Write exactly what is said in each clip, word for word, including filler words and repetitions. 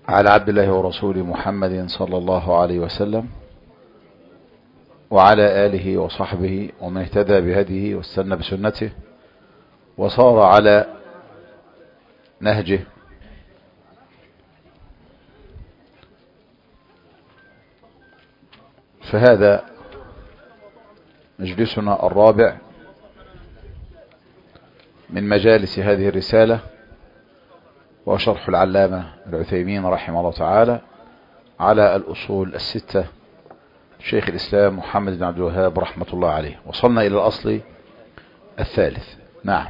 على عبد الله ورسوله محمد صلى الله عليه وسلم وعلى آله وصحبه ومن اهتدى بهديه واستنى بسنته وصار على نهجه فهذا مجلسنا الرابع من مجالس هذه الرسالة وشرح العلامة العثيمين رحمه الله تعالى على الأصول الستة شيخ الإسلام محمد بن عبد الوهاب رحمة الله عليه. وصلنا إلى الأصل الثالث. نعم.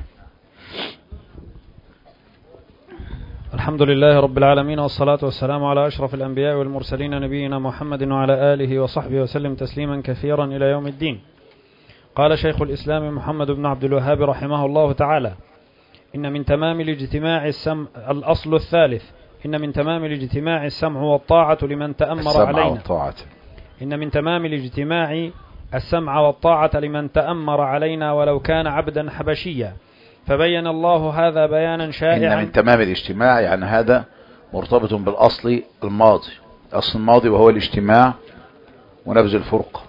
الحمد لله رب العالمين والصلاة والسلام على أشرف الأنبياء والمرسلين نبينا محمد وعلى آله وصحبه وسلم تسليما كثيرا إلى يوم الدين. قال شيخ الإسلام محمد بن عبد الوهاب رحمه الله تعالى: إن من تمام الاجتماع السمع الأصل الثالث إن من تمام الاجتماع السمع والطاعة لمن تأمر علينا والطاعة. إن من تمام الاجتماع السمع والطاعة لمن تأمر علينا ولو كان عبدا حبشيا، فبين الله هذا بيانا شائعا. إن من تمام الاجتماع يعني هذا مرتبط بالأصل الماضي، الأصل الماضي وهو الاجتماع ونبذ الفرقة.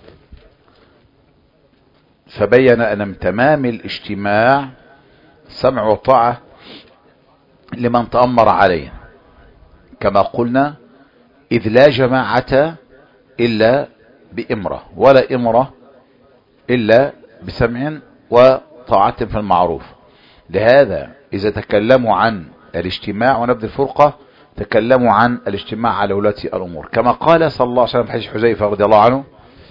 فبين أن من تمام الاجتماع السمع والطاعة لمن تأمر علينا، كما قلنا: إذ لا جماعة إلا بإمرة ولا إمرة إلا بسمع وطاعة في المعروف. لهذا إذا تكلموا عن الاجتماع ونبذ الفرقة تكلموا عن الاجتماع على ولاة الأمور، كما قال صلى الله عليه وسلم في حديث حذيفة رضي الله عنه،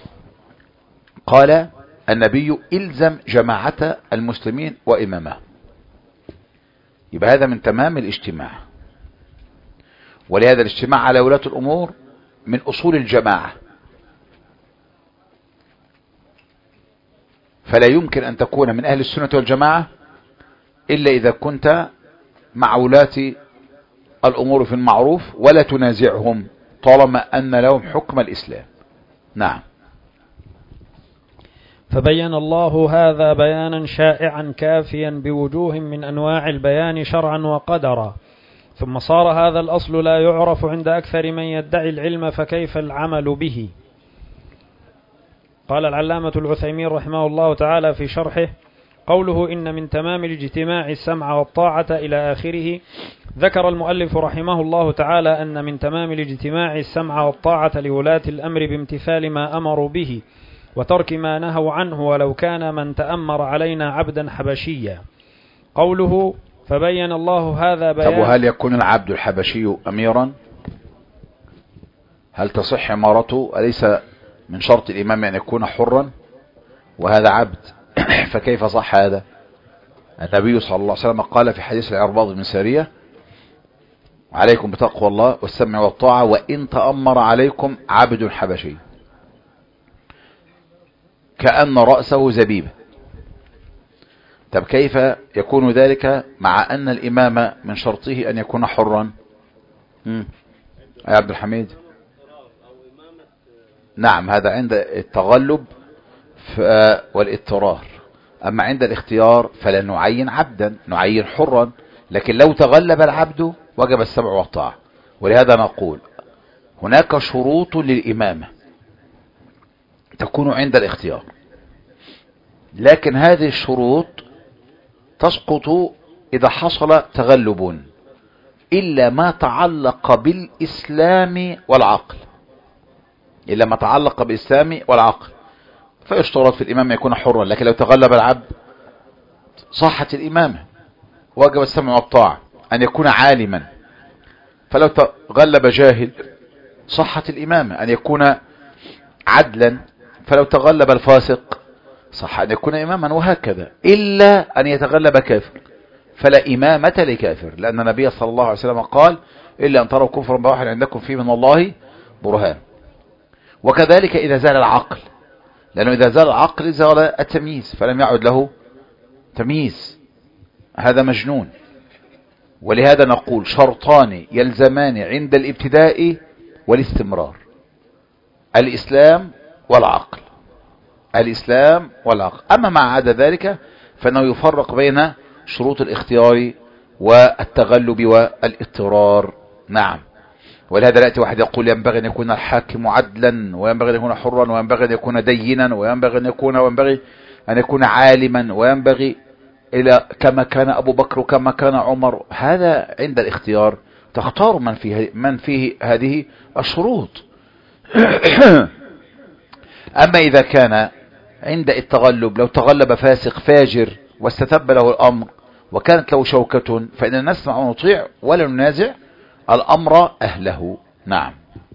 قال النبي: إلزم جماعة المسلمين وإمامه. يبقى هذا من تمام الاجتماع، ولهذا الاجتماع على ولاة الأمور من أصول الجماعة، فلا يمكن أن تكون من أهل السنة والجماعة إلا إذا كنت مع ولاة الأمور في المعروف ولا تنازعهم طالما أن لهم حكم الإسلام. نعم. فبين الله هذا بيانا شائعا كافيا بوجوه من أنواع البيان شرعا وقدرا، ثم صار هذا الأصل لا يعرف عند أكثر من يدعي العلم، فكيف العمل به؟ قال العلامة العثيمين رحمه الله تعالى في شرحه: قوله إن من تمام الاجتماع السمع والطاعة إلى آخره، ذكر المؤلف رحمه الله تعالى أن من تمام الاجتماع السمع والطاعة لولاة الأمر بامتثال ما أمروا به وترك ما نهوا عنه ولو كان من تأمر علينا عبدا حبشيا. قوله فبين الله هذا بيان. طب وهل يكون العبد الحبشي أميرا؟ هل تصح إمارته؟ أليس من شرط الإمام أن يكون حرا وهذا عبد؟ فكيف صح هذا؟ النبي صلى الله عليه وسلم قال في حديث العرباض بن سارية: عليكم بتقوى الله والسمع والطاعة وإن تأمر عليكم عبد حبشي كأن رأسه زبيبة. طب كيف يكون ذلك مع أن الإمام من شرطه أن يكون حرا؟ يا عبد الحميد. نعم، هذا عند التغلب والاضطرار، أما عند الاختيار فلا نعين عبدا، نعين حرا، لكن لو تغلب العبد وجب السمع والطاعة. ولهذا نقول هناك شروط للإمامة تكون عند الاختيار، لكن هذه الشروط تسقط إذا حصل تغلب إلا ما تعلق بالإسلام والعقل، إلا ما تعلق بالإسلام والعقل فيشترط في الإمام يكون حرا، لكن لو تغلب العبد صحت الإمامة وجب السمع والطاعة. أن يكون عالما، فلو تغلب جاهل صحت الإمامة. أن يكون عدلا، فلو تغلب الفاسق صح أن يكون إماما، وهكذا، إلا أن يتغلب كافر فلا إمامة لكافر، لأن النبي صلى الله عليه وسلم قال: إلا أن تروا كفرا بواحد عندكم فيه من الله برهان. وكذلك إذا زال العقل، لأنه إذا زال العقل زال التمييز فلم يعد له تمييز، هذا مجنون. ولهذا نقول شرطان يلزمان عند الابتداء والاستمرار: الإسلام والعقل، الإسلام والعقل. أما ما عدا ذلك فإنه يفرق بين شروط الاختيار والتغلب والاضطرار. نعم. ولهذا يأتي واحد يقول ينبغي أن يكون الحاكم عدلا، وينبغي أن يكون حرا، وينبغي أن يكون دينا، وينبغي أن يكون وينبغي أن يكون عالما، وينبغي إلى كما كان أبو بكر وكما كان عمر. هذا عند الاختيار تختار من فيه, من فيه هذه الشروط. أما إذا كان عند التغلب، لو تغلب فاسق فاجر واستتب له الأمر وكانت له شوكة، فإننا نسمع ونطيع ولا ننازع الأمر أهله. نعم.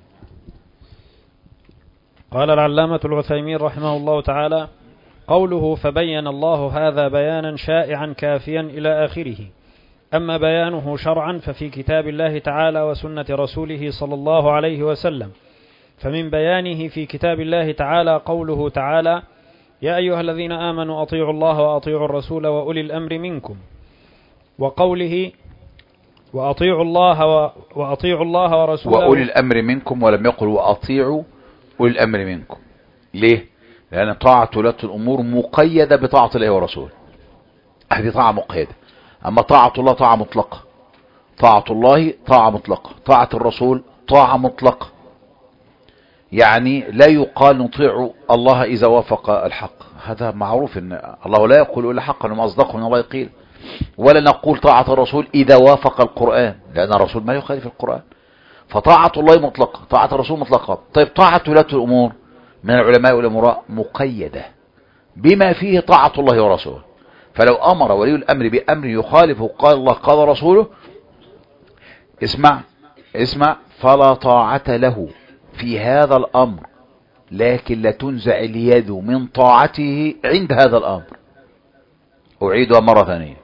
قال العلامة العثيمين رحمه الله تعالى: قوله فبين الله هذا بيانا شائعا كافيا إلى آخره. أما بيانه شرعا ففي كتاب الله تعالى وسنة رسوله صلى الله عليه وسلم. فمن بيانه في كتاب الله تعالى قوله تعالى: يا أيها الذين آمنوا أطيعوا الله وأطيعوا الرسول وأولي الأمر منكم، وقوله وأطيعوا الله و... وأطيعوا الله ورسوله وأولي الأمر منكم، ولم يقل وأطيعوا أولي الأمر منكم. ليه؟ لأن طاعة ولاة الأمور مقيدة بطاعة الله ورسوله، هذه طاعة مقيدة. أما طاعة الله طاعة مطلقة، طاعة الله طاعة مطلقة، طاعة الرسول طاعة مطلقة. يعني لا يقال نطيع الله إذا وافق الحق، هذا معروف أن الله لا يقول إلا حقا وما أصدقه من الله يقيل. ولا نقول طاعة الرسول إذا وافق القرآن، لأن الرسول ما يخالف القرآن. فطاعة الله مطلقة، طاعة الرسول مطلقة. طيب طاعة ولاة الأمور من العلماء والأمراء مقيدة بما فيه طاعة الله ورسوله. فلو أمر ولي الأمر بأمر يخالف قال الله قال رسوله، اسمع اسمع فلا طاعة له في هذا الأمر، لكن لا تنزع اليد من طاعته عند هذا الأمر. أعيدها مرة ثانية: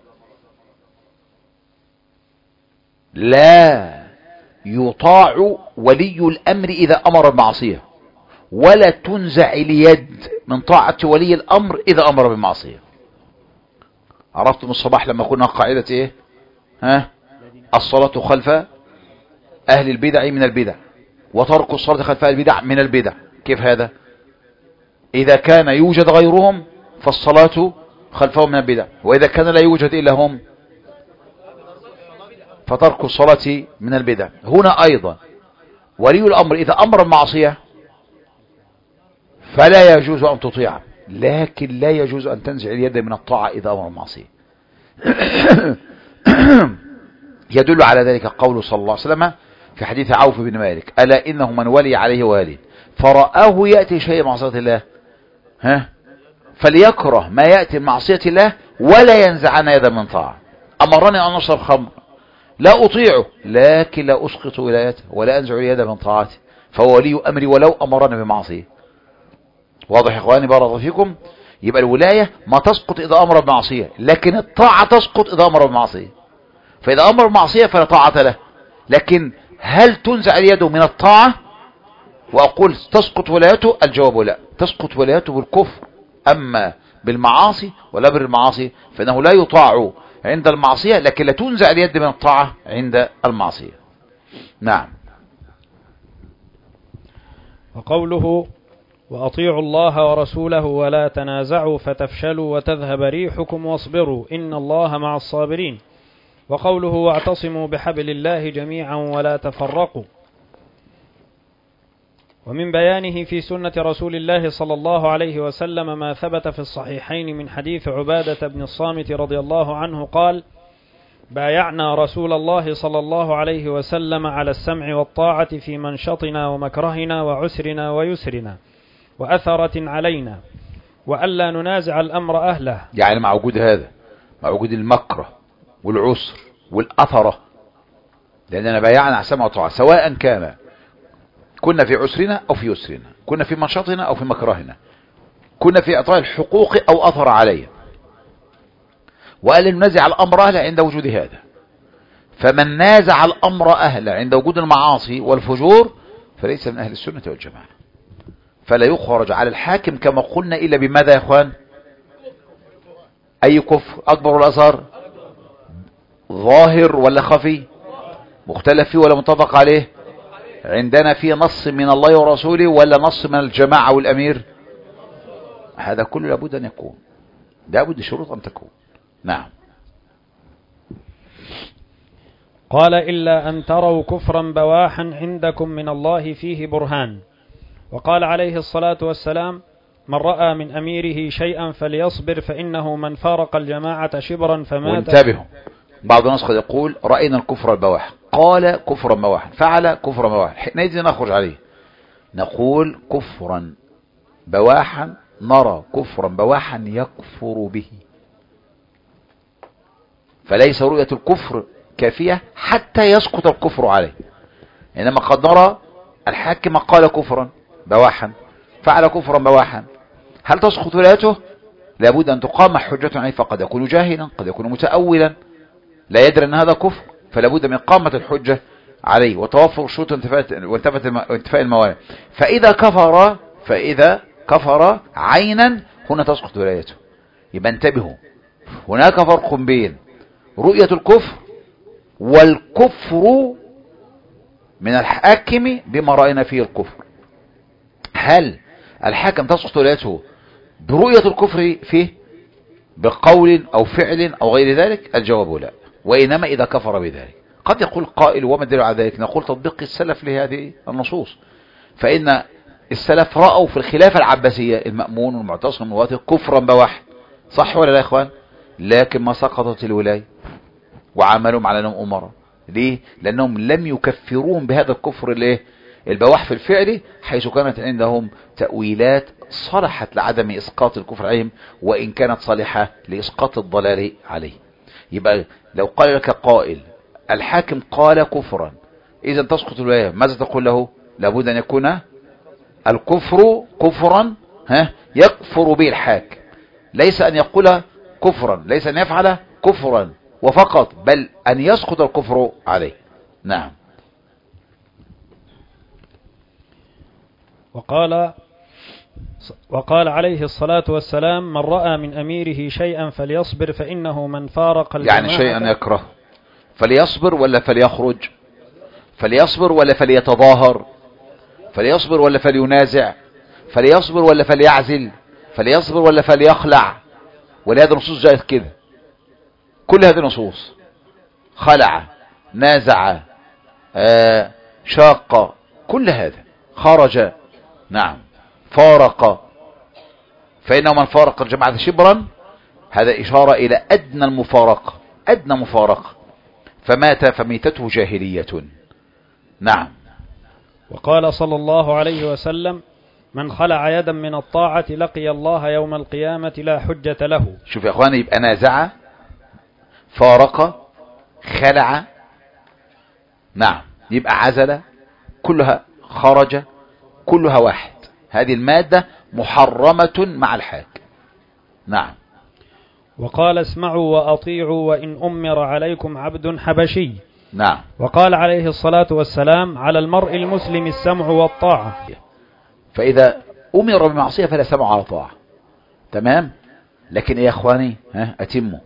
لا يطاع ولي الأمر إذا أمر بمعصية، ولا تنزع اليد من طاعة ولي الأمر إذا أمر بمعصية. عرفتم الصباح لما قلنا قاعدة إيه؟ ها؟ الصلاة خلف أهل البدع من البدع، وترك الصلاة خلف أهل البدع من البدع. كيف هذا؟ إذا كان يوجد غيرهم فالصلاة خلفهم من البدع، وإذا كان لا يوجد إلا هم فترك الصلاة من البدع. هنا أيضا ولي الأمر إذا أمر المعصية فلا يجوز أن تطيع، لكن لا يجوز أن تنزع اليد من الطاعة إذا أمر المعصية. يدل على ذلك قول صلى الله عليه وسلم في حديث عوف بن مالك: ألا إنه من ولي عليه والي فرآه يأتي شيء معصية الله ها فليكره ما يأتي معصية الله ولا ينزعن يدا من طاعة. أمرني أن أشرب خمر، لا أطيعه، لكن لا أسقط ولايته ولا أنزع اليد من طاعته، فهو ولي أمري ولو أمرني بمعصية. واضح يا إخواني بارك الله فيكم؟ يبقى الولاية ما تسقط إذا أمر بمعصية، لكن الطاعة تسقط إذا أمر بمعصية. فإذا أمر بمعصية فلا طاعة له، لكن هل تنزع اليد من الطاعة؟ وأقول تسقط ولايته، الجواب لا، تسقط ولايته بالكفر. أما بالمعاصي ولا بالمعاصي فإنه لا يطاع عند المعصية، لكن لا تنزع اليد من الطاعة عند المعصية. نعم. وقوله وأطيعوا الله ورسوله ولا تنازعوا فتفشلوا وتذهب ريحكم واصبروا إن الله مع الصابرين. وقوله واعتصموا بحبل الله جميعا ولا تفرقوا. ومن بيانه في سنة رسول الله صلى الله عليه وسلم ما ثبت في الصحيحين من حديث عبادة بن الصامت رضي الله عنه قال: بايعنا رسول الله صلى الله عليه وسلم على السمع والطاعة في منشطنا ومكرهنا وعسرنا ويسرنا وأثرة علينا، وألا ننازع الأمر أهله. يعني مع وجود هذا، مع وجود المكره والعسر والأثرة، لأننا بايعنا على السمع والطاعة سواء كان كنا في عسرنا أو في يسرنا، كنا في منشطنا أو في مكرهنا، كنا في إعطاء الحقوق أو أثر عليها، وألا ننازع الأمر أهله عند وجود هذا. فمن نازع الأمر أهله عند وجود المعاصي والفجور فليس من أهل السنة والجماعة، فلا يخرج على الحاكم كما قلنا إلا بماذا يا أخوان؟ أي كفر أكبر ولا أصغر؟ ظاهر ولا خفي؟ مختلف فيه ولا متفق عليه؟ عندنا فيه نص من الله ورسوله ولا نص من الجماعة والأمير؟ هذا كله لابد أن يكون، لابد شروط أن تكون. نعم. قال إلا أن تروا كفرا بواحا عندكم من الله فيه برهان. وقال عليه الصلاة والسلام من رأى من أميره شيئا فليصبر فإنه من فارق الجماعة شبرا فمات. وانتبهوا، بعض الناس قد يقول رأينا الكفر البواح، قال كفرا بواحا، فعل كفرا بواحا، حينئذ نخرج عليه نقول كفرا بواحا، نرى كفرا بواحا يكفر به، فليس رؤية الكفر كافية حتى يسقط الكفر عليه، إنما قد نرى الحاكم قال كفرا بواحا، فعل كفرا بواحا، هل تسقط ولايته؟ لابد أن تقام حجة عليه، فقد يكون جاهلا، قد يكون متأولا لا يدري أن هذا كفر، فلابد من قامة الحجة عليه وتوفر الشروط وانتفاء الموانع. فإذا كفر فإذا كفر عينا هنا تسقط ولايته. يبقى انتبهوا، هناك فرق بين رؤية الكفر والكفر من الحاكم بما رأينا فيه الكفر. هل الحاكم تسقط ولايته برؤية الكفر فيه بقول أو فعل أو غير ذلك؟ الجواب لا، وإنما إذا كفر بذلك. قد يقول قائل وما الدليل على ذلك؟ نقول تطبيق السلف لهذه النصوص، فإن السلف رأوا في الخلافة العباسية المأمون والمعتصم والموافق كفرا بواحد، صح ولا لا يا إخوان؟ لكن ما سقطت الولاية وعملهم على أنهم أمراء. ليه؟ لأنهم لم يكفرون بهذا الكفر الايه البواح في الفعل، حيث كانت عندهم تأويلات صلحت لعدم إسقاط الكفر عليهم، وإن كانت صالحة لإسقاط الضلال عليه. يبقى لو قال لك قائل الحاكم قال كفرا إذا تسقط الولاية، ماذا تقول له؟ لابد أن يكون الكفر كفرا ها يكفر به الحاكم، ليس أن يقول كفرا، ليس أن يفعل كفرا وفقط، بل أن يسقط الكفر عليه. نعم. وقال وقال عليه الصلاة والسلام من رأى من أميره شيئا فليصبر فإنه من فارق الجماعة. يعني شيئا يكره، فليصبر ولا فليخرج؟ فليصبر ولا فليتظاهر؟ فليصبر ولا فلينازع؟ فليصبر ولا فليعزل؟ فليصبر ولا فليخلع؟ ولهذا النصوص جاءت كده، كل هذه النصوص خلع، نازع، آه، شاق، كل هذا خرج، نعم، فارق، فإنه من فارق الجماعة شبرا، هذا إشارة إلى أدنى المفارقة، أدنى مفارقة، فمات فميتته جاهلية. نعم. وقال صلى الله عليه وسلم من خلع يدا من الطاعة لقي الله يوم القيامة لا حجة له. شوف يا أخواني، يبقى نازع، فارق، خلع، نعم، يبقى عزل، كلها خرج، كلها واحد، هذه المادة محرمة مع الحاكم. نعم. وقال اسمعوا وأطيعوا وإن أمر عليكم عبد حبشي. نعم. وقال عليه الصلاة والسلام على المرء المسلم السمع والطاعة. فإذا أمر بمعصية فلا سمع على طاعة، تمام، لكن يا أخواني ها أتموا،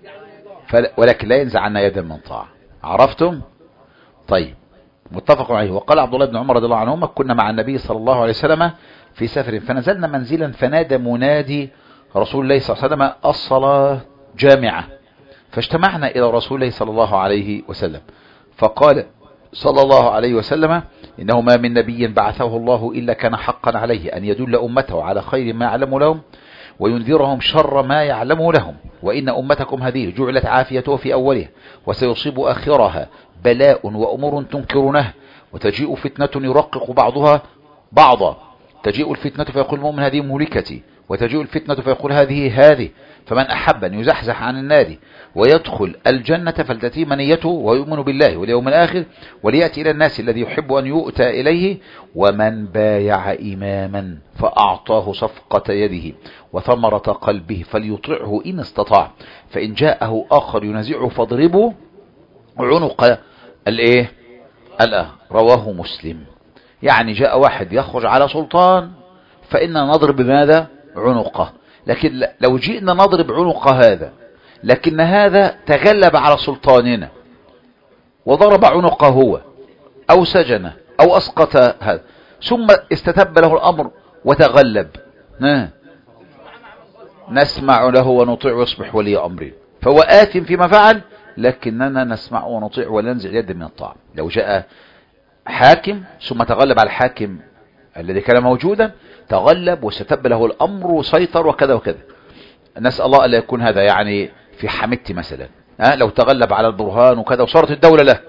ولكن لا ينزع عنا يدا من طاعة. عرفتم؟ طيب، متفق عليه. وقال عبد الله بن عمر رضي الله عنهما كنا مع النبي صلى الله عليه وسلم في سفر فنزلنا منزلا فنادى منادي رسول الله صلى الله عليه وسلم الصلاة جامعة، فاجتمعنا إلى رسول الله صلى الله عليه وسلم فقال صلى الله عليه وسلم إنه ما من نبي بعثه الله إلا كان حقا عليه أن يدل أمته على خير ما يعلم لهم وينذرهم شر ما يعلمه لهم، وإن أمتكم هذه جعلت عافيته في أولها وسيصيب آخرها بلاء وأمور تنكرونه، وتجيء فتنة يرقق بعضها بعضا، تجيء الفتنة فيقول المؤمن هذه مهلكتي، وتجيء الفتنة فيقول هذه هذه، فمن أحب أن يزحزح عن النار ويدخل الجنة فلتتي منيته ويؤمن بالله واليوم الآخر وليأتي إلى الناس الذي يحب أن يؤتى إليه، ومن بايع إماما فأعطاه صفقة يده وثمرة قلبه فليطعه إن استطاع، فإن جاءه آخر ينزعه فاضربوا عنق الايه الآخر. رواه مسلم. يعني جاء واحد يخرج على سلطان فإننا نضرب بماذا؟ عنقه. لكن لو جئنا نضرب عنق هذا لكن هذا تغلب على سلطاننا وضرب عنقه هو أو سجنه أو أسقط هذا ثم استتب له الأمر وتغلب، نسمع له ونطيع ويصبح ولي أمره، فهو آثم فيما فعل لكننا نسمع ونطيع ولا ننزع اليد من الطاعة. لو جاء حاكم ثم تغلب على الحاكم الذي كان موجودا، تغلب وستب له الأمر وسيطر وكذا وكذا، نسأل الله ألا يكون هذا يعني في حمدتي مثلا، ها لو تغلب على البرهان وكذا وصارت الدولة له،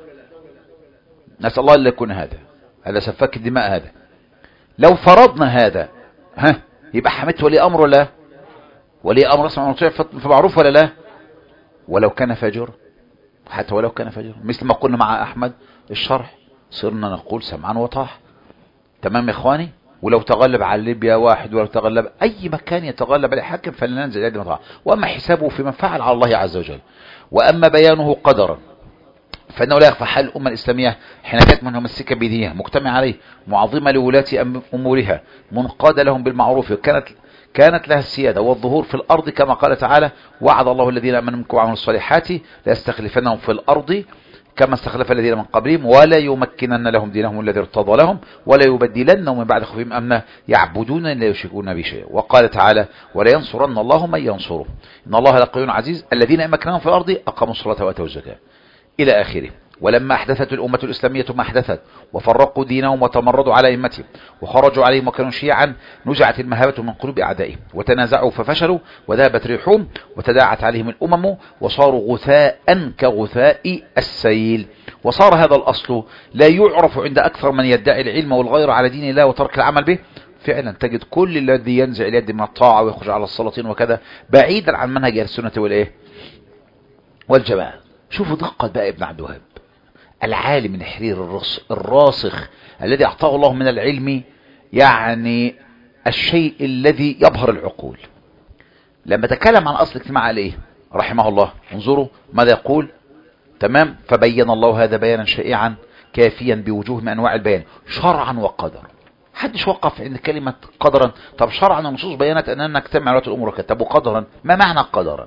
نسأل الله ألا يكون هذا، هذا سفاك الدماء هذا. لو فرضنا هذا، ها يبقى حمدت ولي أمر ولا ولي أمر اسمع ونطيع في معروف ولا لا؟ ولو كان فاجر، حتى ولو كان فاجر، مثل ما قلنا مع أحمد الشرح، صرنا نقول سمعا وطاعة. تمام يا إخواني؟ ولو تغلب على ليبيا واحد، ولو تغلب أي مكان يتغلب عليه حاكم فلن ننزل يد من طاعة. وأما حسابه فيما فعل على الله عز وجل، وأما بيانه قدرا فإنه لا يخفى حال الأمة الإسلامية حين كانت متمسكة بدينها، مجتمع عليه، معظمة لولاة أمورها، منقادة لهم بالمعروف، كانت كانت لها السيادة والظهور في الأرض، كما قال تعالى: وعد الله الذين آمنوا منكم وعملوا الصالحات ليستخلفنهم في الأرض كما استخلف الذين من قبلهم ولا يمكنن لهم دينهم الذي ارتضى لهم ولا يبدلنهم من بعد خوفهم أمنا يعبدون لا يشركون به شيئا. وقال تعالى: ولا ينصرن الله من ينصره إن الله لقوي عزيز الذين إن مكناهم في الأرض أقاموا الصلاة وآتوا الزكاة إلى آخره. ولما أحدثت الأمة الإسلامية ما أحدثت وفرقوا دينهم وتمردوا على أئمتهم وخرجوا عليهم وكانوا شيعا، نزعت المهابة من قلوب أعدائهم وتنازعوا ففشلوا وذهبت ريحهم وتداعت عليهم الأمم وصاروا غثاء كغثاء السيل. وصار هذا الأصل لا يعرف عند أكثر من يدعي العلم والغير على دين الله وترك العمل به. فعلا تجد كل الذي ينزع اليد من الطاعة ويخرج على السلاطين وكذا بعيدا عن منهج السنة والإيه والجماعة. شوفوا دقة بقى ابن عبد الوهاب العالم الحرير الراسخ الذي أعطاه الله من العلم يعني الشيء الذي يبهر العقول. لما تكلم عن أصل الاجتماع قال إيه رحمه الله؟ انظروا ماذا يقول. تمام. فبين الله هذا بيانا شائعا كافيا بوجوه من أنواع البيان شرعا وقدرا. حدش وقف عند كلمة قدرا. طب شرعا النصوص بيانت أننا نجتمع ولاة الأمور وكذا. طب وقدرا ما معنى قدرا؟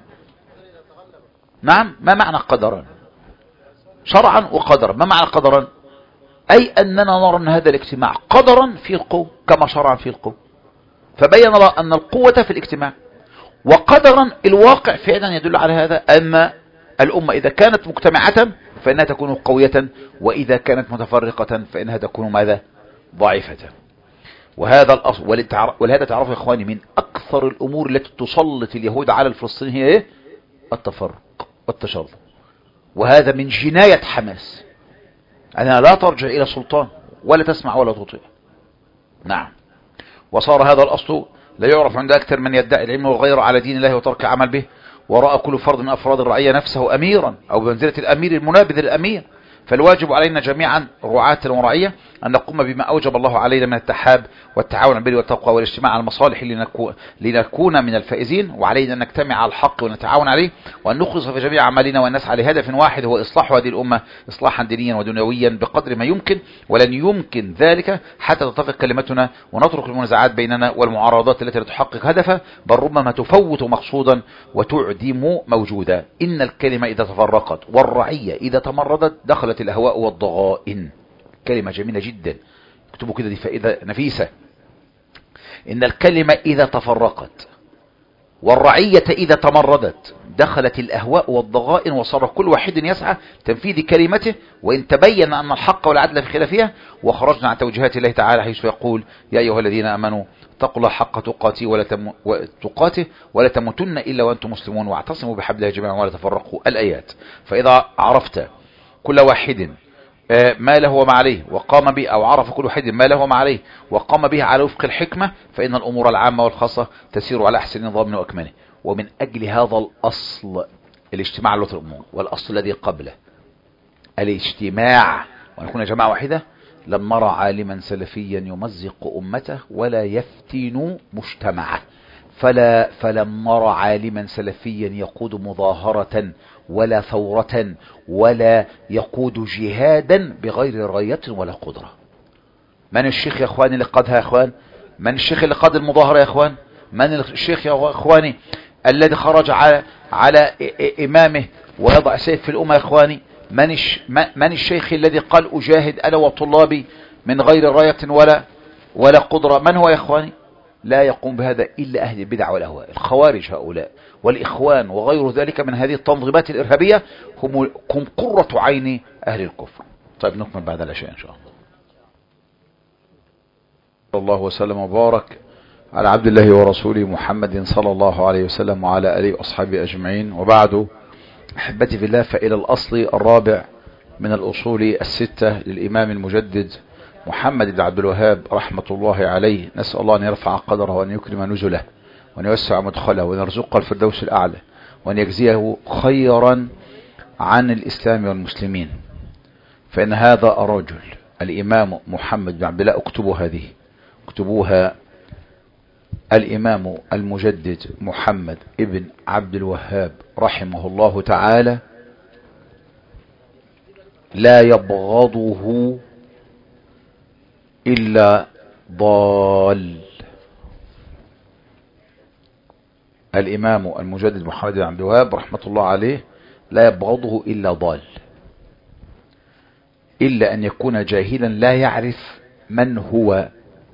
نعم ما معنى قدرا؟ شرعا وقدرا. ما معنى قدرا؟ أي أننا نرى أن هذا الاجتماع قدرا في القوة كما شرعا في القوة. فبين الله أن القوة في الاجتماع، وقدرا الواقع فعلا يدل على هذا أن الأمة إذا كانت مجتمعة فإنها تكون قوية، وإذا كانت متفرقة فإنها تكون ماذا؟ ضعيفة. وهذا الأصل. ولهذا تعرف يا إخواني من أكثر الأمور التي تسلط اليهود على الفلسطينيين هي إيه؟ التفرق والتشظي. وهذا من جناية حماس أنها لا ترجع إلى سلطان ولا تسمع ولا تطيع. نعم. وصار هذا الأصل لا يعرف عند أكثر من يدعي العلم والغير على دين الله وترك عمل به، ورأى كل فرد من أفراد الرعية نفسه أميرا أو بمنزلة الأمير المنابذ للأمير. فالواجب علينا جميعا رعاة ورعية أن نقوم بما أوجب الله علينا من التحاب والتعاون بالبر والتقوى والاجتماع على المصالح لنكون من الفائزين. وعلينا أن نجتمع على الحق ونتعاون عليه، وأن نخلص في جميع أعمالنا وأن نسعى لهدف واحد هو إصلاح هذه الأمة إصلاحا دينيا ودنيويا بقدر ما يمكن. ولن يمكن ذلك حتى تتفق كلمتنا ونترك المنازعات بيننا والمعارضات التي لا تحقق هدفها، بل ربما تفوت مقصودا وتعدم موجودا. إن الكلمة إذا تفرقت والرعية إذا تمردت دخلت الأهواء والضغائن. كلمة جميلة جدا، اكتبوا كده، دي فائدة نفيسة. إن الكلمة إذا تفرقت والرعية إذا تمردت دخلت الأهواء والضغائن، وصار كل واحد يسعى تنفيذ كلمته، وإن تبين أن الحق والعدل في خلافها. وخرجنا عن توجيهات الله تعالى حيث يقول: يا أيها الذين آمنوا اتقوا الله حق تقاته ولا تم... تقاته ولا تموتن إلا وأنتم مسلمون واعتصموا بحبل الله جميعا ولا تفرقوا. الآيات. فإذا عرفت كل واحد ما له وما عليه وقام به، أو عرف كل واحد ما له وما عليه وقام به على وفق الحكمة، فإن الأمور العامة والخاصة تسير على أحسن نظام وأكمله. ومن أجل هذا الأصل الاجتماع على الأمور، والأصل الذي قبله الاجتماع وأن نكون جماعة واحدة، لم نرى عالما سلفيا يمزق أمته ولا يفتن مجتمعه، فلا فلم نرى عالما سلفيا يقود مظاهرة ولا ثورة ولا يقود جهادا بغير راية ولا قدرة. من الشيخ يا اخواني اللي قادها يا اخوان؟ من الشيخ اللي قاد المظاهرة يا اخوان؟ من الشيخ يا اخواني الذي خرج على على امامه ويضع سيف في الامة يا اخواني؟ من من الشيخ الذي قال اجاهد انا وطلابي من غير راية ولا ولا قدرة؟ من هو يا اخواني؟ لا يقوم بهذا إلا أهل البدع والأهواء، الخوارج هؤلاء والإخوان وغير ذلك من هذه التنظيمات الإرهابية هم هم قرة عين أهل الكفر. طيب نكمل بعد العشاء إن شاء الله. صلى الله وسلم وبارك على عبد الله ورسوله محمد صلى الله عليه وسلم وعلى آله وأصحابه أجمعين، وبعد. أحبتي في الله، فإلى الأصل الرابع من الأصول الستة للإمام المجدد محمد بن عبد الوهاب رحمة الله عليه، نسأل الله أن يرفع قدره وأن يكرم نزله وأن يوسع مدخله وأن يرزقه الفردوس الأعلى وأن يجزيه خيرا عن الإسلام والمسلمين. فإن هذا الرجل الإمام محمد بن عبد الله، اكتبوا هذه، اكتبوها، الإمام المجدد محمد ابن عبد الوهاب رحمه الله تعالى لا يبغضه إلا ضال. الإمام المجدد محمد بن عبد الوهاب رحمة الله عليه لا يبغضه إلا ضال، إلا أن يكون جاهلا لا يعرف من هو.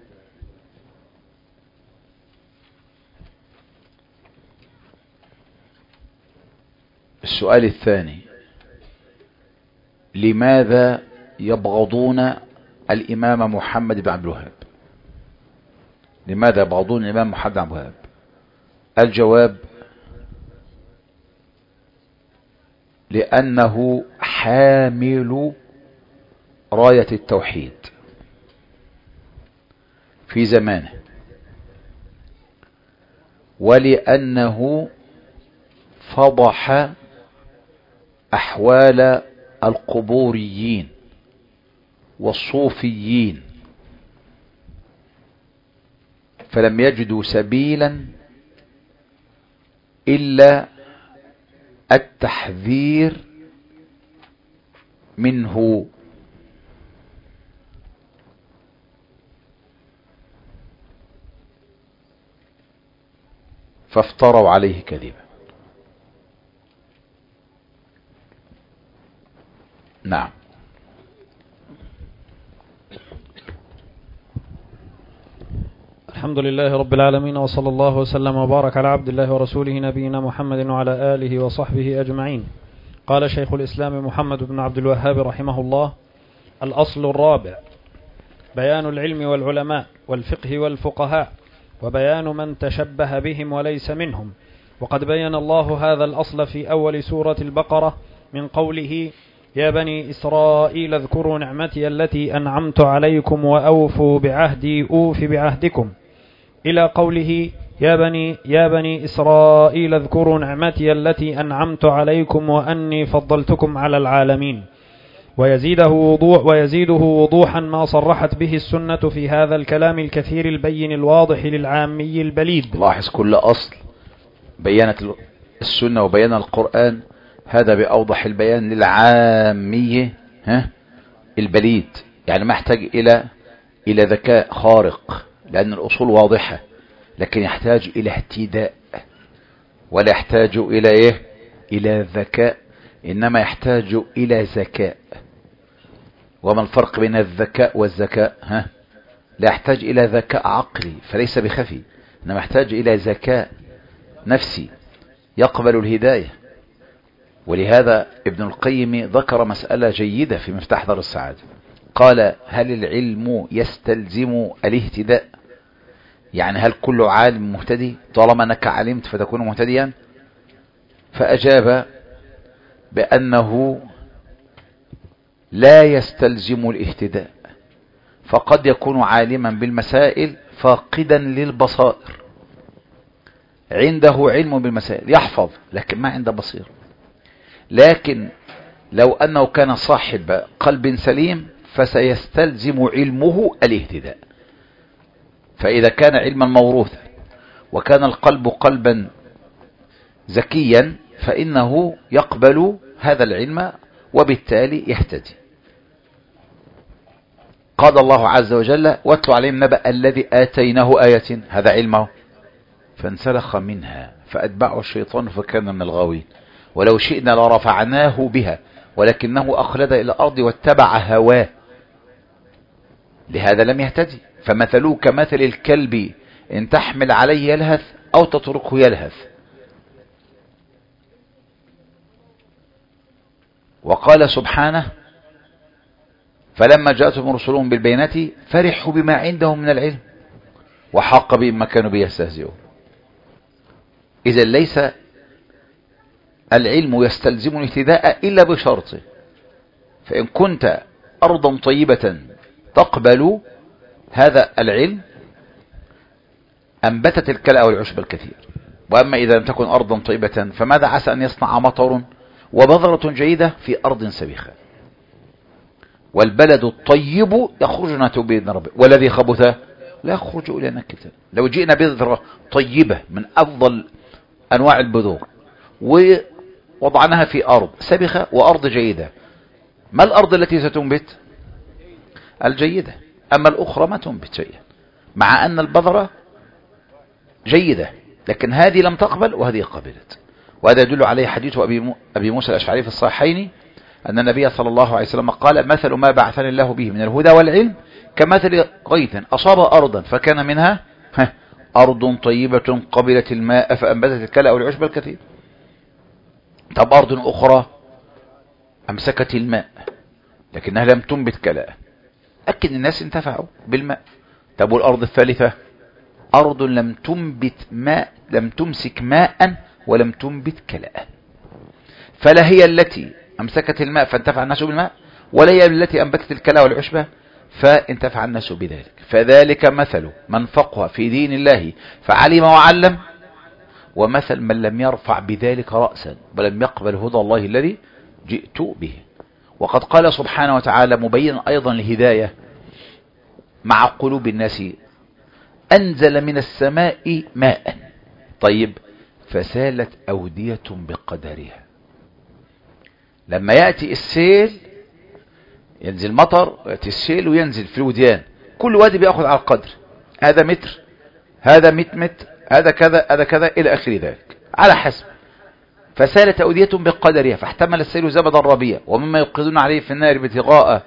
السؤال الثاني: لماذا يبغضون الإمام محمد بن عبد الوهاب؟ لماذا يبغضون الإمام محمد بن عبد الوهاب؟ الجواب: لأنه حامل راية التوحيد في زمانه، ولأنه فضح أحوال القبوريين والصوفيين، فلم يجدوا سبيلا إلا التحذير منه. فافتروا عليه كذبا. نعم. الحمد لله رب العالمين، وصلى الله وسلم وبارك على عبد الله ورسوله نبينا محمد وعلى آله وصحبه أجمعين. قال شيخ الإسلام محمد بن عبد الوهاب رحمه الله: الأصل الرابع بيان العلم والعلماء والفقه والفقهاء، وبيان من تشبه بهم وليس منهم. وقد بين الله هذا الأصل في أول سورة البقرة من قوله: يا بني إسرائيل اذكروا نعمتي التي أنعمت عليكم وأوفوا بعهدي أوف بعهدكم، إلى قوله: يا بني, يا بني إسرائيل اذكروا نعمتي التي أنعمت عليكم وأني فضلتكم على العالمين. ويزيده, وضوح ويزيده وضوحا ما صرحت به السنة في هذا الكلام الكثير البين الواضح للعامي البليد. لاحظ، كل أصل بيانت السنة وبيان القرآن، هذا بأوضح البيان للعامي ها البليد، يعني ما يحتاج إلى إلى ذكاء خارق، لأن الأصول واضحة، لكن يحتاج إلى اهتداء، ولا يحتاج إلى إيه إلى ذكاء، إنما يحتاج إلى ذكاء. وما الفرق بين الذكاء والذكاء؟ ها لا يحتاج إلى ذكاء عقلي فليس بخفي، إنما يحتاج إلى ذكاء نفسي يقبل الهداية. ولهذا ابن القيم ذكر مسألة جيدة في مفتاح دار السعادة، قال: هل العلم يستلزم الاهتداء؟ يعني هل كل عالم مهتدي طالما أنك علمت فتكون مهتديا؟ فأجاب بأنه لا يستلزم الاهتداء، فقد يكون عالما بالمسائل فاقدا للبصائر، عنده علم بالمسائل يحفظ لكن ما عنده بصير. لكن لو أنه كان صاحب قلب سليم فسيستلزم علمه الاهتداء. فإذا كان علما موروثا وكان القلب قلبا ذكيا فإنه يقبل هذا العلم وبالتالي يهتدي. قال الله عز وجل: واتل عليهم نبأ الذي آتيناه آية، هذا علمه، فانسلخ منها فأتبعه الشيطان فكان من الغاوين، ولو شئنا لرفعناه بها ولكنه أخلد إلى الأرض واتبع هواه، لهذا لم يهتدي. فمثلوه كمثل الكلب إن تحمل عليه يلهث أو تتركه يلهث. وقال سبحانه فلما جاءتهم رسلهم بالبينات فرحوا بما عندهم من العلم وحاق بهم ما كانوا به يستهزئون. إذا ليس العلم يستلزم الاهتداء إلا بشرطه. فإن كنت أرضا طيبة تقبل هذا العلم أنبتت الكلأ والعشب الكثير. وأما إذا لم تكن أرضا طيبة فماذا عسى أن يصنع مطر وبذرة جيدة في أرض سبيخة. والبلد الطيب يخرج ناتج بإذن ربه والذي خبث لا يخرج إلا نكدا. لو جئنا بذرة طيبة من أفضل أنواع البذور ووضعناها في أرض سبخة وأرض جيدة، ما الأرض التي ستنبت؟ الجيدة. أما الأخرى ما تنبت شيئا، مع أن البذرة جيدة، لكن هذه لم تقبل وهذه قبلت. وهذا يدل عليه حديث أبي موسى الأشعري في الصحيحين أن النبي صلى الله عليه وسلم قال مثل ما بعثني الله به من الهدى والعلم كمثل غيث أصاب أرضا فكان منها أرض طيبة قبلت الماء فأنبتت الكلأ والعشب الكثير. طب أرض أخرى أمسكت الماء لكنها لم تنبت كلأ، أكد الناس انتفعوا بالماء. طب والأرض الثالثة أرض لم تنبت ماء، لم تمسك ماء ولم تنبت كلأ. فلا هي التي أمسكت الماء فانتفع الناس بالماء، ولا هي التي أنبتت الكلأ والعشبة فانتفع الناس بذلك. فذلك مثل من فقه في دين الله فعلم وعلم، ومثل من لم يرفع بذلك رأسا ولم يقبل هدى الله الذي جئت به. وقد قال سبحانه وتعالى مبينا أيضا الهداية مع قلوب الناس أنزل من السماء ماء طيب فسالت أودية بقدرها. لما يأتي السيل ينزل مطر ويأتي السيل وينزل في الوديان، كل وادي بيأخذ على القدر، هذا متر هذا مئة متر هذا كذا هذا كذا إلى آخر ذلك على حسب. فسالت أودية بقدرها فاحتمل السيل زبد الربيع ومما يوقدون عليه في النار ابتغاء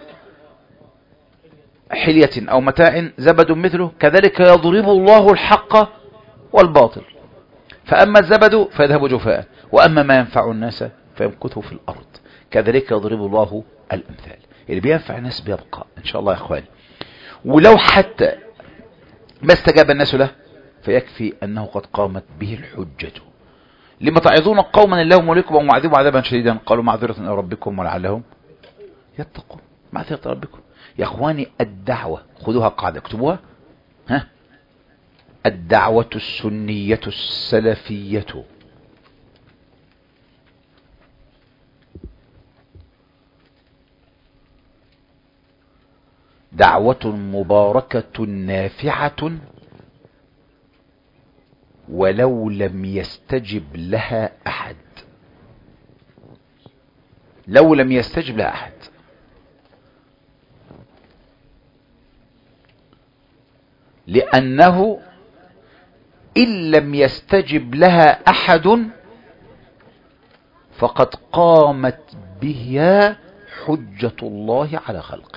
حلية أو متاع زبد مثله كذلك يضرب الله الحق والباطل. فأما الزبد فيذهب جفاء وأما ما ينفع الناس فيمكث في الأرض كذلك يضرب الله الأمثال. اللي بينفع الناس بيبقى إن شاء الله يا إخواني، ولو حتى ما استجاب الناس له فيكفي أنه قد قامت به الحجة. لما تعظون قوما الله ملكم ومعذبوا عذابا شديدا قالوا معذرة إلى ربكم ولعلهم يتقون. معذرة ربكم يا إخواني. الدعوة خذوها قاعدة اكتبوها، ها الدعوة السنية السلفية دعوة مباركة نافعة ولو لم يستجب لها أحد، لو لم يستجب لها أحد. لأنه إن لم يستجب لها أحد فقد قامت بها حجة الله على خلقه،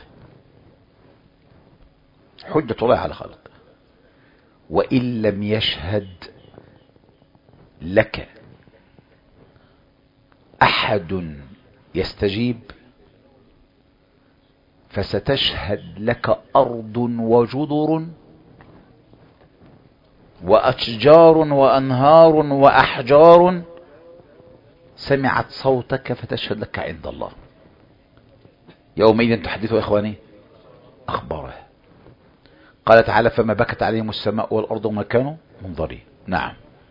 حجة الله على خلقه. وإن لم يشهد لك أحد يستجيب فستشهد لك أرض وجدر وأشجار وأنهار وأحجار سمعت صوتك فتشهد لك عند الله. يومئذ تحدث إخواني أخبارها. قال تعالى فما بكت عليهم السماء والأرض وما كانوا منظرين. نعم.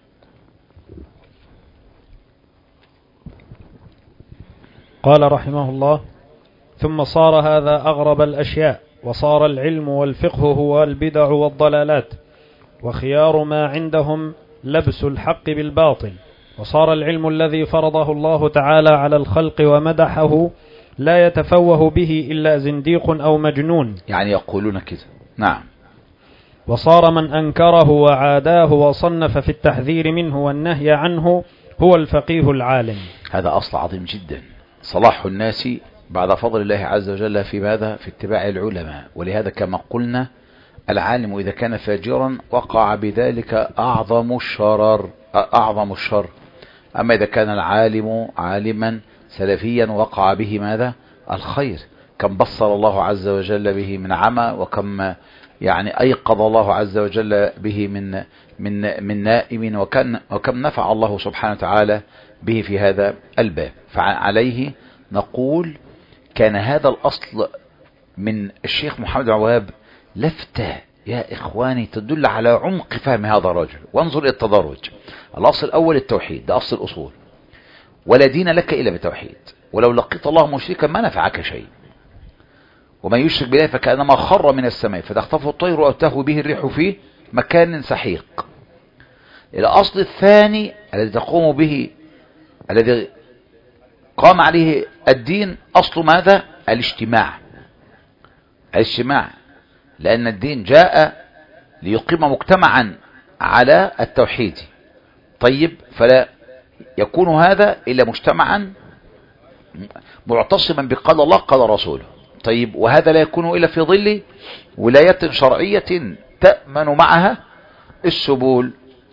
قال رحمه الله ثم صار هذا أغرب الأشياء وصار العلم والفقه هو البدع والضلالات وخيار ما عندهم لبس الحق بالباطل. وصار العلم الذي فرضه الله تعالى على الخلق ومدحه لا يتفوه به إلا زنديق أو مجنون، يعني يقولون كذا. نعم. وصار من أنكره وعاداه وصنف في التحذير منه والنهي عنه هو الفقيه العالم. هذا أصل عظيم جدا. صلاح الناس بعد فضل الله عز وجل في ماذا؟ في اتباع العلماء. ولهذا كما قلنا العالم إذا كان فاجرا وقع بذلك أعظم الشرر أعظم الشر. أما إذا كان العالم عالما سلفيا وقع به ماذا؟ الخير. كم بصر الله عز وجل به من عمى، وكم يعني أيقظ الله عز وجل به من من من نائم، وكان وكم نفع الله سبحانه وتعالى به في هذا الباب. فعليه نقول كان هذا الأصل من الشيخ محمد بن عبد الوهاب لفتة يا إخواني تدل على عمق فهم هذا الرجل. وانظر إلى التدرج. الأصل الأول التوحيد، ده أصل الأصول. ولا دين لك إلا بتوحيد، ولو لقيت الله مشركا ما نفعك شيء. ومن يشرك بالله فكأنما خر من السماء فتخطفه الطير أو تهوي به الريح في مكان سحيق. الأصل الثاني الذي تقوم به الذي قام عليه الدين أصل ماذا؟ الاجتماع. الاجتماع لأن الدين جاء ليقيم مجتمعا على التوحيد. طيب فلا يكون هذا إلا مجتمعا معتصما بقال الله قال رسوله. طيب وهذا لا يكون إلا في ظل ولاية شرعية تأمن معها السبل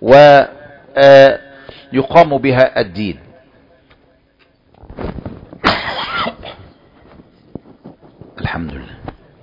ويقام بها الدين. الحمد لله.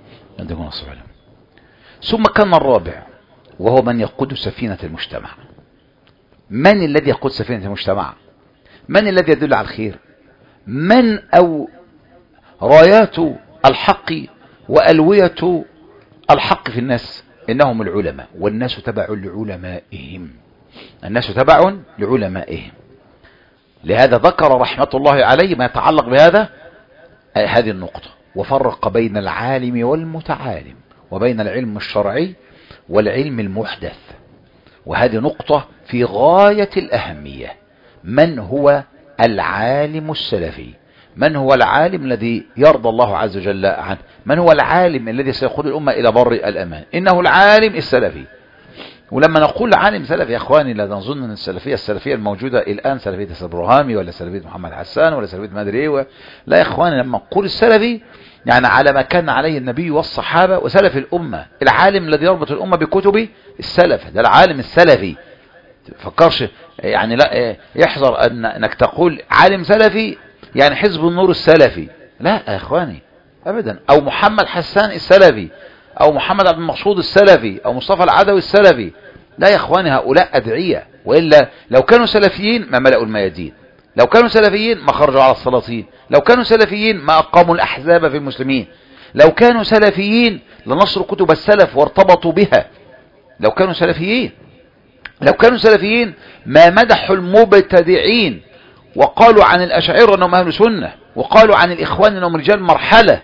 ثم كان الرابع وهو من يقود سفينة المجتمع. من الذي يقود سفينة المجتمع؟ من الذي يدل على الخير؟ من أو رايات الحق وألوية الحق في الناس؟ إنهم العلماء، والناس تبع لعلمائهم. الناس تبع لعلمائهم. لهذا ذكر رحمة الله عليه ما يتعلق بهذا هذه النقطة، وفرق بين العالم والمتعالم، وبين العلم الشرعي والعلم المحدث. وهذه نقطة في غاية الأهمية. من هو العالم السلفي؟ من هو العالم الذي يرضى الله عز وجل عنه؟ من هو العالم الذي سيقود الأمة إلى بر الأمان؟ إنه العالم السلفي. ولما نقول عالم سلفي يا أخواني لا نظن أن السلفية السلفية الموجودة الآن سلفية السبرهامي ولا سلفية محمد حسان ولا سلفية مدري و... لا يا أخواني، لما نقول السلفي يعني على ما كان عليه النبي والصحابة وسلف الأمة. العالم الذي يربط الأمة بكتب السلف ده العالم السلفي. فكرش يعني لا يحذر أن أنك تقول عالم سلفي يعني حزب النور السلفي. لا يا أخواني أبدا. أو محمد حسان السلفي، أو محمد عبد المقصود السلفي، أو مصطفى العدوي السلفي. لا يا أخواني، هؤلاء أدعية، وإلا لو كانوا سلفيين ما ملأوا الميادين، لو كانوا سلفيين ما خرجوا على السلاطين، لو كانوا سلفيين ما أقاموا الأحزاب في المسلمين، لو كانوا سلفيين لنشروا كتب السلف وارتبطوا بها. لو كانوا سلفيين لو كانوا سلفيين ما مدحوا المبتدعين وقالوا عن الأشاعرة أنهم أهل سنة، وقالوا عن الإخوان أنهم رجال مرحلة،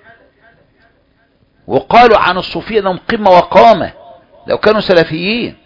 وقالوا عن الصوفية أنهم قمة وقامة. لو كانوا سلفيين.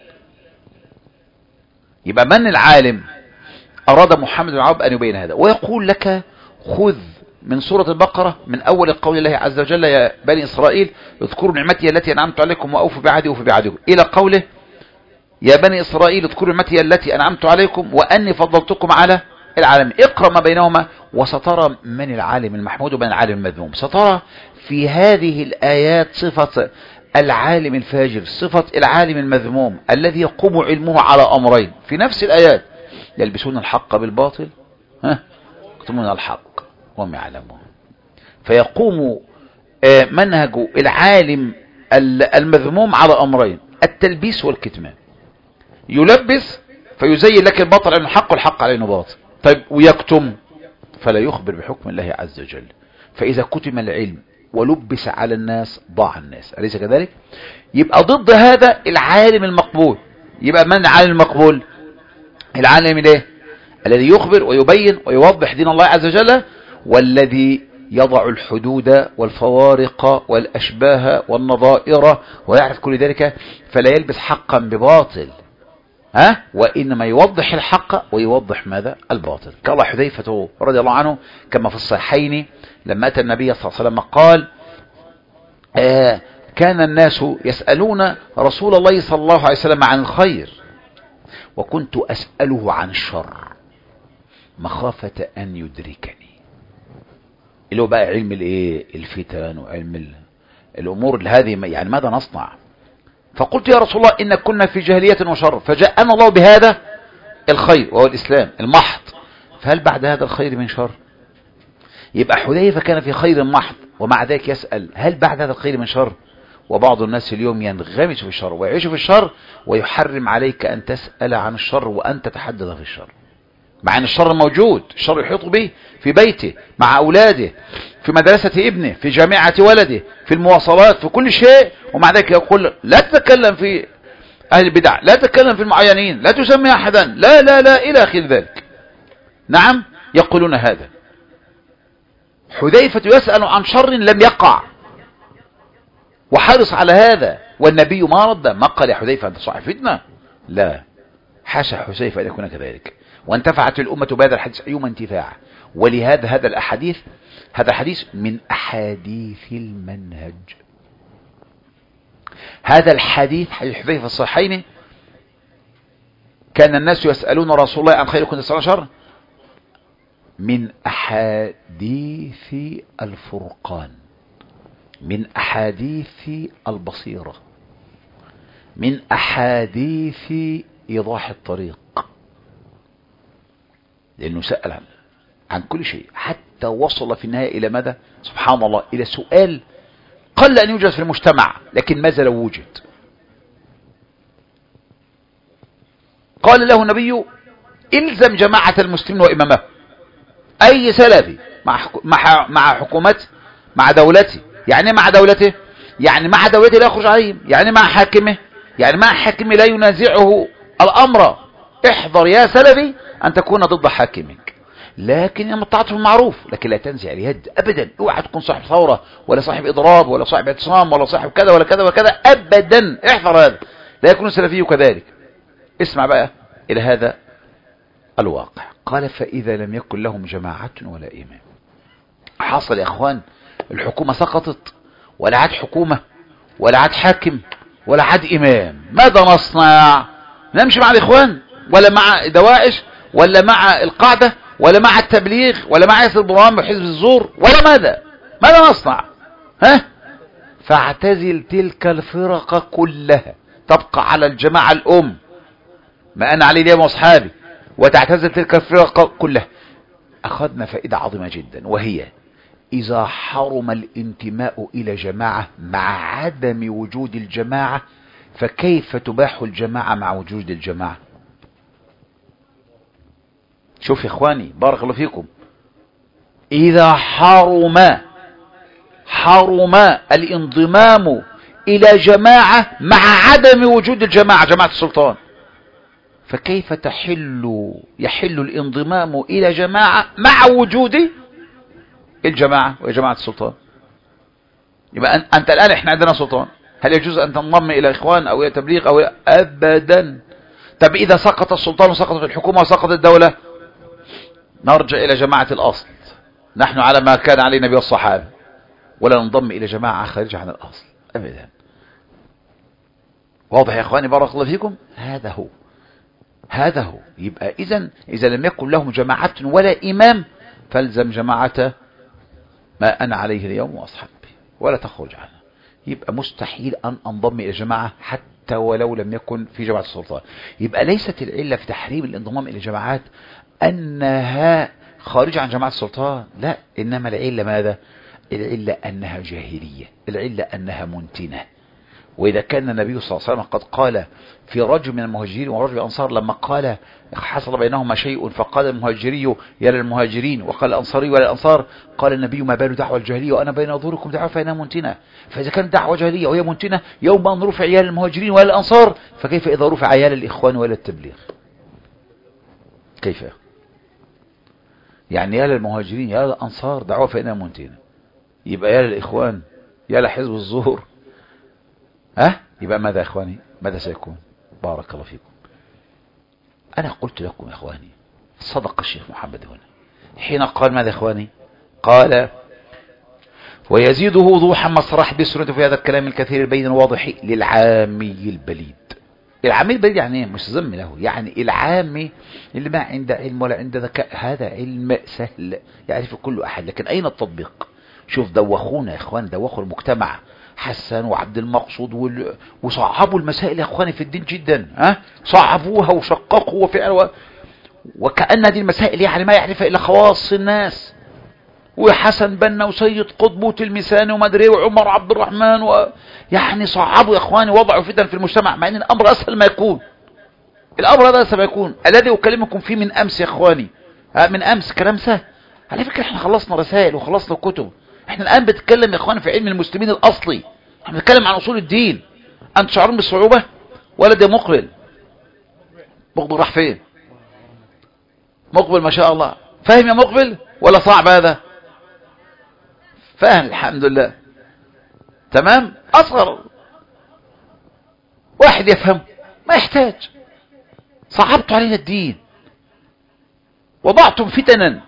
يبقى من العالم؟ أراد محمد بن عوف أن يبين هذا ويقول لك خذ من سورة البقرة من أول قول الله عز وجل يا بني إسرائيل اذكروا نعمتي التي أنعمت عليكم وأوفوا بعهدي وفي بعهدكم، إلى قوله يا بني إسرائيل اذكروا نعمتي التي أنعمت عليكم وأني فضلتكم على العالم. اقرأ ما بينهما وسترى من العالم المحمود ومن العالم المذموم. سترى في هذه الآيات صفة العالم الفاجر، صفة العالم المذموم الذي يقوم علمه على أمرين في نفس الآيات: يلبسون الحق بالباطل ها يكتمون الحق وهم يعلمون. فيقوم منهج العالم المذموم على أمرين: التلبيس والكتمان. يلبس فيزين لك الباطل على الحق والحق على انه باطل. طيب ويكتم فلا يخبر بحكم الله عز وجل. فإذا كتم العلم ولبس على الناس ضاع الناس، أليس كذلك؟ يبقى ضد هذا العالم المقبول. يبقى من العالم المقبول؟ العالم الايه؟ الذي يخبر ويبين ويوضح دين الله عز وجل، والذي يضع الحدود والفوارق والأشباه والنظائر ويعرف كل ذلك، فلا يلبس حقا بباطل ها وإنما يوضح الحق ويوضح ماذا؟ الباطل. قال حذيفة رضي الله عنه كما في الصحيحين لما أتى النبي صلى الله عليه وسلم قال آه كان الناس يسألون رسول الله صلى الله عليه وسلم عن الخير وكنت أسأله عن الشر مخافة أن يدركني. اللي هو بقى علم الايه؟ الفتن وعلم الأمور هذه. يعني ماذا نصنع؟ فقلت يا رسول الله إن كنا في جاهلية وشر، فجاءنا الله بهذا الخير وهو الإسلام المحض، فهل بعد هذا الخير من شر؟ يبقى حذيفة كان في خير محض، ومع ذلك يسأل هل بعد هذا الخير من شر؟ وبعض الناس اليوم ينغمس في الشر ويعيش في الشر، ويحرم عليك أن تسأل عن الشر وأن تتحدث في الشر، مع أن الشر موجود. الشر يحيط به في بيته، مع أولاده، في مدرسة ابنه، في جامعة ولده، في المواصلات، في كل شيء، ومع ذلك يقول لا تتكلم في أهل البدع، لا تتكلم في المعينين، لا تسمي أحدا، لا لا لا إلى آخر ذلك. نعم يقولون هذا. حذيفة يسأل عن شر لم يقع وحرص على هذا، والنبي ما رد، ما قال يا حذيفة أنت صاحب فتنة، لا، حاشا حذيفة أن يكون كذلك. وانتفعت الأمة بهذا الحديث أيما انتفاع. ولهذا هذا الأحاديث هذا الحديث من أحاديث المنهج. هذا الحديث حديث حذيفة الصحيحين، كان الناس يسألون رسول الله عن خير كنت تسألون شر، من أحاديث الفرقان، من أحاديث البصيرة، من أحاديث إيضاح الطريق، لأنه سأل عن, عن كل شيء، حتى وصل في النهاية إلى ماذا؟ سبحان الله، إلى سؤال قل أن يوجد في المجتمع لكن ماذا لو وجد؟ قال له النبي إلزم جماعة المسلمين وإمامه. أي سلفي مع مع مع حكومته، مع دولته، يعني مع دولته، يعني مع دولته لا يخرج عليهم، يعني مع حاكمه، يعني مع حاكمه لا ينازعه الأمر. احذر يا سلفي أن تكون ضد حاكمك، لكن يوم الطاعة المعروف، لكن لا تنزع اليد أبدا. اوعى تكون صاحب ثورة ولا صاحب إضراب ولا صاحب اعتصام ولا صاحب كذا ولا كذا وكذا أبدا. احذر هذا، لا يكون السلفي كذلك. اسمع بقى إلى هذا الواقع. قال فإذا لم يكن لهم جماعة ولا إمام. حصل يا أخوان، الحكومة سقطت، ولا عاد حكومة ولا عاد حاكم ولا عاد إمام. ماذا نصنع؟ نمشي مع الإخوان ولا مع دواعش ولا مع القاعدة ولا مع التبليغ ولا مع ياسر برهان وحزب الزور ولا ماذا؟ ماذا نصنع؟ ها؟ فاعتزل تلك الفرق كلها، تبقى على الجماعة الأم ما أنا عليه اليوم وأصحابي، وتعتزل تلك الفرق كلها. أخذنا فائدة عظيمة جدا، وهي إذا حرم الانتماء إلى جماعة مع عدم وجود الجماعة، فكيف تباح الجماعة مع وجود الجماعة؟ شوف يا إخواني بارك الله فيكم، إذا حرم حرم الانضمام إلى جماعة مع عدم وجود الجماعة، جماعة السلطان، فكيف تحل يحل الانضمام إلى جماعة مع وجود الجماعة وجماعة السلطان؟ يبقى أنت الآن إحنا عندنا سلطان، هل يجوز أن تنضم إلى إخوان أو إلى تبليغ أو إلى أبدا؟ طب إذا سقط السلطان وسقطت الحكومة وسقطت الدولة، نرجع إلى جماعة الأصل، نحن على ما كان عليه النبي والصحابة، ولا ننضم إلى جماعة خارجة عن الأصل أبدا. واضح يا إخواني بارك الله فيكم؟ هذا هو هذا هو. يبقى إذن إذا لم يكن لهم جماعة ولا إمام، فالزم جماعة ما أنا عليه اليوم وأصحابي ولا تخرج عنها. يبقى مستحيل أن أنضم إلى جماعة حتى ولو لم يكن في جماعة السلطان. يبقى ليست العلة في تحريم الانضمام إلى جماعات أنها خارجة عن جماعة السلطان، لا، إنما العلة ماذا؟ العلة أنها جاهلية، العلة أنها منتنة. وإذا كان النبي صلى الله عليه وسلم قد قال في رجل من المهاجرين ورجل الأنصار، لما قال حصل بينهما شيء فقال المهاجري يا للمهاجرين وقال الأنصاري ولا الأنصار، قال النبي ما بال دعوة الجاهلية وأنا بين ظهوركم دعوة فإنها منتنة. فإذا كانت دعوة جاهلية وهي منتنة يوم أن رفع يا للمهاجرين ولا الأنصار، فكيف إذا رفع يا للإخوان ولا التبليغ؟ كيف يعني يا للمهاجرين يا للأنصار دعوة فإنها منتنة، يبقى يا للإخوان يا لحزب الزهور، ها؟ يبقى ماذا يا إخواني؟ ماذا سيكون؟ بارك الله فيكم. أنا قلت لكم يا إخواني صدق الشيخ محمد هنا حين قال ماذا يا إخواني؟ قال ويزيده وضوحا ما صرح بسنته في هذا الكلام الكثير البين الواضح للعامي البليد. العامي البليد يعني مش ذم له، يعني العامي اللي ما عنده علم ولا عنده ذكاء، هذا علم سهل يعرف كل أحد، لكن أين التطبيق؟ شوف دوخونا يا إخوان، دوخوا المجتمع حسان وعبد المقصود وال... وصعبوا المسائل يا اخواني في الدين جدا، ها صعبوها وشققوا وفعلا و... وكأن هذه المسائل يعني ما يعرفها الا خواص الناس، وحسن بنا وسيد قطب وتلمساني ومدري وعمر عبد الرحمن و... يعني صعبوا يا اخواني، وضعوا فتن في المجتمع، مع ان الامر اسهل ما يكون. الامر هذا اسهل ما يكون. الذي اكلمكم فيه من امس يا اخواني، من امس كلام سهل. على فكرة احنا خلصنا رسائل وخلصنا كتب، احنا الان بنتكلم يا اخواني في علم المسلمين الاصلي، احنا بنتكلم عن اصول الدين. انتم شعرون بالصعوبة ولا ده مقبل؟ مقبل راح فين؟ مقبل ما شاء الله فاهم يا مقبل ولا صعب هذا؟ فاهم الحمد لله تمام. اصغر واحد يفهم ما يحتاج. صعبتوا علينا الدين، وضعتم فتنا،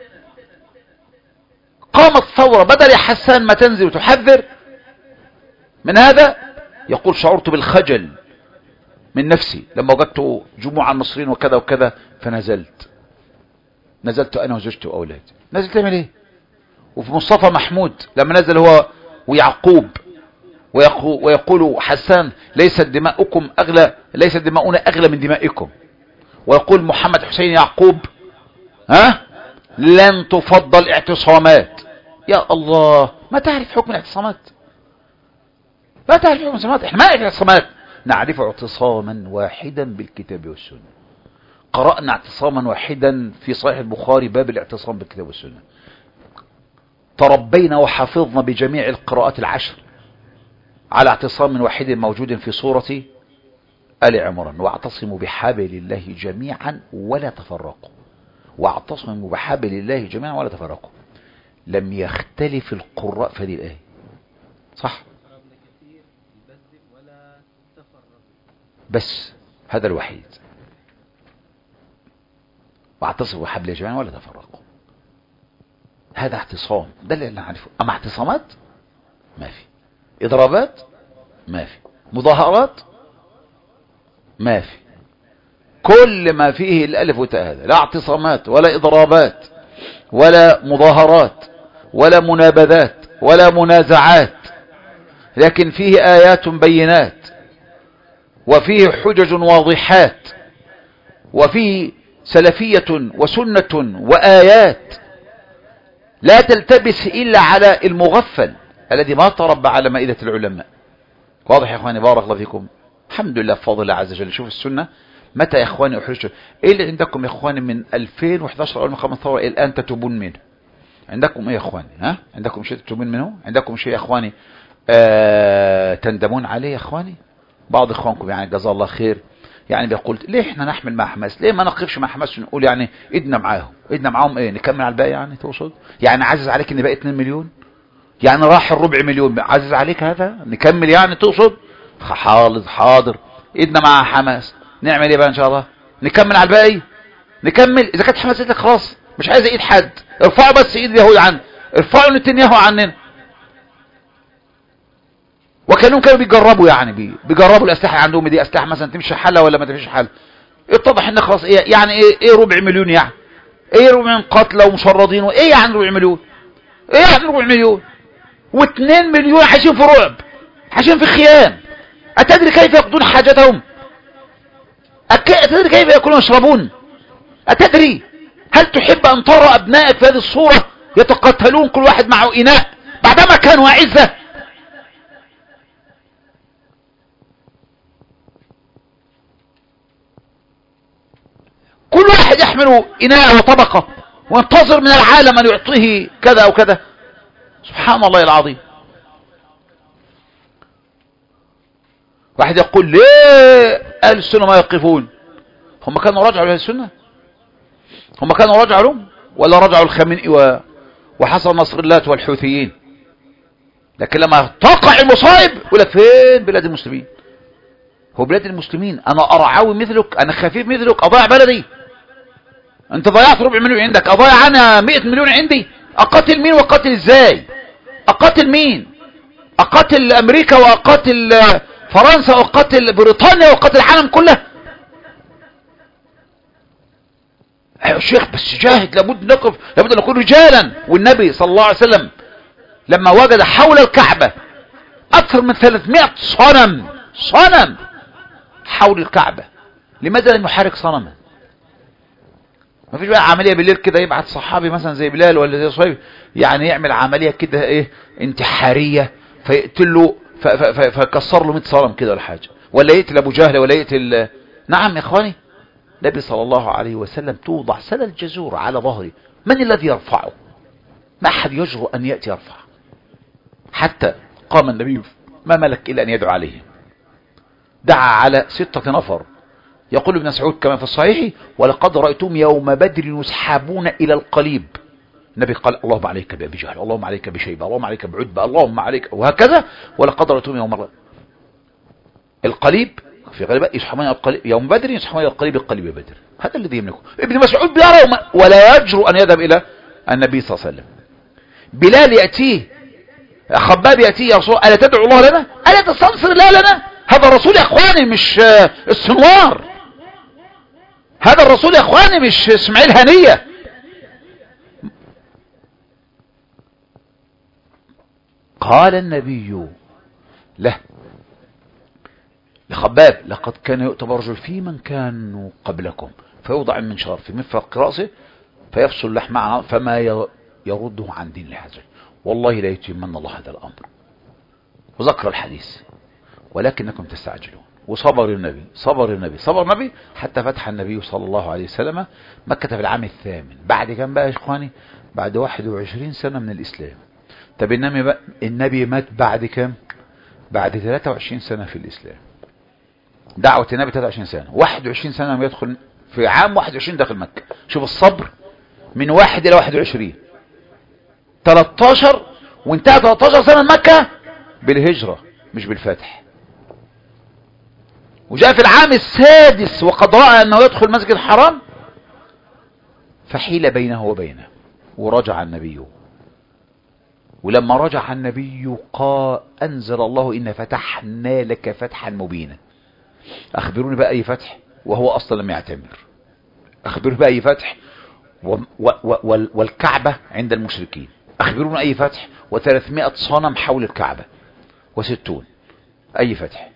قامت ثورة. بدل يا حسان ما تنزل وتحذر من هذا، يقول شعرت بالخجل من نفسي لما وجدت جموع المصريين وكذا وكذا فنزلت. نزلت انا وزوجتي واولادي. نزلت تعمل ايه؟ وفي مصطفى محمود لما نزل هو ويعقوب ويقول حسان ليست دماؤكم اغلى، ليست دماؤنا اغلى من دمائكم، ويقول محمد حسين يعقوب ها لن تفضل اعتصامات. يا الله، ما تعرف حكم الاعتصامات، ما تعرف حكم الاعتصامات. احنا ما نعرف الاعتصامات، نعرف اعتصاما واحدا بالكتاب والسنة. قرأنا اعتصاما واحدا في صحيح البخاري باب الاعتصام بالكتاب والسنة. تربينا وحفظنا بجميع القراءات العشر على اعتصام واحد موجود في سورة آل عمران، واعتصموا بحبل الله جميعا ولا تفرقوا. واعتصموا بحبل الله جميعا ولا تفرقوا. لم يختلف القراء في هذه الآية، صح؟ بس هذا الوحيد. واعتصموا بحبل الله جميعا ولا تفرقوا. هذا اعتصام، ده اللي نعرفه. اما اعتصامات ما في، اضرابات ما في، مظاهرات ما في. كل ما فيه الالف وتاء هذا، لا اعتصامات ولا اضرابات ولا مظاهرات ولا منابذات ولا منازعات، لكن فيه ايات بينات، وفيه حجج واضحات، وفيه سلفية وسنة وآيات لا تلتبس إلا على المغفل الذي ما تربى على مائدة العلماء. واضح يا إخواني؟ بارك الله فيكم. الحمد لله بفضل الله عز وجل. شوف السنة متى يا إخواني أحرجت؟ إيه اللي عندكم يا إخواني من ألفين وإحدى عشر أول ما قامت الثورة الآن تتوبون منه؟ عندكم إيه يا إخواني؟ ها؟ عندكم شيء تتوبون منه؟ عندكم شيء يا إخواني آه تندمون عليه يا إخواني؟ بعض إخوانكم يعني جزاه الله خير يعني بيقول ليه احنا نحمل مع حماس؟ ليه ما نقفش مع حماس ونقول يعني ايدنا معاهم؟ ايدنا معاهم ايه؟ نكمل على الباقي يعني؟ تقصد يعني عزز عليك ان باقي اتنين مليون؟ يعني راح الربع مليون، عزز عليك هذا؟ نكمل يعني تقصد؟ حاضر حاضر، ايدنا مع حماس. نعمل ايه بقى ان شاء الله؟ نكمل على الباقي؟ نكمل. اذا كانت حماس قالت لك خلاص مش عايز ايد حد، ارفعوا بس ايد اليهود عنه، ارفعوا نتنياهو عننا. وكانوا كانوا بيجربوا يعني بي بيجربوا الاسلحه عندهم دي، اسلحه مثلا تمشي حالها ولا ما تمشيش حالها. اتضح ان خلاص ايه يعني ايه ايه ربع مليون يعني؟ ايه ربع مليون قتلى ومشردين؟ وايه يعني ربع مليون؟ ايه يعني ربع مليون؟ واثنين مليون عايشين في رعب، عايشين في خيام. اتدري كيف يقضون حاجتهم؟ اتدري كيف ياكلون ويشربون؟ اتدري؟ هل تحب ان ترى ابنائك في هذه الصوره يتقاتلون كل واحد معه اناء بعدما كانوا اعزه؟ كل واحد يحمل إناء وطبقة وينتظر من العالم أن يعطيه كذا أو كذا. سبحان الله العظيم. واحد يقول ليه أهل السنة ما يقفون؟ هم كانوا رجعوا لأهل السنة؟ هم كانوا رجعوا لهم ولا رجعوا الخامنئي وحسن نصر الله والحوثيين؟ لكن لما تقع المصائب يقول لك فين بلاد المسلمين؟ هو بلاد المسلمين أنا أرعوي مثلك، أنا خفيف مثلك، أضيع بلدي؟ انت ضيعت ربع مليون عندك، اضيع انا مئة مليون عندي؟ اقاتل مين واقاتل ازاي؟ اقاتل مين؟ اقاتل امريكا واقاتل فرنسا واقاتل بريطانيا واقاتل العالم كله؟ ايوه يا شيخ بس جاهد، لابد نقف، لابد نكون رجالا. والنبي صلى الله عليه وسلم لما وجد حول الكعبة اكثر من ثلاثمائة صنم صنم حول الكعبة. لماذا لم يحرك صنما؟ ما فيش بقى عملية بالليل كده يبعت صحابي مثلا زي بلال ولا زي صهيب يعني يعمل عملية كده ايه انتحارية فيقتل له فكسر له مئة صنم كده ولا حاجة، ولا يقتل ابو جهل ولا يقتل. نعم يا اخواني، النبي صلى الله عليه وسلم توضع سل الجزور على ظهره، من الذي يرفعه؟ ما احد يجرؤ ان يأتي يرفع. حتى قام النبي ما ملك الا ان يدعو عليهم، دعا على ستة نفر. يقول ابن مسعود كما في الصحيح: ولقد رأيتم يوم بدر يسحبون الى القليب. النبي قال: اللهم عليك بأبي جهل، اللهم عليك بشيبة، اللهم عليك بعتبة، اللهم عليك، وهكذا. ولقد رأيتم يوم القليب في غالبا يسحبون القليب يوم بدر، يسحبون القليب القليب بدر. هذا الذي يملكه. ابن مسعود بيرى ولا يجرؤ ان يذهب الى النبي صلى الله عليه وسلم. بلال يأتيه، خباب يأتيه: يا رسول ألا تدعو الله لنا؟ ألا تستنصر الله لنا؟ هذا الرسول يا اخواني مش السنوار، هذا الرسول يا اخواني مش اسماعيل هنية. قال النبي له لخباب: لقد كان يؤتى رجل في من كانوا قبلكم فيوضع المنشار في مفرق رأسه فيفصل اللحم عنه فما يرده عن دين الحجر، والله لا يتمنى الله هذا الأمر. وذكر الحديث: ولكنكم تستعجلون. وصبر النبي صبر النبي صبر النبي حتى فتح النبي صلى الله عليه وسلم مكة في العام الثامن. بعد كم بقى يا اخواني؟ بعد واحد وعشرين سنة من الإسلام. طب النبي النبي مات بعد كم؟ بعد ثلاثة وعشرين سنة في الإسلام. دعوة النبي ثلاثة وعشرين سنة، واحد وعشرين سنة لما يدخل في عام واحد وعشرين داخل مكة. شوف الصبر، من واحد إلى واحد وعشرين، ثلاثة عشر، وانتهى ثلاثة عشر سنة مكة بالهجرة مش بالفتح. وجاء في العام السادس وقد رأى أنه يدخل مسجد الحرام فحيل بينه وبينه ورجع النبي. ولما رجع النبي قال: أنزل الله: إن فتحنا لك فتحا مبينا. أخبروني بأي فتح وهو أصلا لم يعتمر. أخبروني بأي فتح و و و والكعبة عند المشركين. أخبروني أي فتح وثلاثمائة صنم حول الكعبة وستون. أي فتح؟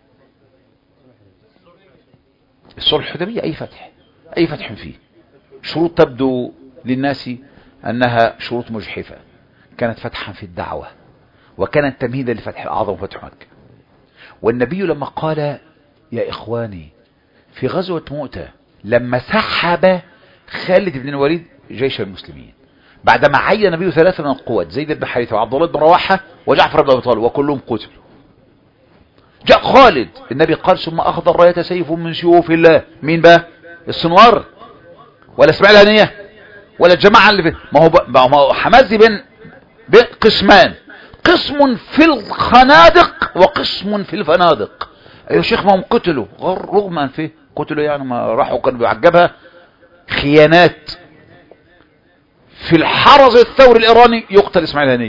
الصلح الحديبية. أي فتح؟ أي فتح فيه شروط تبدو للناس أنها شروط مجحفة، كانت فتحا في الدعوة وكانت تمهيدا لفتح الأعظم فتح مكة. والنبي لما قال: يا إخواني، في غزوة مؤتة لما سحب خالد بن الوليد جيش المسلمين بعدما عين النبي ثلاثة من القوات: زيد بن حارثة وعبد الله بن رواحة وجعفر بن أبي طالب، وكلهم قتلوا. جاء خالد، النبي قال: ثم أخذ الراية سيف من سيوف الله. مين بقى؟ السنوار ولا اسماعيل هنية ولا الجماعة اللي في ما هو ما هو حماس بين قسمان، قسم في الخنادق وقسم في الفنادق. ايوه شيخ، ما هم قتلوا رغم ان فيه قتلوا يعني ما راحوا كانوا بيعجبها خيانات. في الحرس الثوري الإيراني يقتل اسماعيل هنية.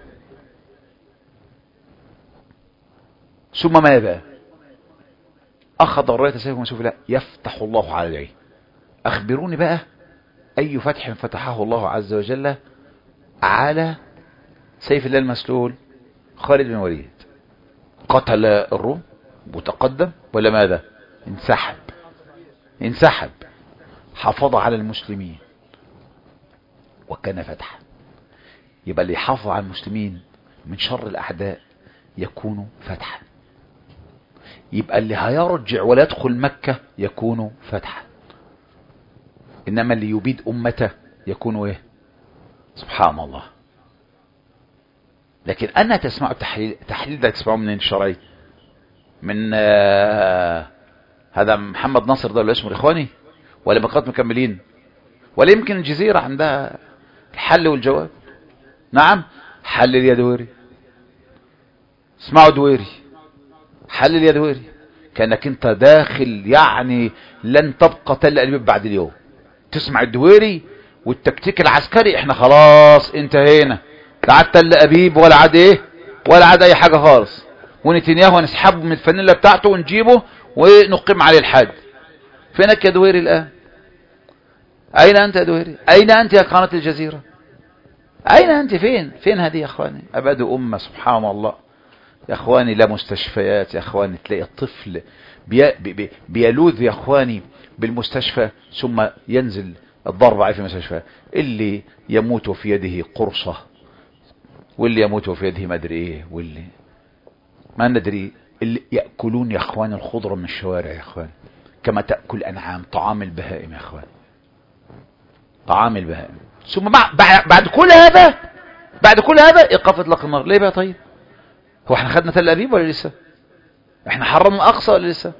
ثم ماذا؟ أخذ الراية سيف من سيوف الله يفتح الله على العين. أخبروني بقى أي فتح فتحه الله عز وجل على سيف الله المسلول خالد بن الوليد؟ قتل الروم وتقدم ولا ماذا؟ انسحب انسحب حافظ على المسلمين وكان فتحا. يبقى اللي يحافظ على المسلمين من شر الأعداء يكون فتحا. يبقى اللي هيرجع ولا يدخل مكة يكون فتحا. إنما اللي يبيد أمته يكون إيه؟ سبحان الله. لكن أنا تسمع التحليل، التحليل ده تسمعه من الشرعي من آه هذا محمد ناصر ده ولا اسمه الإخواني ولا بقات مكملين ولا يمكن الجزيرة عندها الحل والجواب. نعم، حل اليدويري. اسمعوا دويري، حل اليدويري. كأنك انت داخل يعني لن تبقى تل الباب بعد اليوم. تسمع الدويري والتكتيك العسكري، احنا خلاص انتهينا، لا عاد تل ابيب ولا عاد ايه ولا عاد اي حاجة خالص، ونتنياهو هنسحبه من الفانيلا بتاعته ونجيبه ونقيم عليه الحد. فينك يا دويري الان؟ اين انت يا دويري؟ اين انت يا قناة الجزيرة؟ اين انت؟ فين فين هذه يا اخواني؟ ابعدوا امة سبحان الله. يا اخواني لا مستشفيات يا اخواني، تلاقي الطفل بي بي بيلوذ يا اخواني بالمستشفى ثم ينزل الضرب عليه في المستشفى، اللي يموت في يده قرصة واللي يموت في يده ما ادري ايه واللي ما ندري، اللي يأكلون يا اخواني الخضرة من الشوارع يا اخواني كما تأكل انعام، طعام البهائم يا اخواني، طعام البهائم. ثم بعد كل هذا بعد كل هذا ايقاف اطلاق النار. ليه بقى؟ طيب هو احنا خدنا تل ابيب ولا لسه؟ احنا حرمنا اقصى ولا لسه؟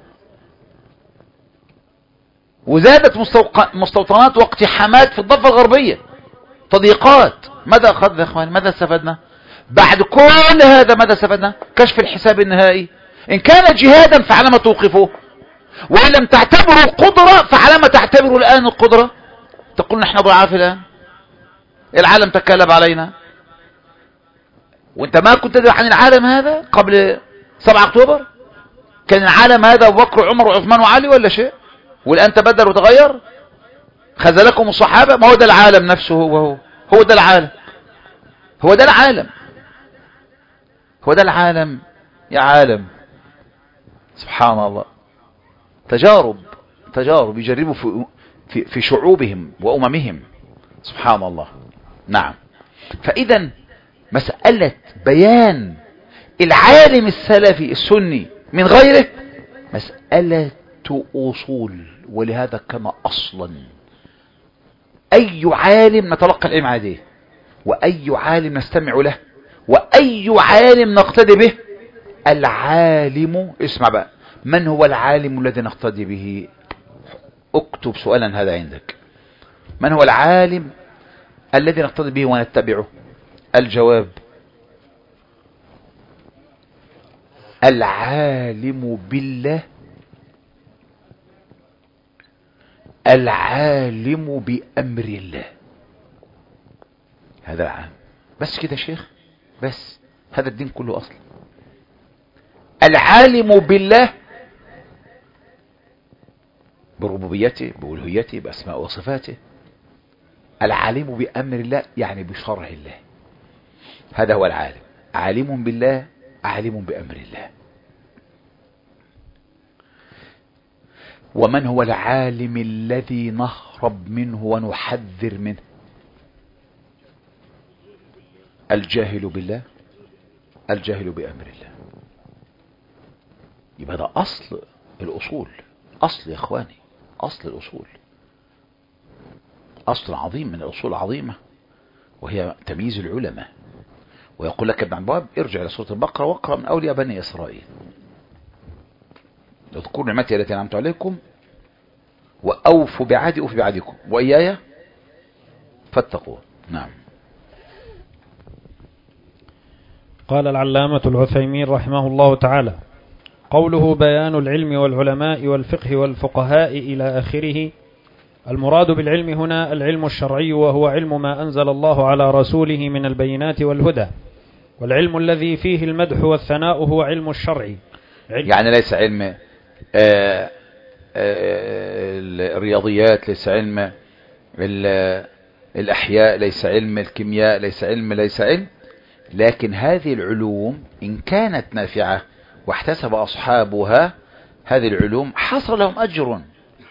وزادت مستوطنات واقتحامات في الضفة الغربية، تضييقات. ماذا اخذنا يا اخواني؟ ماذا استفدنا بعد كل هذا؟ ماذا استفدنا؟ كشف الحساب النهائي. ان كان جهادا فعلى ما توقفه، وان لم تعتبروا القدرة فعلى ما تعتبروا الان القدرة. تقول نحن ضعاف الان، العالم تكالب علينا، وانت ما كنت تدري عن العالم هذا قبل سبعة اكتوبر؟ كان العالم هذا ابو بكر وعمر وعثمان وعلي ولا شيء؟ والان تبدل وتغير. خذلكم الصحابة. ما هو ده العالم نفسه، هو هو هو ده العالم، هو ده العالم، هو ده العالم يا عالم. سبحان الله. تجارب تجارب يجربوا في في, في شعوبهم واممهم. سبحان الله. نعم. فاذا مسألة بيان العالم السلفي السني من غيره مسألة أصول، ولهذا كما أصلا أي عالم نتلقى العلم عليه، وأي عالم نستمع له، وأي عالم نقتدي به. العالم، اسمع بقى، من هو العالم الذي نقتدي به؟ اكتب سؤالا هذا عندك. من هو العالم الذي نقتدي به ونتبعه؟ الجواب: العالم بالله، العالم بأمر الله. هذا العام. بس كده شيخ؟ بس هذا الدين كله أصلا. العالم بالله بربوبيته بألوهيته بأسماء وصفاته. العالم بأمر الله يعني بشرع الله. هذا هو العالم. عالم بالله، عالم بأمر الله. ومن هو العالم الذي نهرب منه ونحذر منه؟ الجاهل بالله، الجاهل بأمر الله. يبقى ده أصل الأصول، أصل يا إخواني، أصل الأصول، أصل عظيم من الأصول العظيمة، وهي تمييز العلماء. ويقول لك ابن عباد: ارجع إلى سورة البقرة واقرأ من أولياء بني إسرائيل. اذكروا نعمتي التي أنعمت عليكم وأوفوا بعهدي أوفي بعهدكم وإياي فاتقوا. نعم. قال العلامة العثيمين رحمه الله تعالى: قوله بيان العلم والعلماء والفقه والفقهاء إلى آخره، المراد بالعلم هنا العلم الشرعي، وهو علم ما أنزل الله على رسوله من البينات والهدى. والعلم الذي فيه المدح والثناء هو علم الشرع. علم يعني ليس علم آآ آآ الرياضيات، ليس علم الأحياء، ليس علم الكيمياء، ليس علم ليس علم لكن هذه العلوم إن كانت نافعة واحتسب أصحابها هذه العلوم حصل لهم أجر،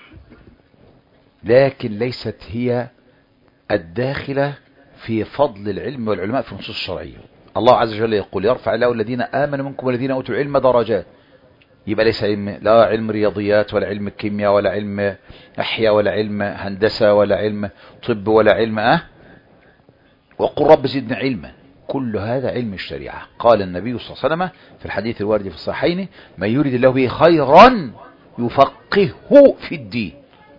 لكن ليست هي الداخلة في فضل العلم والعلماء في النصوص الشرعية. الله عز وجل يقول: يرفع الله الذين آمنوا منكم والذين أوتوا العلم درجات. يبقى ليس علم، لا علم رياضيات ولا علم كيمياء ولا علم أحياء ولا علم هندسة ولا علم طب ولا علم أه وقل رب زدنا علما. كل هذا علم الشريعة. قال النبي صلى الله عليه وسلم في الحديث الوارد في الصحيحين: من يريد الله به خيرا يفقهه في الدين.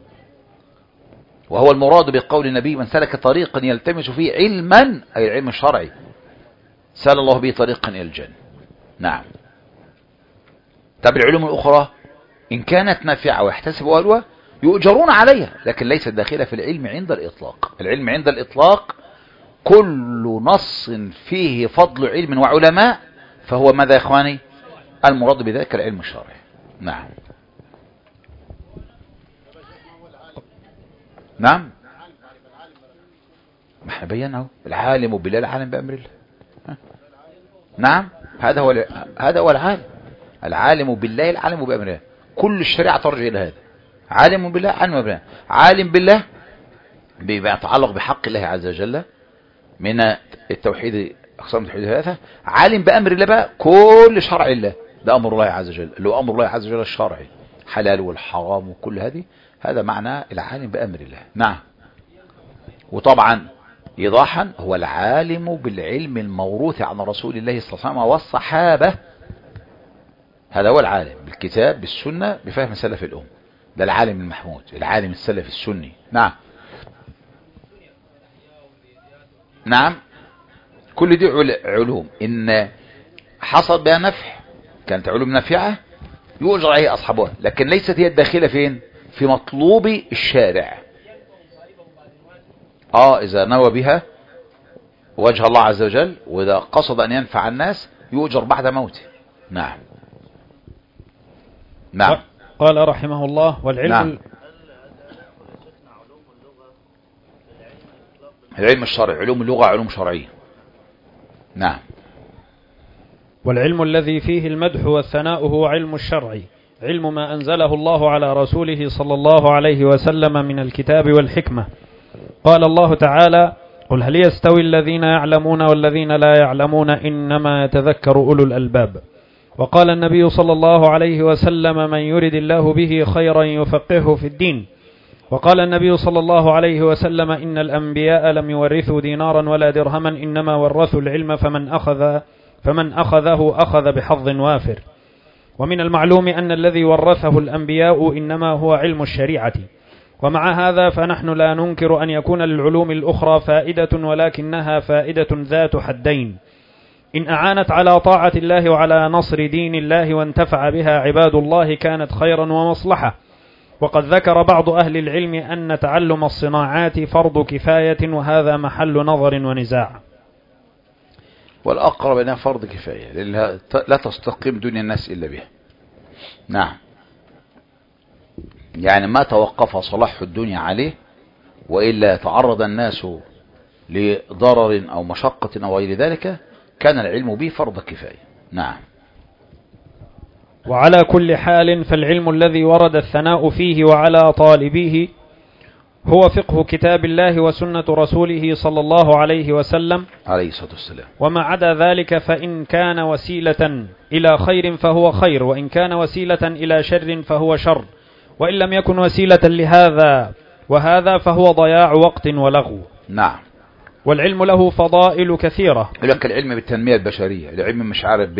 وهو المراد بقول النبي: من سلك طريقا يلتمس فيه علما، أي العلم الشرعي، سال الله به طريقا إلى الجنة. نعم. طب العلوم الأخرى إن كانت نافعة ويحتسب أهلها يؤجرون عليها، لكن ليست داخلة في العلم عند الإطلاق. العلم عند الإطلاق كل نص فيه فضل علم وعلماء فهو ماذا يا إخواني؟ المراد بذلك العلم الشرعي. نعم. نعم، ما احنا بيناه العالم بالله، العالم بأمر الله. نعم، هذا هو هذا هو العالم. العالم بالله العالم بأمر الله. كل الشريعة ترجع إلى هذا. عالم بالله عالم بالله. عالم بالله بما يتعلق بحق الله عز وجل من التوحيد، أقسام التوحيد ثلاثة. عالم بأمر الله بقى كل شرع الله، ده أمر الله عز وجل اللي هو أمر الله عز وجل الشرعي، حلال والحرام وكل هذه، هذا معنى العالم بأمر الله. نعم. وطبعا إيضاحا هو العالم بالعلم الموروث عن رسول الله صلى الله عليه وسلم والصحابة، هذا هو العالم بالكتاب بالسنة بفهم سلف الأم، ده العالم المحمود، العالم السلف السني. نعم نعم. كل دي علوم إن حصل بها نفع، كانت علوم نافعة يؤجر عليها أصحابها، لكن ليست هي الداخلة فين؟ في مطلوب الشارع. اه إذا نوى بها وجه الله عز وجل، وإذا قصد أن ينفع الناس يؤجر بعد موته. نعم نعم. قال رحمه الله والعلم نعم. العلم الشرعي، علوم اللغة علوم شرعية. نعم. والعلم الذي فيه المدح والثناء هو علم الشرع، علم ما أنزله الله على رسوله صلى الله عليه وسلم من الكتاب والحكمة. قال الله تعالى: قل هل يستوي الذين يعلمون والذين لا يعلمون إنما يتذكر أولو الألباب. وقال النبي صلى الله عليه وسلم: من يرد الله به خيرا يفقهه في الدين. وقال النبي صلى الله عليه وسلم: إن الأنبياء لم يورثوا دينارا ولا درهما إنما ورثوا العلم فمن أخذ فمن أخذه أخذ بحظ وافر. ومن المعلوم أن الذي ورثه الأنبياء إنما هو علم الشريعة. ومع هذا فنحن لا ننكر أن يكون للعلوم الأخرى فائدة، ولكنها فائدة ذات حدين، إن أعانت على طاعة الله وعلى نصر دين الله وانتفع بها عباد الله كانت خيرا ومصلحة. وقد ذكر بعض أهل العلم أن تعلم الصناعات فرض كفاية، وهذا محل نظر ونزاع. والأقرب أنها فرض كفاية، لأنها لا تستقيم دنيا الناس إلا بها. نعم. يعني ما توقف صلاح الدنيا عليه، وإلا تعرض الناس لضرر أو مشقة أو غير ذلك، كان العلم به فرض كفاية. نعم. وعلى كل حال فالعلم الذي ورد الثناء فيه وعلى طالبيه هو فقه كتاب الله وسنة رسوله صلى الله عليه وسلم عليه الصلاة والسلام. وما عدا ذلك فإن كان وسيلة إلى خير فهو خير، وإن كان وسيلة إلى شر فهو شر، وإن لم يكن وسيلة لهذا وهذا فهو ضياع وقت ولغو. نعم. والعلم له فضائل كثيرة. لك العلم بالتنمية البشرية، العلم مش عارف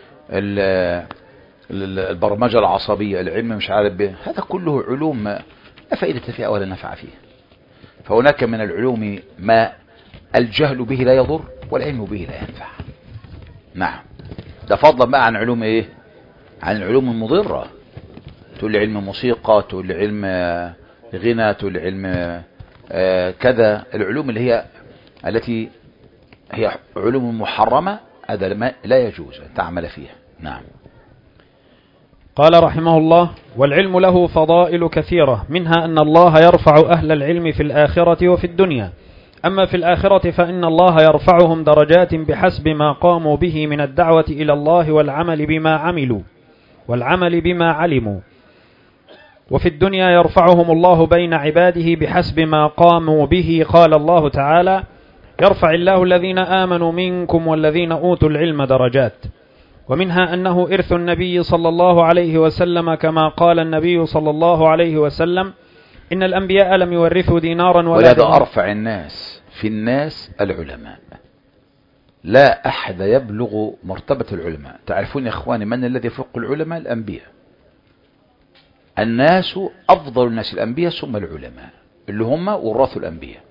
بالبرمجة العصبية، العلم مش عارف به، هذا كله علوم لا فائدة فيها ولا نفع فيها. فهناك من العلوم ما الجهل به لا يضر والعلم به لا ينفع. نعم. ده فضلا بقى عن علوم ايه؟ عن العلوم المضرة. تقول لي علم موسيقى، تقول لي علم غنى، تقول لي علم آه كذا، العلوم اللي هي التي هي علوم محرمة، هذا لا يجوز أن تعمل فيها. نعم. قال رحمه الله: والعلم له فضائل كثيرة، منها أن الله يرفع أهل العلم في الآخرة وفي الدنيا. أما في الآخرة فإن الله يرفعهم درجات بحسب ما قاموا به من الدعوة إلى الله والعمل بما عملوا والعمل بما علموا. وفي الدنيا يرفعهم الله بين عباده بحسب ما قاموا به. قال الله تعالى: يرفع الله الذين آمنوا منكم والذين أوتوا العلم درجات. ومنها أنه إرث النبي صلى الله عليه وسلم، كما قال النبي صلى الله عليه وسلم: إن الأنبياء لم يورثوا دينارا ولا ولهذا أرفع الناس في الناس العلماء، لا أحد يبلغ مرتبة العلماء. تعرفون يا إخواني من الذي فوق العلماء؟ الأنبياء. الناس أفضل الناس الأنبياء ثم العلماء اللي هم ورثوا الأنبياء.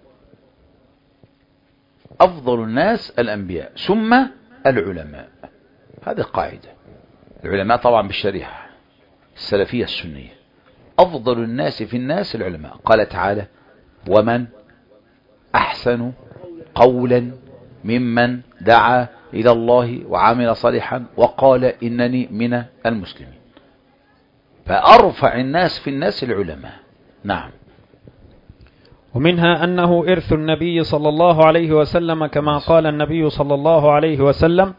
أفضل الناس الأنبياء ثم العلماء، هذه قاعدة. العلماء طبعا بالشريعة السلفية السنية، أفضل الناس في الناس العلماء. قال تعالى: ومن أحسن قولا ممن دعا إلى الله وعمل صالحا وقال إنني من المسلمين. فأرفع الناس في الناس العلماء. نعم. ومنها أنه إرث النبي صلى الله عليه وسلم، كما قال النبي صلى الله عليه وسلم: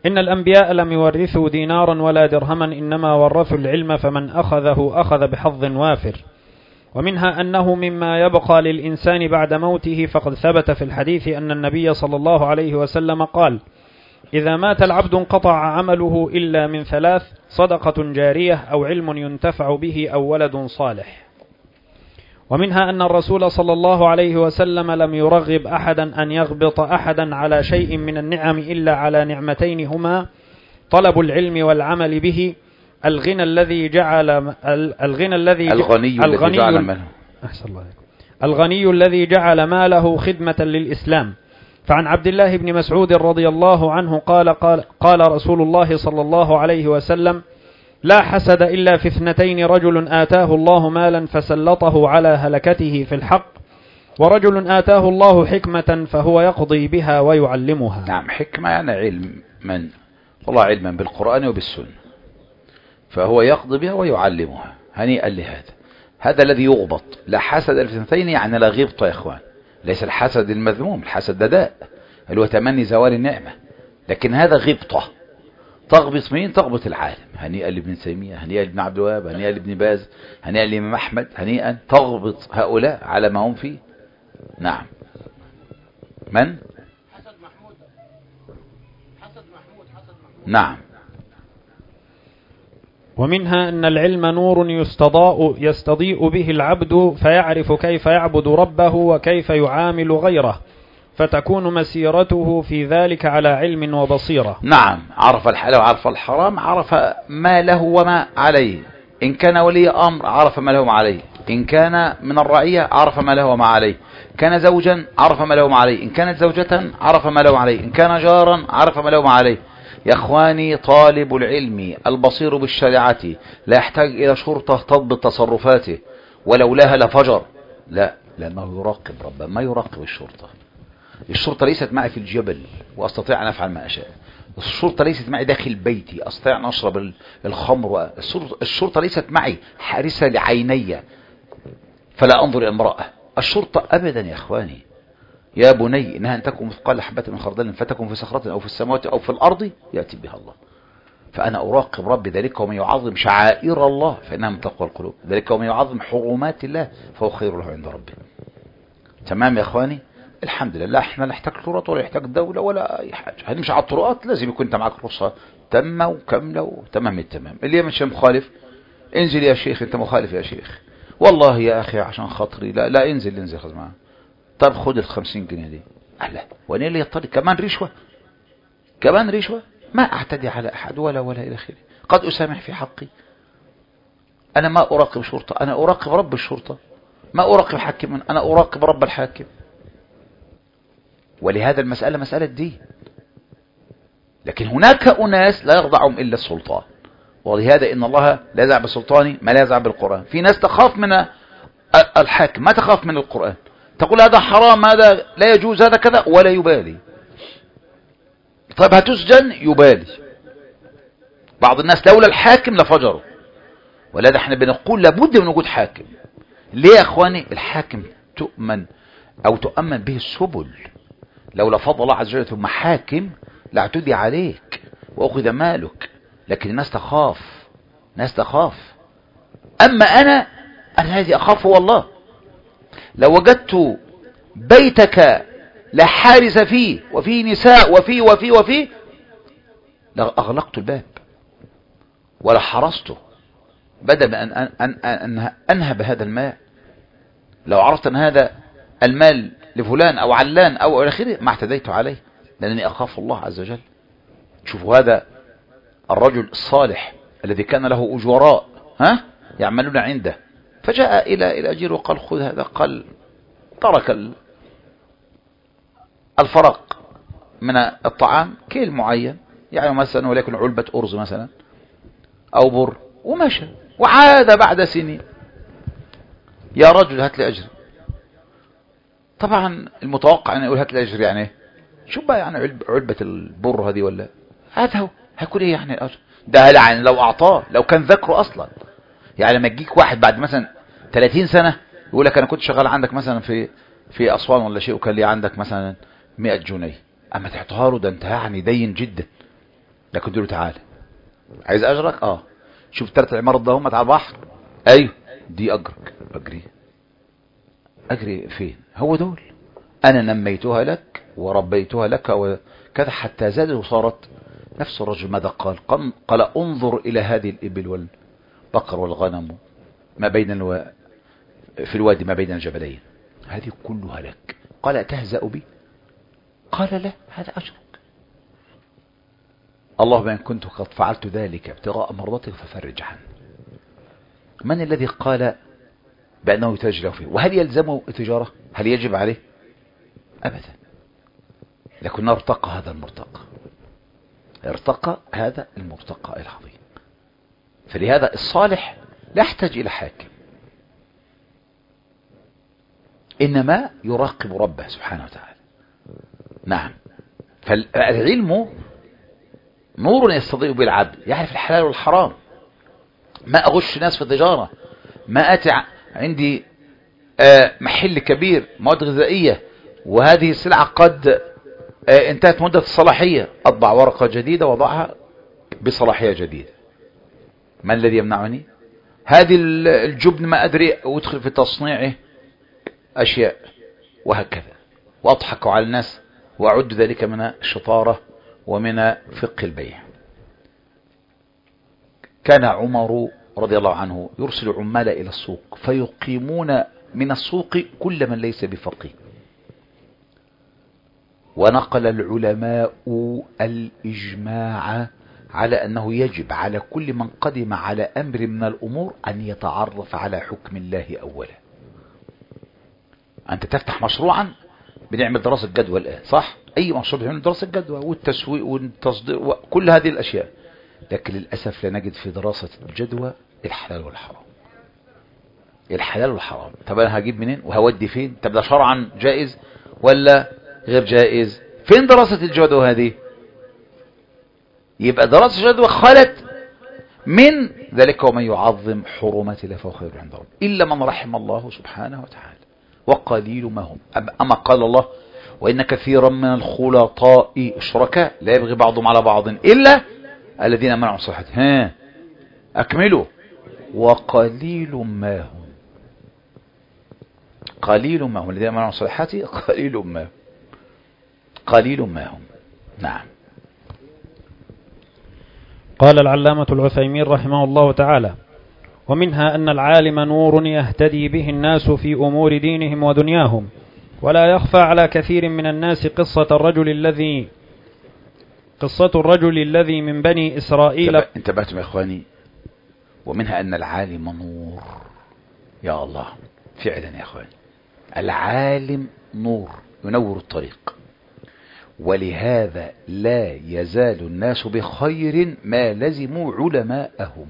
إن الأنبياء لم يورثوا دينارا ولا درهما إنما ورثوا العلم فمن أخذه أخذ بحظ وافر. ومنها أنه مما يبقى للإنسان بعد موته، فقد ثبت في الحديث أن النبي صلى الله عليه وسلم قال: إذا مات العبد انقطع عمله إلا من ثلاث: صدقة جارية أو علم ينتفع به أو ولد صالح. ومنها أن الرسول صلى الله عليه وسلم لم يرغب أحدا أن يغبط أحدا على شيء من النعم إلا على نعمتين هما طلب العلم والعمل به. الغنى الذي جعل الغنى الذي الغني الذي جعل ماله أحسن الله عليكم. الغني الذي جعل ماله خدمة للإسلام. فعن عبد الله بن مسعود رضي الله عنه قال قال, قال رسول الله صلى الله عليه وسلم: لا حسد إلا في اثنتين: رجل آتاه الله مالا فسلطه على هلكته في الحق، ورجل آتاه الله حكمة فهو يقضي بها ويعلمها. نعم، حكمة يعني علم، من الله علما بالقرآن وبالسنة، فهو يقضي بها ويعلمها. هنيئا لهذا، هذا الذي يغبط. لا حسد إلا في اثنتين يعني لا غبط يا إخوان، ليس الحسد المذموم، الحسد ده داء اللي هو تمني زوال النعمة، لكن هذا غبطة. تغبط مين؟ تغبط العالم. هنيئا لابن تيمية، هنيئا لابن عبد الوهاب، هنيئا لابن باز، هنيئا لامام احمد، هنيئا. تغبط هؤلاء على ما هم فيه. نعم. من؟ حسد محمود. حسد محمود. حسد محمود. نعم. ومنها أن العلم نور يستضاء يستضيء به العبد فيعرف كيف يعبد ربه وكيف يعامل غيره، فتكون مسيرته في ذلك على علم وبصيرة. نعم، عرف الحلال وعرف الحرام، عرف ما له وما عليه. إن كان ولي أمر عرف ما له وما عليه، إن كان من الرعية عرف ما له وما عليه، كان زوجا عرف ما له وما عليه، إن كانت زوجة عرف ما له وما عليه، إن كان جارا عرف ما له وما عليه. يا إخواني، طالب العلم البصير بالشريعة لا يحتاج إلى شرطة تضبط تصرفاته، ولولاها لفجر. لا، لأنه يراقب ربه، ما يراقب الشرطة. الشرطة ليست معي في الجبل وأستطيع أن أفعل ما أشاء. الشرطة ليست معي داخل بيتي أستطيع أن أشرب الخمر. الشرطة ليست معي حارسة لعيني فلا أنظر إلى امرأة. الشرطة أبدا يا إخواني، يا بني إنها أن تكون مثقال حبة من خردل فتكون في صخرة أو في السماوات أو في الأرض يأتي بها الله. فأنا أراقب ربي. ذلك ومن يعظم شعائر الله فإنها من تقوى القلوب، ذلك ومن يعظم حرمات الله فهو خير له عند ربه. تمام يا إخواني؟ الحمد لله، احنا لا نحتاج شرط ولا نحتاج دولة ولا أي حاجة. هنمشي على الطرقات، لازم يكون أنت معك رخصة تامة وكاملة وتمام التمام. اللي مش مخالف انزل يا شيخ، أنت مخالف يا شيخ، والله يا أخي عشان خاطري، لا لا انزل انزل خذ معاه. طب خد الخمسين جنيه دي. أهلا، وانا اللي يطلق كمان رشوة، كمان رشوة. ما أعتدي على أحد ولا ولا إلى آخره. قد أسامح في حقي. أنا ما أراقب شرطة، أنا أراقب رب الشرطة. ما أراقب حاكم، أنا أراقب رب الحاكم. ولهذا المسألة مسألة دين. لكن هناك أناس لا يخضعهم إلا السلطان، ولهذا إن الله لا يزع بالسلطان ما لا يزع بالقرآن. في ناس تخاف من الحاكم، ما تخاف من القرآن. تقول هذا حرام، هذا لا يجوز، هذا كذا، ولا يبالي. طيب هتسجن، يبالي. بعض الناس لولا الحاكم لفجروا. ولهذا احنا بنقول لابد من وجود حاكم. ليه يا اخواني؟ الحاكم تؤمن او تؤمن به السبل. لولا فضل الله عز وجل ثم حاكم لاعتدي عليك واخذ مالك. لكن الناس تخاف، ناس تخاف. اما انا انا الذي اخاف والله. لو وجدت بيتك لا حارس فيه وفيه نساء وفيه وفيه وفيه لأغلقت الباب ولا حرسته، بدل من أن, أن, أن أنهب هذا المال. لو عرفت أن هذا المال لفلان أو علان أو إلى آخره ما اعتديت عليه، لأنني أخاف الله عز وجل. شوفوا هذا الرجل الصالح الذي كان له أجوراء ها يعملون عنده، فجاء إلى إلى أجير وقال خذ هذا. قال ترك الفرق من الطعام كيل معين، يعني مثلا وليكن علبة أرز مثلا أو بر، ومشى وعاد بعد سنين. يا رجل هات لي أجر. طبعا المتوقع أن يقول هات لي أجر يعني شو بقى، يعني علبة البر هذه ولا هات هو هيكون إيه يعني الأجر ده؟ يعني لو أعطاه، لو كان ذكره أصلا. يعني لما يجيك واحد بعد مثلا ثلاثين سنة يقول لك أنا كنت شغال عندك مثلا في في أسوان ولا شيء، وكان لي عندك مثلا مئة جنيه، أما تعطيها له ده أنت يعني دين جدا. لكن تقول له تعالى عايز اجرك، اه شوف ثلاث عمارات ده هم على البحر، ايوه دي اجرك. اجري اجري فين؟ هو دول انا نميتها لك وربيتها لك وكذا حتى زادت وصارت. نفس الرجل ماذا قال؟ قال انظر الى هذه الابل والبقر والغنم ما بين الو... في الوادي ما بين الجبلين، هذه كلها لك. قال أتهزأ بي؟ قال لا، هذا أجرك. اللهم إن كنت قد فعلت ذلك ابتغاء مرضاتك ففرج عنه. من الذي قال بأنه يتاجر فيه؟ وهل يلزمه التجارة؟ هل يجب عليه؟ أبدا. لكن ارتقى هذا المرتقى، ارتقى هذا المرتقى العظيم. فلهذا الصالح لا يحتاج إلى حاكم، إنما يراقب ربه سبحانه وتعالى. نعم. فالعلم نور يستضيء بالعبد، يعرف الحلال والحرام. ما أغش ناس في التجارة، ما أتي عندي محل كبير مواد غذائية وهذه السلعة قد انتهت مدة الصلاحية، أطبع ورقة جديدة وضعها بصلاحية جديدة. ما الذي يمنعني؟ هذه الجبن ما أدري وادخل في تصنيعه أشياء وهكذا، وأضحك على الناس وأعد ذلك من الشطارة ومن فقه البيع. كان عمر رضي الله عنه يرسل عمال إلى السوق فيقيمون من السوق كل من ليس بفقيه. ونقل العلماء الإجماع على أنه يجب على كل من قدم على أمر من الأمور أن يتعرف على حكم الله أولا. أنت تفتح مشروعا، بنعمل دراسة جدوى الآن، صح؟ أي مشروع بنعمل دراسة جدوى والتسويق والتصدير وكل هذه الأشياء، لكن للأسف لا نجد في دراسة الجدوى الحلال والحرام. الحلال والحرام، طب أنا هجيب منين وهودي فين؟ طب ده شرعا جائز ولا غير جائز؟ فين دراسة الجدوى هذه؟ يبقى دراسة الجدوى خلت من ذلك. ومن يعظم حرمات الله فهو خير عند ربه إلا من رحم الله سبحانه وتعالى وقليل ما هم. أما قال الله وإن كثيرا من الخلطاء شركاء لا يبغي بعضهم على بعض إلا الذين منعوا صحته. ها أكملوا. وقليل ما هم، قليل ما هم الذين منعوا صحته، قليل ما هم، قليل ما هم. نعم. قال العلامة العثيمين رحمه الله تعالى: ومنها أن العالم نور يهتدي به الناس في أمور دينهم ودنياهم، ولا يخفى على كثير من الناس قصة الرجل الذي قصة الرجل الذي من بني إسرائيل. انتبهتم يا إخواني؟ ومنها أن العالم نور. يا الله، فعلا يا إخواني العالم نور ينور الطريق، ولهذا لا يزال الناس بخير ما لزموا علماءهم.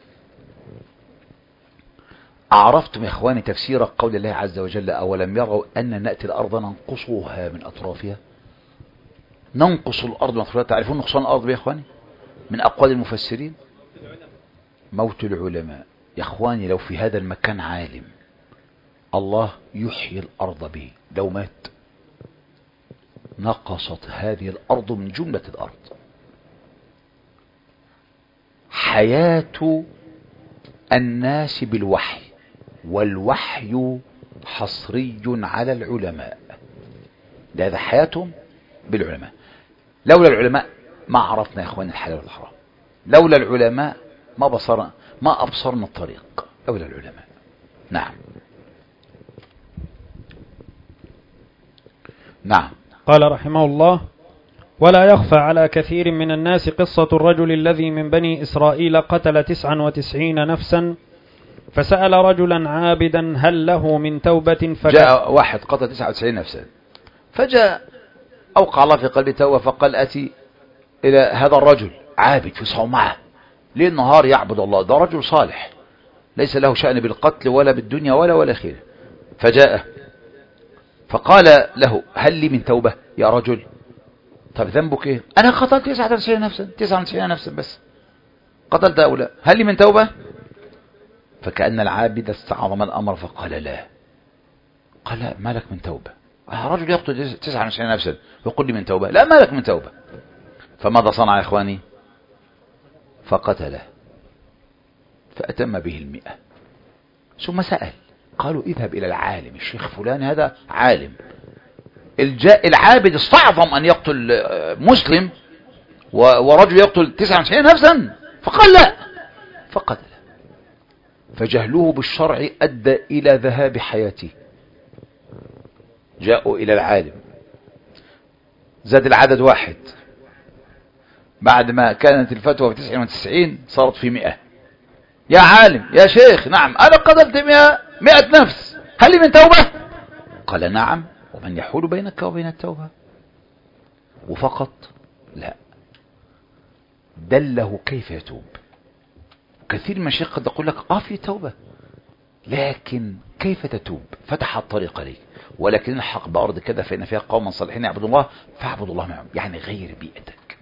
أعرفتم يا إخواني تفسير قول الله عز وجل: أولم يروا أن نأتي الأرض ننقصها من أطرافها؟ ننقص الأرض من أطرافها. تعرفون نقصان الأرض يا إخواني من أقوال المفسرين؟ موت العلماء. يا إخواني لو في هذا المكان عالم الله يحيي الأرض به، لو مات نقصت هذه الأرض من جملة الأرض. حياة الناس بالوحي، والوحي حصري على العلماء، لهذا حياتهم بالعلماء. لولا العلماء ما عرفنا يا اخواني الحلال والحرام، لولا العلماء ما بصرنا ما أبصرنا الطريق، لولا العلماء. نعم. نعم. قال رحمه الله: ولا يخفى على كثير من الناس قصة الرجل الذي من بني إسرائيل قتل تسعا وتسعين نفسا فسأل رجلا عابدا هل له من توبة؟ جاء واحد قتل تسعة وتسعين نفسا، فجاء أوقع الله في قلبه توبة، فقال أتي إلى هذا الرجل عابد في صومعة ليل نهار يعبد الله، ده رجل صالح ليس له شأن بالقتل ولا بالدنيا ولا ولا خير. فجاء فقال له هل لي من توبة يا رجل؟ طب ذنبك ايه؟ انا قتلت تسعة وتسعين نفسا، تسعة وتسعين نفسا بس قتلت هؤلاء، هل لي من توبة؟ فكأن العابد استعظم الامر فقال لا. قال لا، ما لك من توبة؟ رجل يقتل تسعة وتسعين نفسا ويقول لي من توبة؟ لا، ما لك من توبة. فماذا صنع يا اخواني؟ فقتله فأتم به المئة. ثم سأل قالوا اذهب إلى العالم الشيخ فلان هذا عالم العابد استعظم أن يقتل مسلم ورجل يقتل تسعة وتسعين نفسا، فقال لا فقتله. فجهله بالشرع أدى إلى ذهاب حياته. جاءوا إلى العالم زاد العدد واحد، بعد ما كانت الفتوى في تسعة وتسعين صارت في مئة. يا عالم يا شيخ نعم أنا قتلت مئة, مئة نفس، هل لي من توبة؟ قال نعم، ومن يحول بينك وبين التوبة؟ وفقط لا، دله كيف يتوب. كثير من الشيخ قد يقول لك اه في توبة، لكن كيف تتوب؟ فتح الطريق لك. ولكن الحق بأرض كذا فإن فيها قوما صالحين يعبدوا الله فاعبدوا الله معهم، يعني غير بيئتك.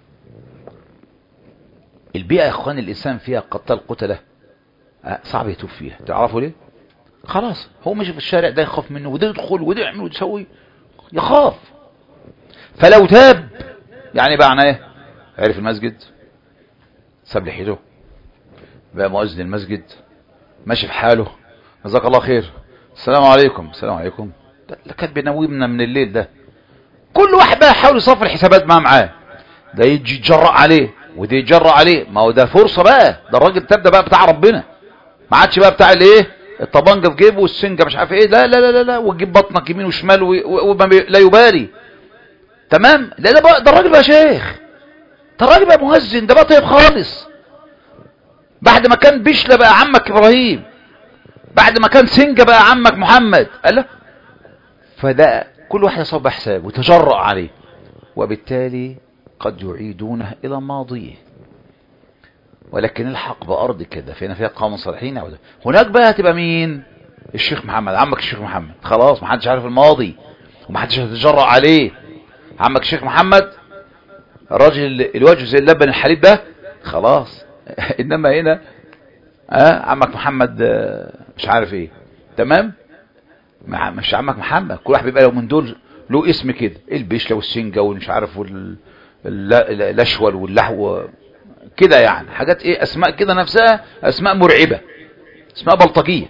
البيئة يا اخوان الانسان فيها قتال قتله صعب يتوب فيها. تعرفوا ليه؟ خلاص هو ماشي في الشارع ده يخاف منه، وده يدخل وده يعمل وده يسوي، يخاف. فلو تاب يعني بقى عناه ايه؟ عرف المسجد، ساب لحيته، بقى مؤذن المسجد، ماشي في حاله، جزاك الله خير، السلام عليكم السلام عليكم. ده كان بينومنا من الليل ده. كل واحد بقى يحاول يصفر الحسابات ما معاه، ده يجي يتجرأ عليه وده يتجرأ عليه. ما هو ده فرصة بقى، ده الراجل تبدأ بقى بتاع ربنا، ما عادش بقى بتاع الايه الطبنجة في جيبه والسنجة مش عارف ايه، لا لا لا لا, لا. وتجيب بطنك يمين وشمال وما لا يبالي. تمام؟ لا ده بقى ده الراجل بقى شيخ، ده الراجل بقى مؤذن، ده بقى طيب خالص. بعد ما كان بشلة بقى عمك ابراهيم، بعد ما كان سنجة بقى عمك محمد. قال له فده كل واحد يصب حساب وتجرأ عليه، وبالتالي قد يعيدونه الى ماضيه. ولكن الحق بأرض كده فإن فيها قوم صالحين يعبدون. هناك بقى هتبقى مين؟ الشيخ محمد، عمك الشيخ محمد، خلاص ما حدش عارف الماضي وما حدش هيتجرأ عليه. عمك الشيخ محمد الراجل الوجه زي اللبن الحليب ده خلاص. انما هنا اه عمك محمد مش عارف ايه. تمام؟ مش عمك محمد، كل واحد بيبقى له من دول له اسم كده، البشله والسنجه والمش عارف والاشول واللحو كده، يعني حاجات ايه، اسماء كده نفسها اسماء مرعبه، اسماء بلطجيه.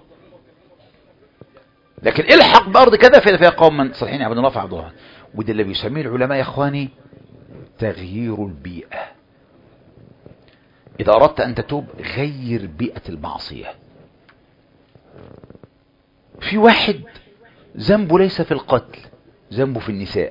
لكن الحق بارض كده فيها فيها قوم من صالحين يعبدون الله فاعبدوا الله. وده اللي بيسميه العلماء يا اخواني تغيير البيئه. اذا اردت ان تتوب غير بيئه المعصيه. في واحد ذنبه ليس في القتل، ذنبه في النساء.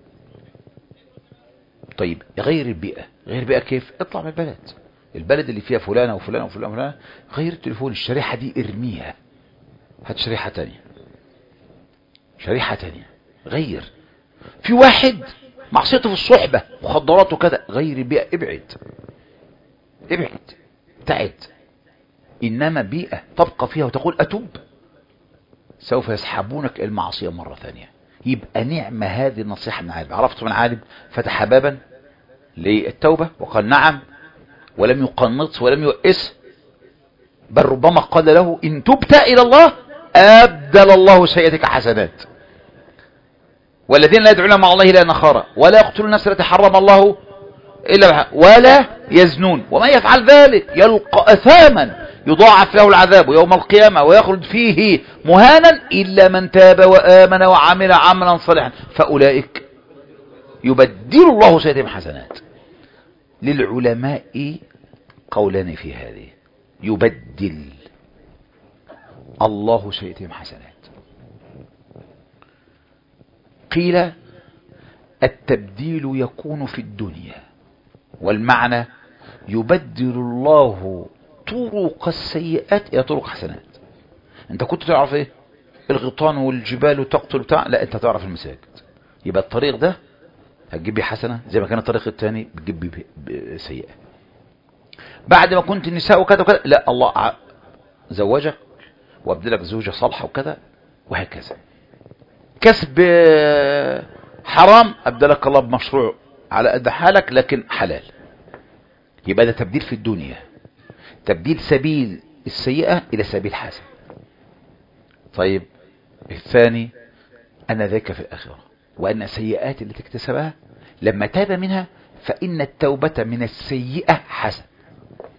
طيب غير البيئة. غير البيئة كيف؟ اطلع من البلد، البلد اللي فيها فلانة وفلانة وفلانة وفلانة، غير التليفون، الشريحة دي ارميها، هات شريحة تانية، شريحة تانية، غير. في واحد معصيته في الصحبة مخدرات وكذا، غير البيئة، ابعد ابعد ابتعد. انما بيئة تبقى فيها وتقول اتوب، سوف يسحبونك المعصية مرة ثانية. يبقى نعمة هذه النصيحة من عالم. عرفت من عالم فتح بابا للتوبة وقال نعم، ولم يقنط ولم يؤس، بل ربما قال له إن تبت إلى الله أبدل الله سيئتك حسنات. والذين لا يدعون مع الله إلا نخارا ولا يقتلون النفس التي حرم الله إلا بحق ولا يزنون ومن يفعل ذلك يلقى أثاما يضاعف له العذاب يوم القيامة ويخرج فيه مهانا إلا من تاب وآمن وعمل عملا صالحا فأولئك يبدل الله سيئاتهم حسنات. للعلماء قولان في هذه، يبدل الله سيئاتهم حسنات. قيل التبديل يكون في الدنيا، والمعنى يبدل الله طرق السيئات الى طرق حسنات. انت كنت تعرف ايه؟ الغيطان والجبال وتقتل بتاع، لا انت تعرف المساجد، يبقى الطريق ده هتجيب بيه حسنة زي ما كان الطريق الثاني بتجيب بيه سيئة. بعد ما كنت النساء وكذا وكذا، لا الله زوجك وابدلك زوجة صالحة وكذا وهكذا. كسب حرام ابدلك الله بمشروع على قد حالك لكن حلال. يبقى ده تبديل في الدنيا، تبديل سبيل السيئة الى سبيل حسن. طيب الثاني ان ذاك في الاخرة، وان السيئات التي اكتسبها لما تاب منها فان التوبة من السيئة حسن.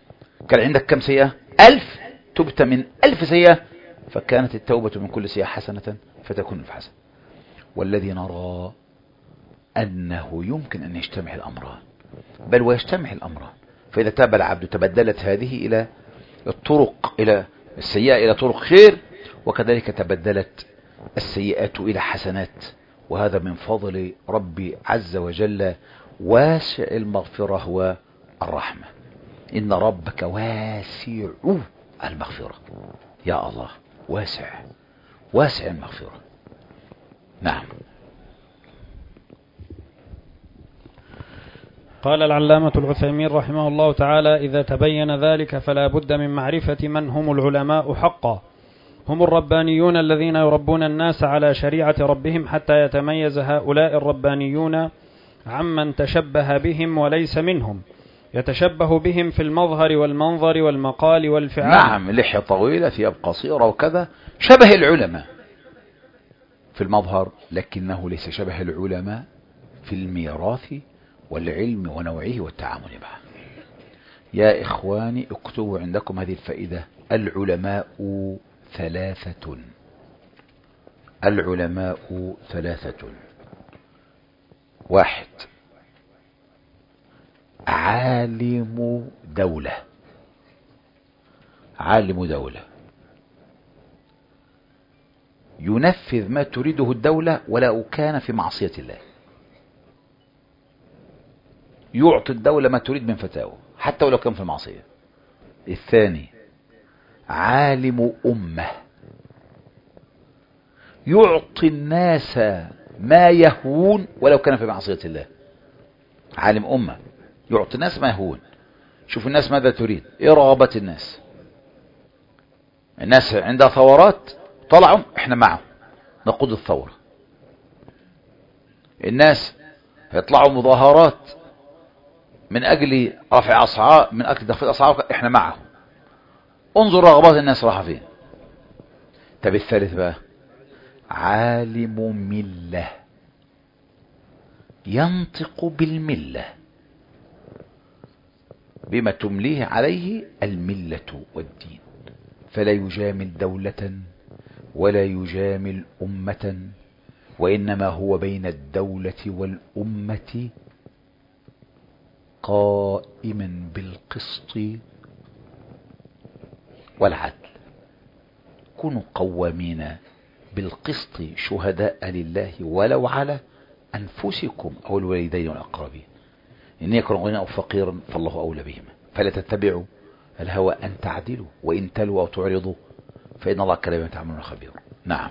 كان عندك كم سيئة؟ ألف، تبت من ألف سيئة فكانت التوبة من كل سيئة حسنة فتكون في حسنة. والذي نرى أنه يمكن أن يجتمع الأمران، بل ويجتمع الأمران. فإذا تاب العبد تبدلت هذه إلى الطرق، إلى السيئة إلى طرق خير، وكذلك تبدلت السيئات إلى حسنات. وهذا من فضل ربي عز وجل واسع المغفرة والرحمة. إن ربك واسع المغفرة، يا الله واسع واسع المغفرة. نعم. قال العلامة العثيمين رحمه الله تعالى: إذا تبين ذلك فلا بد من معرفة من هم العلماء حقا. هم الربانيون الذين يربون الناس على شريعة ربهم حتى يتميز هؤلاء الربانيون عمن تشبه بهم وليس منهم، يتشبه بهم في المظهر والمنظر والمقال والفعال. نعم، لحية طويلة، ثياب قصيرة وكذا، شبه العلماء في المظهر، لكنه ليس شبه العلماء في الميراث والعلم ونوعه والتعامل معه. يا إخواني اكتبوا عندكم هذه الفائدة: العلماء ثلاثة. العلماء ثلاثة: واحد، عالم دولة. عالم دولة ينفذ ما تريده الدولة ولو كان في معصية الله، يعطي الدولة ما تريد من فتاوى حتى ولو كان في المعصية. الثاني، عالم أمة يعطي الناس ما يهون ولو كان في معصية الله. عالم أمة يعطي الناس ما يهون. شوف الناس ماذا تريد، ايه رغبات الناس. الناس عندها ثورات، طلعوا احنا معهم نقود الثورة. الناس يطلعوا مظاهرات من اجل رفع اسعار، من اجل تخفيض اسعار، احنا معهم. انظر رغبات الناس راح فين. طب الثالث بقى، عالم ملة ينطق بالملة بما تمليه عليه الملة والدين، فلا يجامل دولة ولا يجامل أمة، وإنما هو بين الدولة والأمة قائما بالقسط والعدل. كونوا قوامين بالقسط شهداء لله ولو على أنفسكم أو الوالدين والأقربين. إن يكن غنيا أو فقيرا فالله أولى بهما، فلا تتبعوا الهوى أن تعدلوا وإن تلوا أو تعرضوا فإن الله كان بما تعملون خبير. نعم.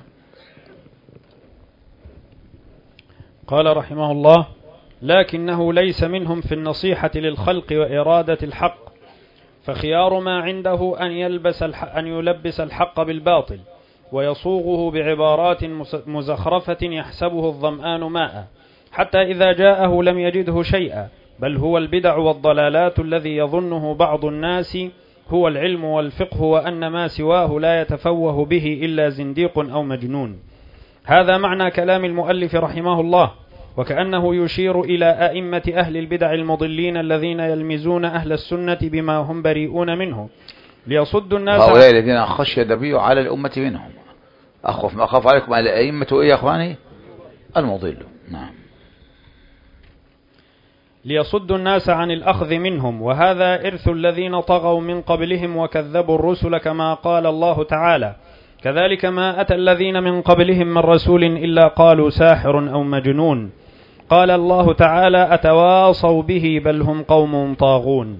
قال رحمه الله: لكنه ليس منهم في النصيحة للخلق وإرادة الحق، فخيار ما عنده أن يلبس الحق أن يلبس الحق بالباطل ويصوغه بعبارات مزخرفة يحسبه الظمآن ماء، حتى إذا جاءه لم يجده شيئا، بل هو البدع والضلالات الذي يظنه بعض الناس هو العلم والفقه، وأن ما سواه لا يتفوه به إلا زنديق أو مجنون. هذا معنى كلام المؤلف رحمه الله، وكأنه يشير إلى أئمة أهل البدع المضلين الذين يلمزون أهل السنة بما هم بريئون منه ليصدوا الناس. هؤلاء الذين خشي النبي على الأمة منهم، أخوف ما أخاف عليكم على الأئمة إيه يا أخواني؟ المضل. نعم. ليصدوا الناس عن الأخذ منهم، وهذا إرث الذين طغوا من قبلهم وكذبوا الرسل، كما قال الله تعالى: كذلك ما أتى الذين من قبلهم من رسول إلا قالوا ساحر أو مجنون. قال الله تعالى: أتواصوا به بل هم قوم طاغون.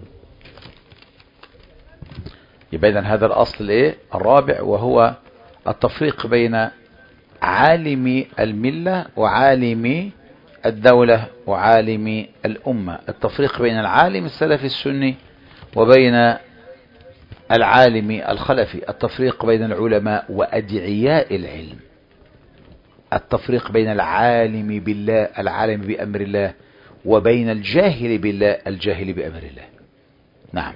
يبقى إذن هذا الأصل الإيه الرابع، وهو التفريق بين عالم الملة وعالم الدولة وعالم الأمة. التفريق بين العالم السلفي السني وبين العالم الخلفي. التفريق بين العلماء وأدعياء العلم. التفريق بين العالم بالله العالم بأمر الله وبين الجاهل بالله الجاهل بأمر الله. نعم.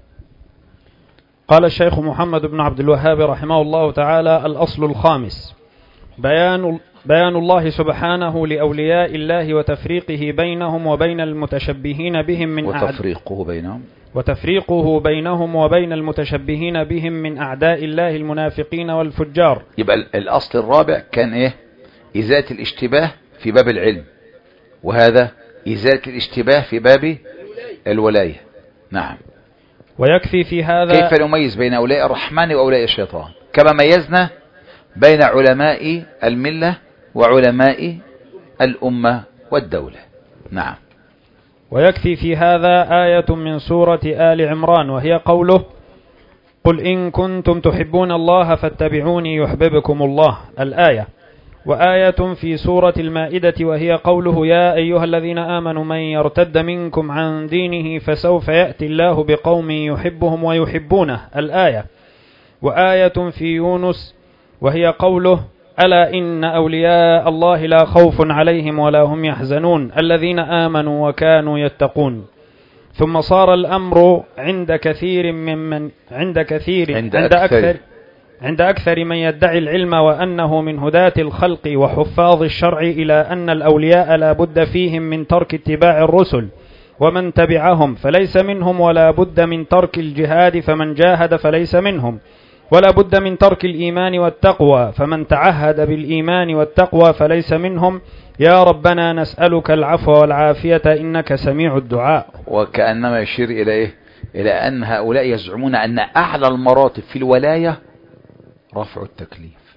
قال الشيخ محمد بن عبد الوهاب رحمه الله تعالى: الأصل الخامس بيان بيان الله سبحانه لأولياء الله وتفريقه بينهم وبين المتشبهين بهم من وتفريقه بينهم وتفريقه بينهم وبين المتشبهين بهم من أعداء الله المنافقين والفجار. يبقى الأصل الرابع كان إيه؟ إزالة الاشتباه في باب العلم، وهذا إزالة الاشتباه في باب الولاية. نعم. ويكفي في هذا كيف نميز بين أولياء الرحمن وأولياء الشيطان، كما ميزنا بين علماء الملة وعلماء الأمة والدولة. نعم. ويكفي في هذا آية من سورة آل عمران، وهي قوله: قل إن كنتم تحبون الله فاتبعوني يحببكم الله، الآية. وآية في سورة المائدة، وهي قوله: يا أيها الذين آمنوا من يرتد منكم عن دينه فسوف يأتي الله بقوم يحبهم ويحبونه، الآية. وآية في يونس، وهي قوله: ألا إن أولياء الله لا خوف عليهم ولا هم يحزنون الذين آمنوا وكانوا يتقون. ثم صار الأمر عند كثير ممن عند كثير عند, عند أكثر, أكثر عند أكثر من يدعي العلم وأنه من هداة الخلق وحفاظ الشرع إلى أن الأولياء لا بد فيهم من ترك اتباع الرسل ومن تبعهم فليس منهم، ولا بد من ترك الجهاد فمن جاهد فليس منهم، ولا بد من ترك الإيمان والتقوى فمن تعهد بالإيمان والتقوى فليس منهم. يا ربنا نسألك العفو والعافية إنك سميع الدعاء. وكأنما يشير إلى إيه؟ إلى أن هؤلاء يزعمون أن أعلى المراتب في الولاية رفع التكليف،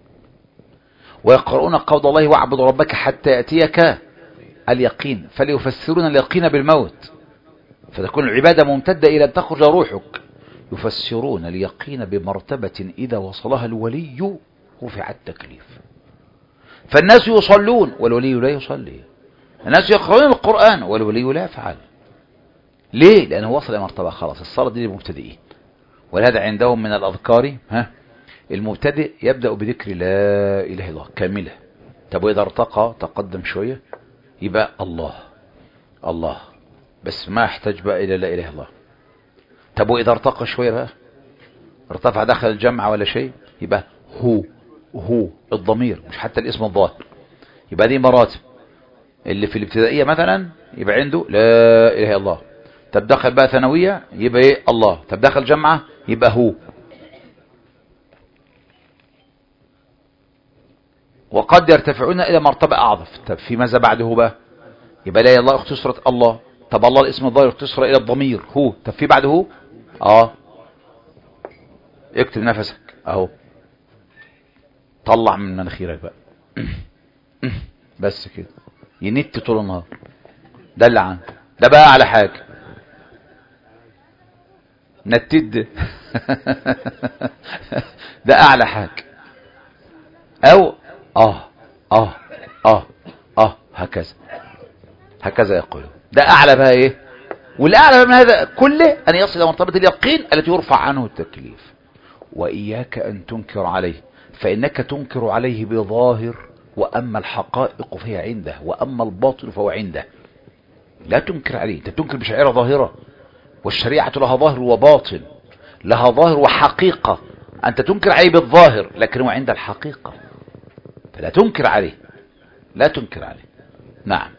ويقرؤون قول الله: واعبد ربك حتى يأتيك اليقين، فليفسرون اليقين بالموت، فتكون العبادة ممتدة إلى أن تخرج روحك. يفسرون اليقين بمرتبة إذا وصلها الولي رفع التكليف. فالناس يصلون والولي لا يصلي، الناس يقرؤون القرآن والولي لا يفعل. ليه؟ لأنه وصل إلى مرتبة خلاص، الصلاة دي للمبتدئين. ولهذا عندهم من الأذكار ها المبتدئ يبدأ بذكر لا إله إلا الله كاملة. طب وإذا ارتقى تقدم شوية يبقى الله الله بس، ما يحتاج بقى إلى لا إله إلا الله. طب وإذا ارتقى شوية بقى، ارتفع داخل الجمع ولا شيء، يبقى هو هو الضمير مش حتى الاسم الظاهر. يبقى دي مراتب. اللي في الابتدائية مثلا يبقى عنده لا إله إلا الله. طب دخل بقى ثانوية يبقى ايه؟ الله. طب دخل جمعة يبقى هو. وقد يرتفعون إلى مرتبة أعظم. طب في ماذا بعده بقى؟ يبقى لا إله إلا الله اختصرت الله. طب الله الاسم الظاهر اختصر إلى الضمير هو. طب في بعده هو؟ اه اكتب نفسك اهو، طلع من مناخيرك بقى بس كده، ينت طول النهار. ده اللي عندك، ده بقى على حاجة نتد ده اعلى حاجة. او اه اه اه اه هكذا هكذا يقول. ده اعلى بقى ايه؟ والاعلى من هذا كله ان يصل الى مرتبة اليقين التي يرفع عنه التكليف. واياك ان تنكر عليه، فانك تنكر عليه بظاهر، واما الحقائق فهي عنده، واما الباطل فهو عنده. لا تنكر عليه، انت تنكر بشعيرة ظاهرة، والشريعة لها ظاهر وباطن، لها ظاهر وحقيقة. انت تنكر عليه بالظاهر لكن هو عند الحقيقة، فلا تنكر عليه، لا تنكر عليه. نعم.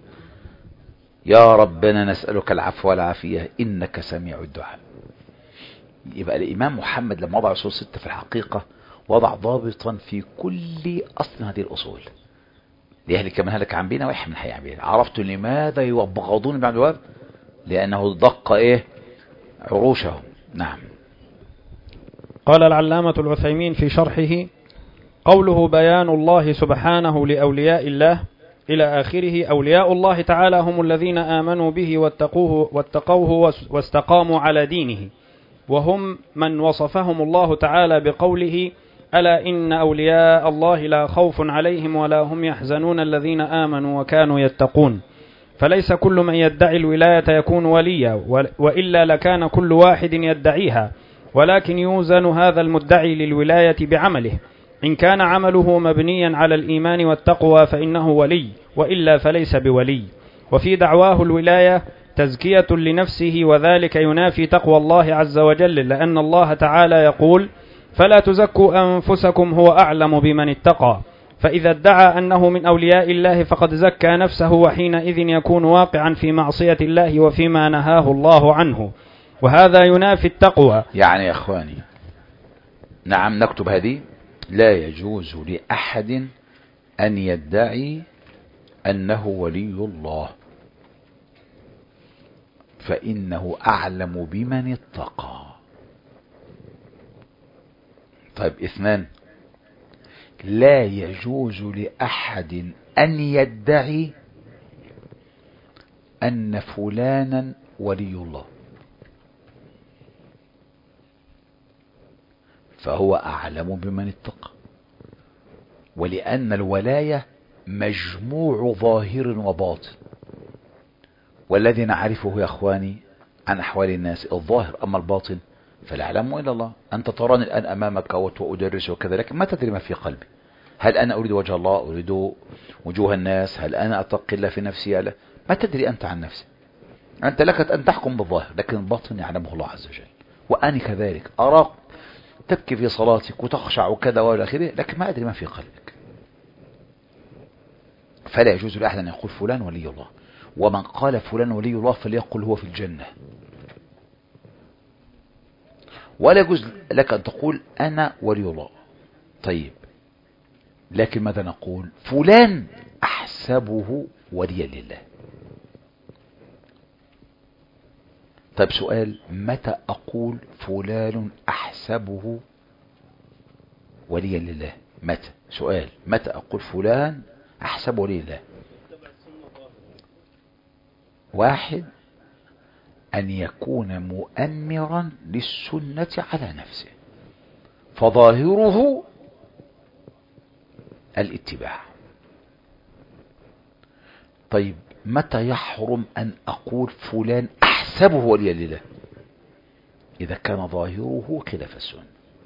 يا ربنا نسألك العفو والعافية إنك سميع الدعاء. يبقى الإمام محمد لما وضع أصول ستة في الحقيقة وضع ضابطا في كل أصل هذه الأصول ليهلك من هلك عن بينا ويحيى من حي عن بينا. عرفت لماذا يبغضون بعد الواب؟ لأنه دق إيه؟ عروشهم. نعم. قال العلامة العثيمين في شرحه: قوله بيان الله سبحانه لأولياء الله إلى آخره. أولياء الله تعالى هم الذين آمنوا به واتقوه, واتقوه واستقاموا على دينه، وهم من وصفهم الله تعالى بقوله: ألا إن أولياء الله لا خوف عليهم ولا هم يحزنون الذين آمنوا وكانوا يتقون. فليس كل من يدعي الولاية يكون وليا، وإلا لكان كل واحد يدعيها، ولكن يوزن هذا المدعي للولاية بعمله. إن كان عمله مبنيا على الإيمان والتقوى فإنه ولي، وإلا فليس بولي. وفي دعواه الولاية تزكية لنفسه، وذلك ينافي تقوى الله عز وجل، لأن الله تعالى يقول: فلا تزكوا أنفسكم هو أعلم بمن اتقى. فإذا ادعى أنه من أولياء الله فقد زكى نفسه، وحينئذ يكون واقعا في معصية الله وفيما نهاه الله عنه، وهذا ينافي التقوى. يعني يا أخواني، نعم نكتب هذه: لا يجوز لأحد أن يدعي أنه ولي الله، فإنه أعلم بمن اتقى. طيب اثنان: لا يجوز لأحد أن يدعي أن فلانا ولي الله، فهو أعلم بمن اتقى. ولأن الولاية مجموع ظاهر وباطن، والذي نعرفه يا أخواني عن أحوال الناس الظاهر، أما الباطن فلا يعلمه إلا الله. أنت تراني الآن أمامك وأدرس وكذا، لكن ما تدري ما في قلبي. هل أنا أريد وجه الله؟ أريد وجوه الناس؟ هل أنا أتقي الله في نفسي؟ لا، ما تدري أنت عن نفسك. أنت لك أن تحكم بالظاهر، لكن الباطن يعلمه الله عز وجل. وأنا كذلك أراك تبكي في صلاتك وتخشع وكذا وإلى آخره، لكن ما أدري ما في قلبك. فلا يجوز لأحد أن يقول فلان ولي الله، ومن قال فلان ولي الله فليقل هو في الجنة. ولا يجوز لك أن تقول أنا ولي الله. طيب، لكن ماذا نقول؟ فلان أحسبه وليا لله. طيب سؤال: متى أقول فلان أحسبه وليا لله؟ متى؟ سؤال: متى أقول فلان أحسبه وليا لله؟ واحد: أن يكون مؤمرا للسنة على نفسه، فظاهره الاتباع. طيب، متى يحرم أن أقول فلان أحسبه وليا لله؟ إذا كان ظاهره خلاف السنة.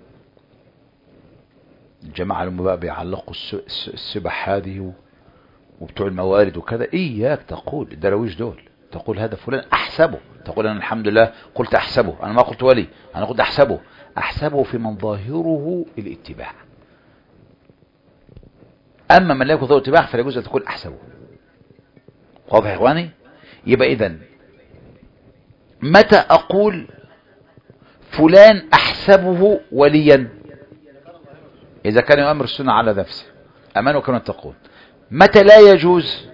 الجماعة لما بقى بيعلقوا السبح هذه وبتوع الموارد وكذا، إياك تقول الدراويش دول، تقول هذا فلان أحسبه، تقول أنا الحمد لله قلت أحسبه، أنا ما قلت ولي، أنا قلت أحسبه. أحسبه في من ظاهره الاتباع. أما من لا يكون ظاهره الاتباع فلا يجوز أن تقول أحسبه. واضح يا إخواني؟ يبقى إذن متى أقول فلان أحسبه وليا؟ إذا كان يؤمر السنة على نفسه، أمانه كما تقول. متى لا يجوز؟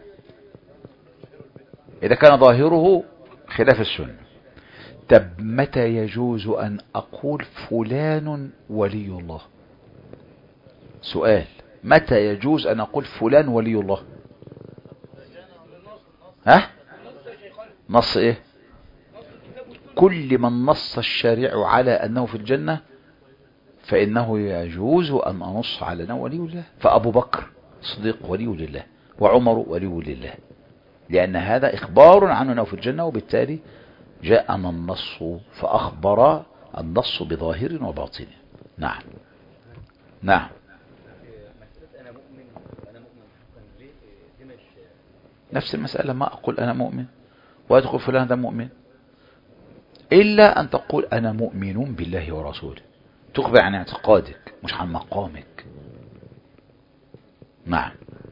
إذا كان ظاهره خلاف السنة. طب متى يجوز أن أقول فلان ولي الله؟ سؤال: متى يجوز أن أقول فلان ولي الله؟ ها؟ نص إيه؟ كل من نص الشارع على أنه في الجنة فإنه يجوز أن أنص على أنه ولي الله. فأبو بكر صديق ولي لله، وعمر ولي لله، لأن هذا إخبار عنه أنه في الجنة، وبالتالي جاءنا النص فأخبر النص بظاهر وباطن. نعم نعم. نفس المسألة، ما أقول أنا مؤمن وأدخل فلان هذا مؤمن، إلا أن تقول أنا مؤمن بالله ورسوله، تخبر عن اعتقادك مش عن مقامك. نعم.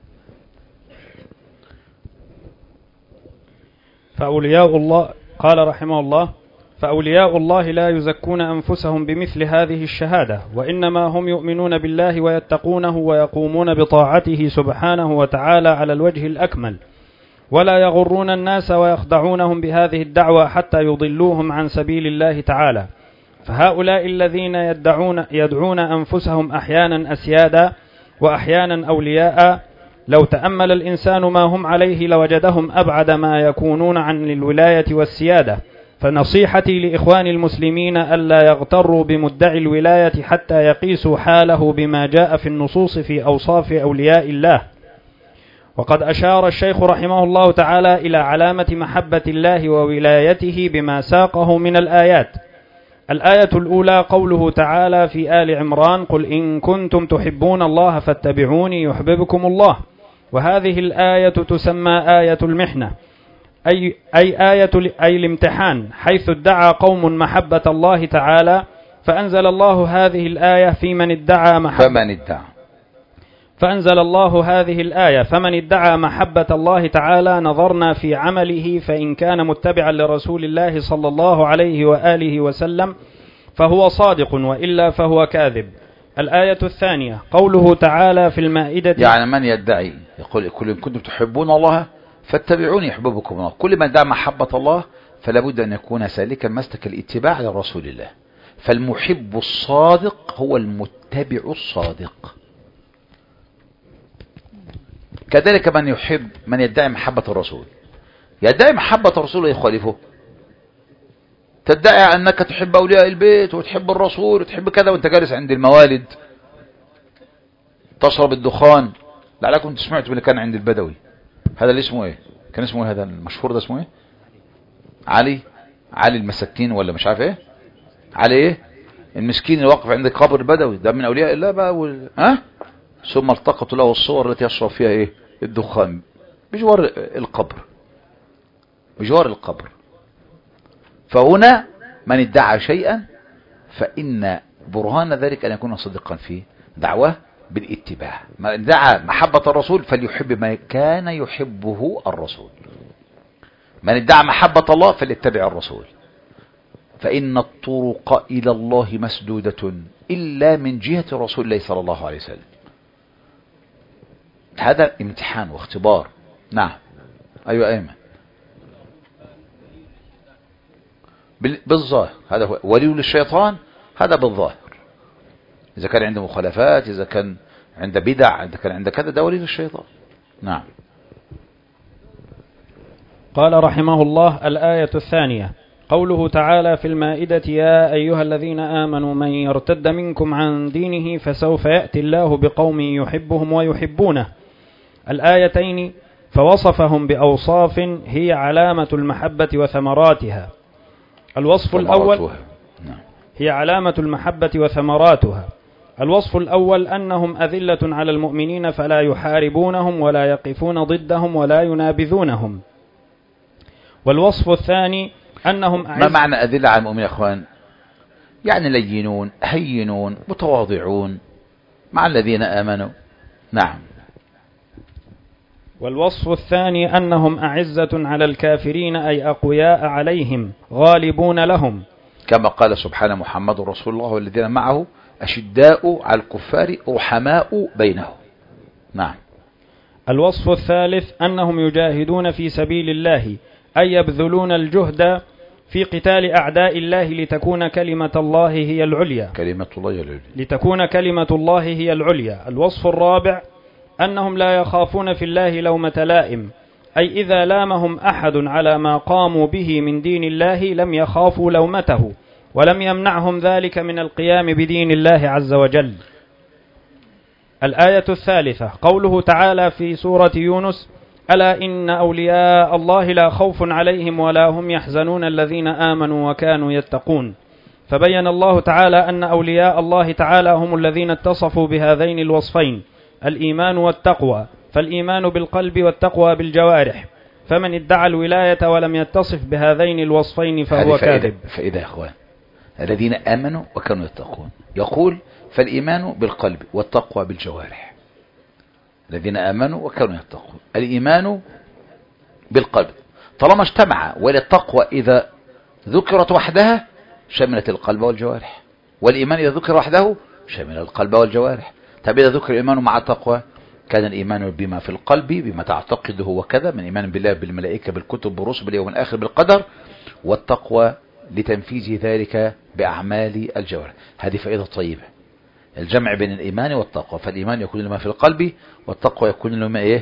فأولياء الله، قال رحمه الله: فأولياء الله لا يزكون أنفسهم بمثل هذه الشهادة، وإنما هم يؤمنون بالله ويتقونه ويقومون بطاعته سبحانه وتعالى على الوجه الأكمل، ولا يغرون الناس ويخدعونهم بهذه الدعوة حتى يضلوهم عن سبيل الله تعالى. فهؤلاء الذين يدعون يدعون أنفسهم أحيانا أسيادا وأحيانا أولياء، لو تأمل الإنسان ما هم عليه لوجدهم أبعد ما يكونون عن الولاية والسيادة. فنصيحتي لإخوان المسلمين ألا يغتروا بمدعي الولاية حتى يقيسوا حاله بما جاء في النصوص في أوصاف أولياء الله. وقد أشار الشيخ رحمه الله تعالى إلى علامة محبة الله وولايته بما ساقه من الآيات. الآية الأولى قوله تعالى في آل عمران: قل إن كنتم تحبون الله فاتبعوني يحببكم الله. وهذه الآية تسمى آية المحنة، أي, أي آية أي الامتحان، حيث ادعى قوم محبة الله تعالى، فأنزل الله هذه الآية في من ادعى محبة فمن ادعى فأنزل الله هذه الآية: فمن ادعى محبة الله تعالى نظرنا في عمله فإن كان متبعا لرسول الله صلى الله عليه وآله وسلم فهو صادق وإلا فهو كاذب. الآية الثانية قوله تعالى في المائدة: يعني من يدعي يقول كل إن كنتم تحبون الله فاتبعوني يحببكم الله. كل من ادعى محبة الله فلا بد أن يكون سالكا مسلك الاتباع لرسول الله. فالمحب الصادق هو المتبع الصادق. كذلك من يحب من يدعي محبة الرسول يدعي محبة الرسول يخالفه. تدعي أنك تحب أولياء البيت وتحب الرسول وتحب كذا وانت جالس عند الموالد تشرب الدخان. لعلكم انتم سمعتوا اللي كان عند البدوي هذا اللي اسمه ايه كان اسمه ايه هذا المشهور ده اسمه ايه علي علي المسكين ولا مش عارف ايه علي ايه المسكين اللي واقف عند قبر البدوي ده من أولياء الله بقى وال... ها ثم التقطوا له الصور التي يشرب فيها ايه الدخان بجوار القبر بجوار القبر. فهنا من ادعى شيئا فإن برهان ذلك أن يكون صدقا فيه دعوة بالاتباع. من ادعى محبة الرسول فليحب ما كان يحبه الرسول. من ادعى محبة الله فليتبع الرسول. فإن الطرق إلى الله مسدودة إلا من جهة رسول الله صلى الله عليه وسلم. هذا امتحان واختبار. نعم أيوة أيمن بالظاهر هذا هو ولي للشيطان. هذا بالظاهر إذا كان عنده مخالفات إذا كان عنده بدع إذا كان عنده كذا ده ولي للشيطان. نعم. قال رحمه الله: الآية الثانية قوله تعالى في المائدة: يا أيها الذين آمنوا من يرتد منكم عن دينه فسوف يأتي الله بقوم يحبهم ويحبونه. الآيتين فوصفهم بأوصاف هي علامة المحبة وثمراتها. الوصف الأول هي علامة المحبة وثمراتها. الوصف الأول أنهم أذلة على المؤمنين فلا يحاربونهم ولا يقفون ضدهم ولا ينابذونهم. والوصف الثاني أنهم ما معنى أذلة على المؤمنين يا أخوان؟ يعني لينون هينون متواضعون مع الذين آمنوا. نعم. والوصف الثاني أنهم أعزة على الكافرين أي أقوياء عليهم غالبون لهم، كما قال سبحانه: محمد رسول الله والذين معه أشداء على الكفار رحماء بينهم. نعم. الوصف الثالث أنهم يجاهدون في سبيل الله أي يبذلون الجهد في قتال أعداء الله لتكون كلمة الله هي العليا كلمة الله هي العليا لتكون كلمة الله هي العليا. الوصف الرابع أنهم لا يخافون في الله لومة لائم أي إذا لامهم أحد على ما قاموا به من دين الله لم يخافوا لومته ولم يمنعهم ذلك من القيام بدين الله عز وجل. الآية الثالثة قوله تعالى في سورة يونس: ألا إن أولياء الله لا خوف عليهم ولا هم يحزنون الذين آمنوا وكانوا يتقون. فبين الله تعالى أن أولياء الله تعالى هم الذين اتصفوا بهذين الوصفين الإيمان والتقوى، فالإيمان بالقلب والتقوى بالجوارح. فمن ادعى الولاية ولم يتصف بهذين الوصفين فهو كاذب. فإذا يا أخوان الذين آمنوا وكانوا يتقون يقول فالإيمان بالقلب والتقوى بالجوارح. الذين آمنوا وكانوا يتقون الإيمان بالقلب طالما اجتمع، وللتقوى إذا ذكرت وحدها شملت القلب والجوارح، والإيمان إذا ذكر وحده شمل القلب والجوارح. طب إذا ذكر الإيمان مع التقوى كان الإيمان بما في القلب بما تعتقده وكذا من إيمان بالله بالملائكة بالكتب بالرسل باليوم الآخر بالقدر، والتقوى لتنفيذ ذلك بأعمال الجوارح. هذه فائدة طيبة، الجمع بين الإيمان والتقوى. فالإيمان يكون لما في القلب والتقوى يكون لما إيه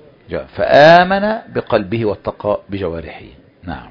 فآمن بقلبه والتقى بجوارحه. نعم.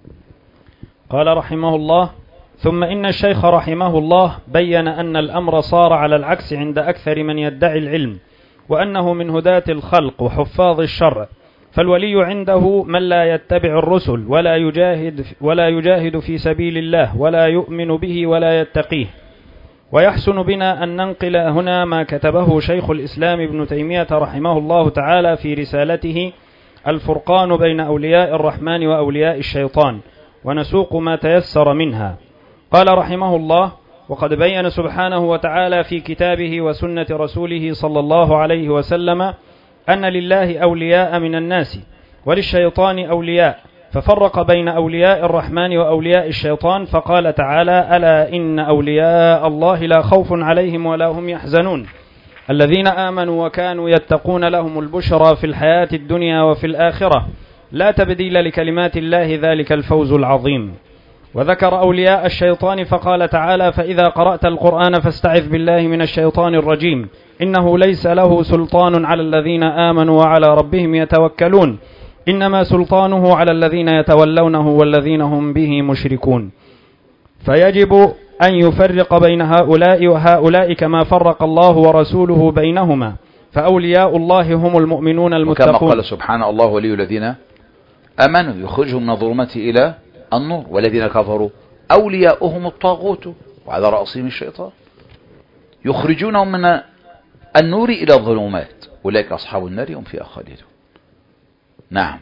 قال رحمه الله: ثم إن الشيخ رحمه الله بين أن الأمر صار على العكس عند أكثر من يدعي العلم، وأنه من هداة الخلق وحفاظ الشرع. فالولي عنده من لا يتبع الرسل ولا يجاهد, ولا يجاهد في سبيل الله ولا يؤمن به ولا يتقيه. ويحسن بنا أن ننقل هنا ما كتبه شيخ الإسلام ابن تيمية رحمه الله تعالى في رسالته الفرقان بين أولياء الرحمن وأولياء الشيطان، ونسوق ما تيسر منها. قال رحمه الله: وقد بين سبحانه وتعالى في كتابه وسنة رسوله صلى الله عليه وسلم أن لله أولياء من الناس وللشيطان أولياء، ففرق بين أولياء الرحمن وأولياء الشيطان فقال تعالى: ألا إن أولياء الله لا خوف عليهم ولا هم يحزنون الذين آمنوا وكانوا يتقون لهم البشرى في الحياة الدنيا وفي الآخرة لا تبديل لكلمات الله ذلك الفوز العظيم. وذكر أولياء الشيطان فقال تعالى: فإذا قرأت القرآن فاستعذ بالله من الشيطان الرجيم إنه ليس له سلطان على الذين آمنوا وعلى ربهم يتوكلون إنما سلطانه على الذين يتولونه والذين هم به مشركون. فيجب أن يفرق بين هؤلاء وهؤلاء كما فرق الله ورسوله بينهما، فأولياء الله هم المؤمنون المتقون، كما قال سبحانه: الله ولي الذين آمنوا يخرجهم من الظلمات إلى النور والذين كفروا أولياؤهم الطاغوت وعلى رأسهم الشيطان يخرجونهم من النور إلى الظلمات أولئك أصحاب النار هم فيها خالدون. نعم.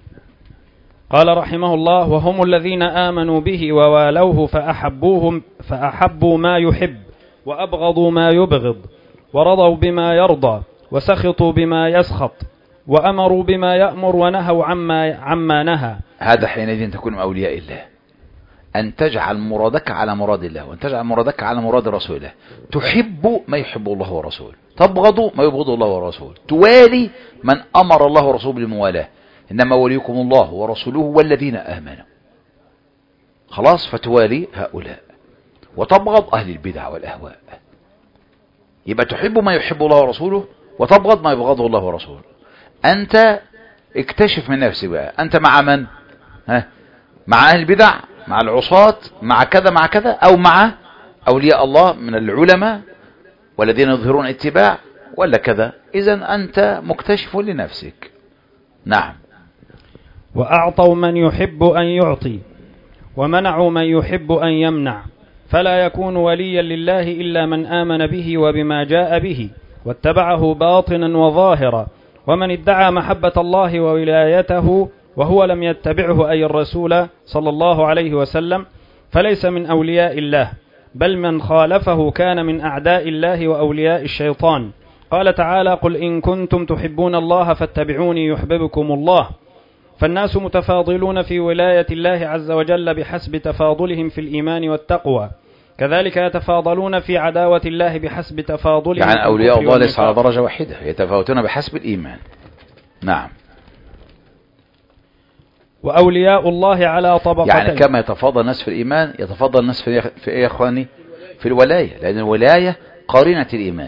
قال رحمه الله: وهم الذين آمنوا به ووالوه فأحبوهم فأحبوا ما يحب وأبغضوا ما يبغض ورضوا بما يرضى وسخطوا بما يسخط وأمروا بما يأمر ونهوا عما, عما نهى. هذا حينئذ تكون من أولياء الله، أن تجعل مرادك على مراد الله وأن تجعل مرادك على مراد رسول الله. تحب ما يحب الله ورسوله، تبغض ما يبغض الله ورسوله، توالي من أمر الله ورسوله بالموالاة. إنما وليكم الله ورسوله والذين آمنوا. خلاص، فتوالي هؤلاء وتبغض أهل البدع والأهواء. يبقى تحب ما يحب الله ورسوله وتبغض ما يبغضه الله ورسوله. أنت اكتشف من نفسك بقى، أنت مع من؟ ها؟ مع أهل البدع، مع العصاة، مع كذا مع كذا، أو مع أولياء الله من العلماء والذين يظهرون اتباع ولا كذا. إذن أنت مكتشف لنفسك. نعم. وأعطوا من يحب أن يعطي ومنعوا من يحب أن يمنع، فلا يكون وليا لله إلا من آمن به وبما جاء به واتبعه باطنا وظاهرا. ومن ادعى محبة الله وولايته وهو لم يتبعه أي الرسول صلى الله عليه وسلم فليس من أولياء الله، بل من خالفه كان من أعداء الله وأولياء الشيطان. قال تعالى: قل إن كنتم تحبون الله فاتبعوني يحببكم الله. فالناس متفاضلون في ولاية الله عز وجل بحسب تفاضلهم في الإيمان والتقوى، كذلك يتفاضلون في عداوة الله بحسب تفاضلهم. يعني أولياء الله ليس على درجة واحدة، يتفاوتون بحسب الإيمان. نعم. وأولياء الله على طبقتين، يعني كما يتفاضل الناس في الإيمان يتفاضل الناس في في إيه يا إخواني؟ في الولاية، لأن الولاية قارنة الإيمان.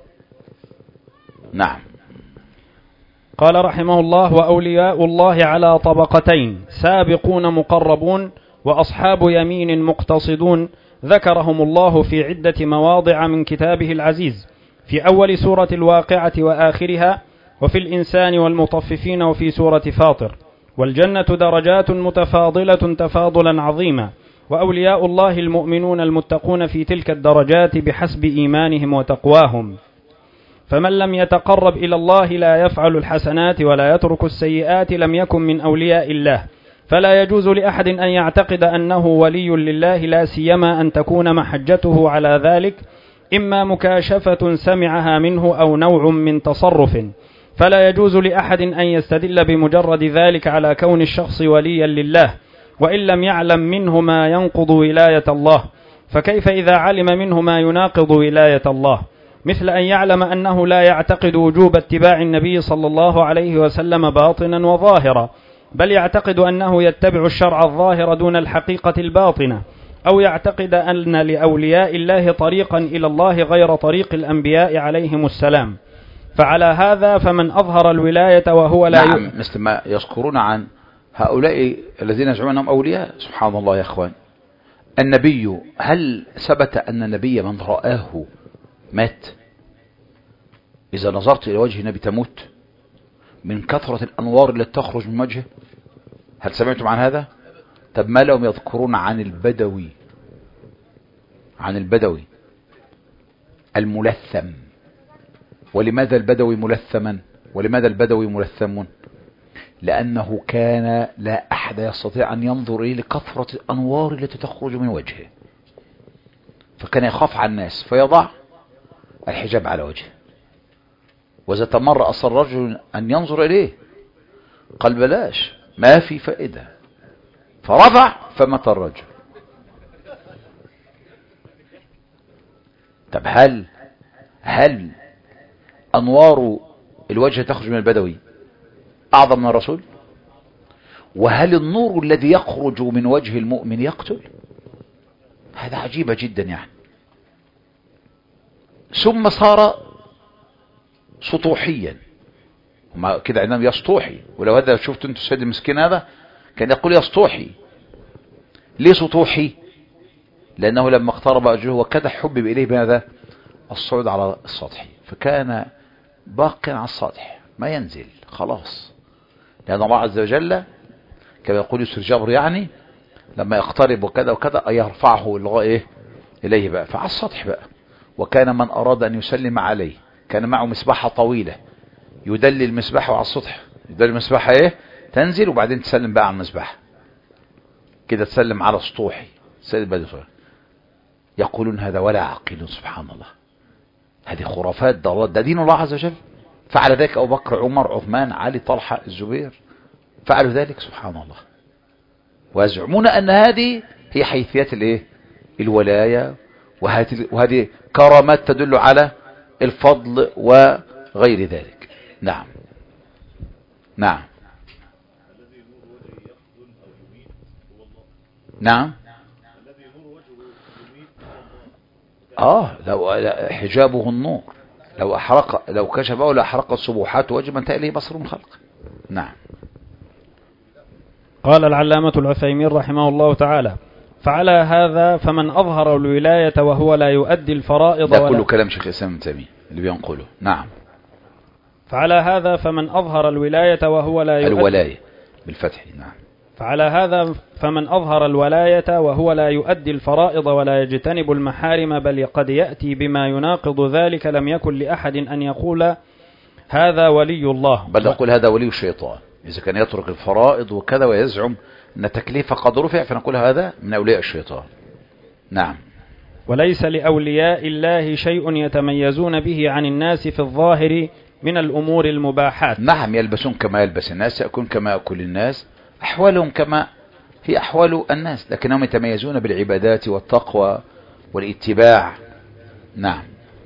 نعم. قال رحمه الله: وأولياء الله على طبقتين، سابقون مقربون وأصحاب يمين مقتصدون، ذكرهم الله في عدة مواضع من كتابه العزيز، في أول سورة الواقعة وآخرها، وفي الإنسان والمطففين، وفي سورة فاطر. والجنة درجات متفاضلة تفاضلا عظيما، وأولياء الله المؤمنون المتقون في تلك الدرجات بحسب إيمانهم وتقواهم. فمن لم يتقرب إلى الله لا يفعل الحسنات ولا يترك السيئات لم يكن من أولياء الله. فلا يجوز لأحد أن يعتقد أنه ولي لله، لا سيما أن تكون محجته على ذلك إما مكاشفة سمعها منه أو نوع من تصرف. فلا يجوز لأحد أن يستدل بمجرد ذلك على كون الشخص وليا لله وإن لم يعلم منه ما ينقض ولاية الله، فكيف إذا علم منه ما يناقض ولاية الله؟ مثل أن يعلم أنه لا يعتقد وجوب اتباع النبي صلى الله عليه وسلم باطنا وظاهرا، بل يعتقد أنه يتبع الشرع الظاهر دون الحقيقة الباطنة، أو يعتقد أن لأولياء الله طريقا إلى الله غير طريق الأنبياء عليهم السلام. فعلى هذا فمن أظهر الولاية وهو لا نعم، مثل ما يذكرون عن هؤلاء الذين يزعمون أنهم أولياء. سبحان الله يا أخوان، النبي، هل ثبت أن النبي من رآه مات؟ إذا نظرت إلى وجه النبي تموت من كثرة الأنوار التي تخرج من وجهه؟ هل سمعتم عن هذا؟ طب ما لهم يذكرون عن البدوي، عن البدوي الملثم. ولماذا البدوي ملثما؟ ولماذا البدوي ملثم؟ لأنه كان لا أحد يستطيع أن ينظر إليه لكثرة الأنوار التي تخرج من وجهه، فكان يخاف على الناس فيضع الحجاب على وجهه. وذات مرة أصر رجل أن ينظر إليه، قال بلاش ما في فائدة، فرفع فمات الرجل. طب هل هل أنوار الوجه تخرج من البدوي أعظم من الرسول؟ وهل النور الذي يخرج من وجه المؤمن يقتل؟ هذا عجيبة جدا يعني. ثم صار سطوحيا، ما كده عندما يسطوحي، ولو هذا شفت انتوا السيد المسكين هذا كان يقول يسطوحي. ليه سطوحي؟ لأنه لما اقترب أجله وكاد حبب إليه بهذا الصعود على السطح، فكان باقيا على السطح ما ينزل خلاص، لأن الله عز وجل كما يقول يسر جبر يعني لما يقترب وكذا وكذا يرفعه إيه إليه بقى، فعلى السطح بقى. وكان من أراد أن يسلم عليه كان معه مسبحة طويلة يدلي المسبحة على السطح، يدلي المسبحة إيه تنزل وبعدين تسلم بقى على المسبحة كده، تسلم على سطوحي سيد بدر. يقولون هذا ولا عقيل، سبحان الله، هذه خرافات، ده, ده دين الله عز وجل. فعل ذلك أبو بكر عمر عثمان علي طلحة الزبير، فعلوا ذلك سبحان الله، ويزعمون أن هذه هي حيثيات الايه الولاية، وهذه وهذه كرامات تدل على الفضل وغير ذلك. نعم نعم نعم اه لو حجابه النور، لو احرق لو كشفه لاحرقت سبحات وجه من تأليه بصر من خلق. نعم. قال العلامة العثيمين رحمه الله تعالى: فعلى هذا فمن أظهر الولاية وهو لا يؤدي الفرائض، ده كله كلام شيخ الإسلام ابن تيمية اللي بينقله. نعم. فعلى هذا فمن أظهر الولاية وهو لا يؤدي الولاية بالفتح. نعم. فعلى هذا فمن أظهر الولاية وهو لا يؤدي الفرائض ولا يجتنب المحارم، بل قد يأتي بما يناقض ذلك، لم يكن لأحد أن يقول هذا ولي الله، بل يقول هذا ولي الشيطان. إذا كان يترك الفرائض وكذا ويزعم أن تكليفه قد رفع، فنقول هذا من أولياء الشيطان. نعم. وليس لأولياء الله شيء يتميزون به عن الناس في الظاهر من الأمور المباحات. نعم، يلبسون كما يلبس الناس، يأكلون كما يأكل الناس، أحوالهم كما هي أحوال الناس، لكنهم يتميزون بالعبادات والتقوى والاتباع. نعم.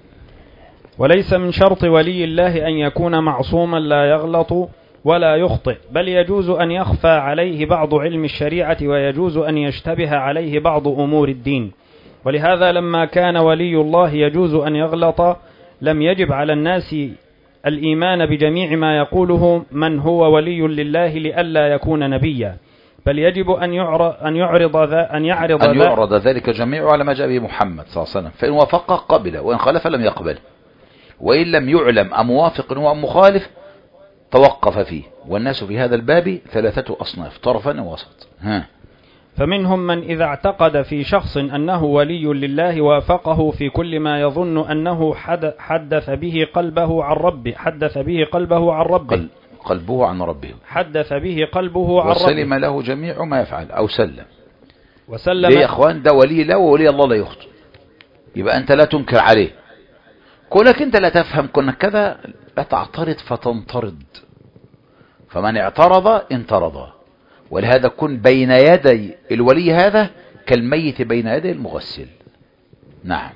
وليس من شرط ولي الله أن يكون معصوما لا يغلط ولا يخطئ، بل يجوز أن يخفى عليه بعض علم الشريعة، ويجوز أن يشتبه عليه بعض أمور الدين. ولهذا لما كان ولي الله يجوز أن يغلط، لم يجب على الناس الإيمان بجميع ما يقوله من هو ولي لله لئلا يكون نبيا، بل يجب أن يعرض أن يعرض ذا أن يعرض أن يعرض ذلك جميعه على ما جاء به محمد صلى الله عليه وسلم، فإن وافق قبل وإن خالف لم يقبل، وإن لم يعلم أموافق وأم مخالف توقف فيه. والناس في هذا الباب ثلاثة أصناف، طرفا ووسط. ها. فمنهم من إذا اعتقد في شخص أنه ولي لله وافقه في كل ما يظن أنه حدث به قلبه عن ربه حدث به قلبه عن ربه قلبه عن ربه حدث به قلبه عن ربه وسلم له جميع ما يفعل أو سلم. وسلم. ليه يا أخوان؟ ده ولي الله وولي الله لا يخطئ، يبقى أنت لا تنكر عليه. كونك أنت لا تفهم كونك كذا لا تعترض فتنطرد، فمن اعترض انطرد. ولهذا كن بين يدي الولي هذا كالميت بين يدي المغسل. نعم.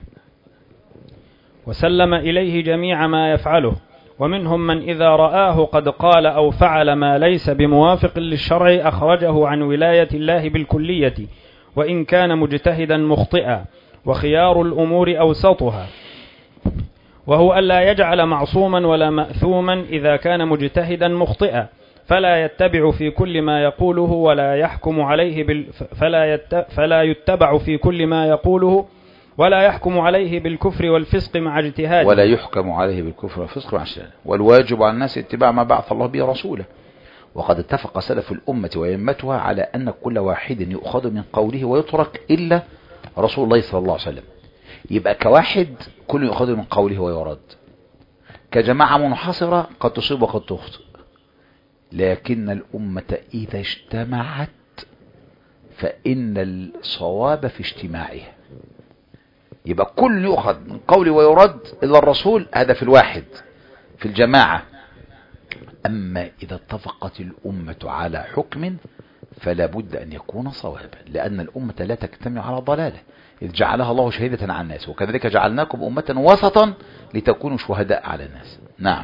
وسلم إليه جميع ما يفعله. ومنهم من إذا رآه قد قال أو فعل ما ليس بموافق للشرع أخرجه عن ولاية الله بالكلية، وإن كان مجتهدا مخطئا، وخيار الأمور أوسطها، وهو ألا يجعل معصوما ولا مأثوما إذا كان مجتهدا مخطئا، فلا يتبع في كل ما يقوله ولا يحكم عليه بال... فلا, يت... فلا يتبع في كل ما يقوله ولا يحكم عليه بالكفر والفسق مع اجتهاده ولا يحكم عليه بالكفر والفسق مع اجتهاده. والواجب على الناس اتباع ما بعث الله به رسوله. وقد اتفق سلف الأمة وأئمتها على أن كل واحد يؤخذ من قوله ويترك إلا رسول الله صلى الله عليه وسلم. يبقى كواحد كل يؤخذ من قوله ويرد، كجماعة منحصرة قد تصيب وقد تخطئ. لكن الأمة إذا اجتمعت فإن الصواب في اجتماعها. يبقى كل يؤخذ من قولي ويرد إلا الرسول، هذا في الواحد في الجماعة. أما إذا اتفقت الأمة على حكم فلا بد أن يكون صوابا، لأن الأمة لا تجتمع على ضلاله، إذ جعلها الله شهيدة على الناس، وكذلك جعلناكم أمة وسطا لتكونوا شهداء على الناس. نعم.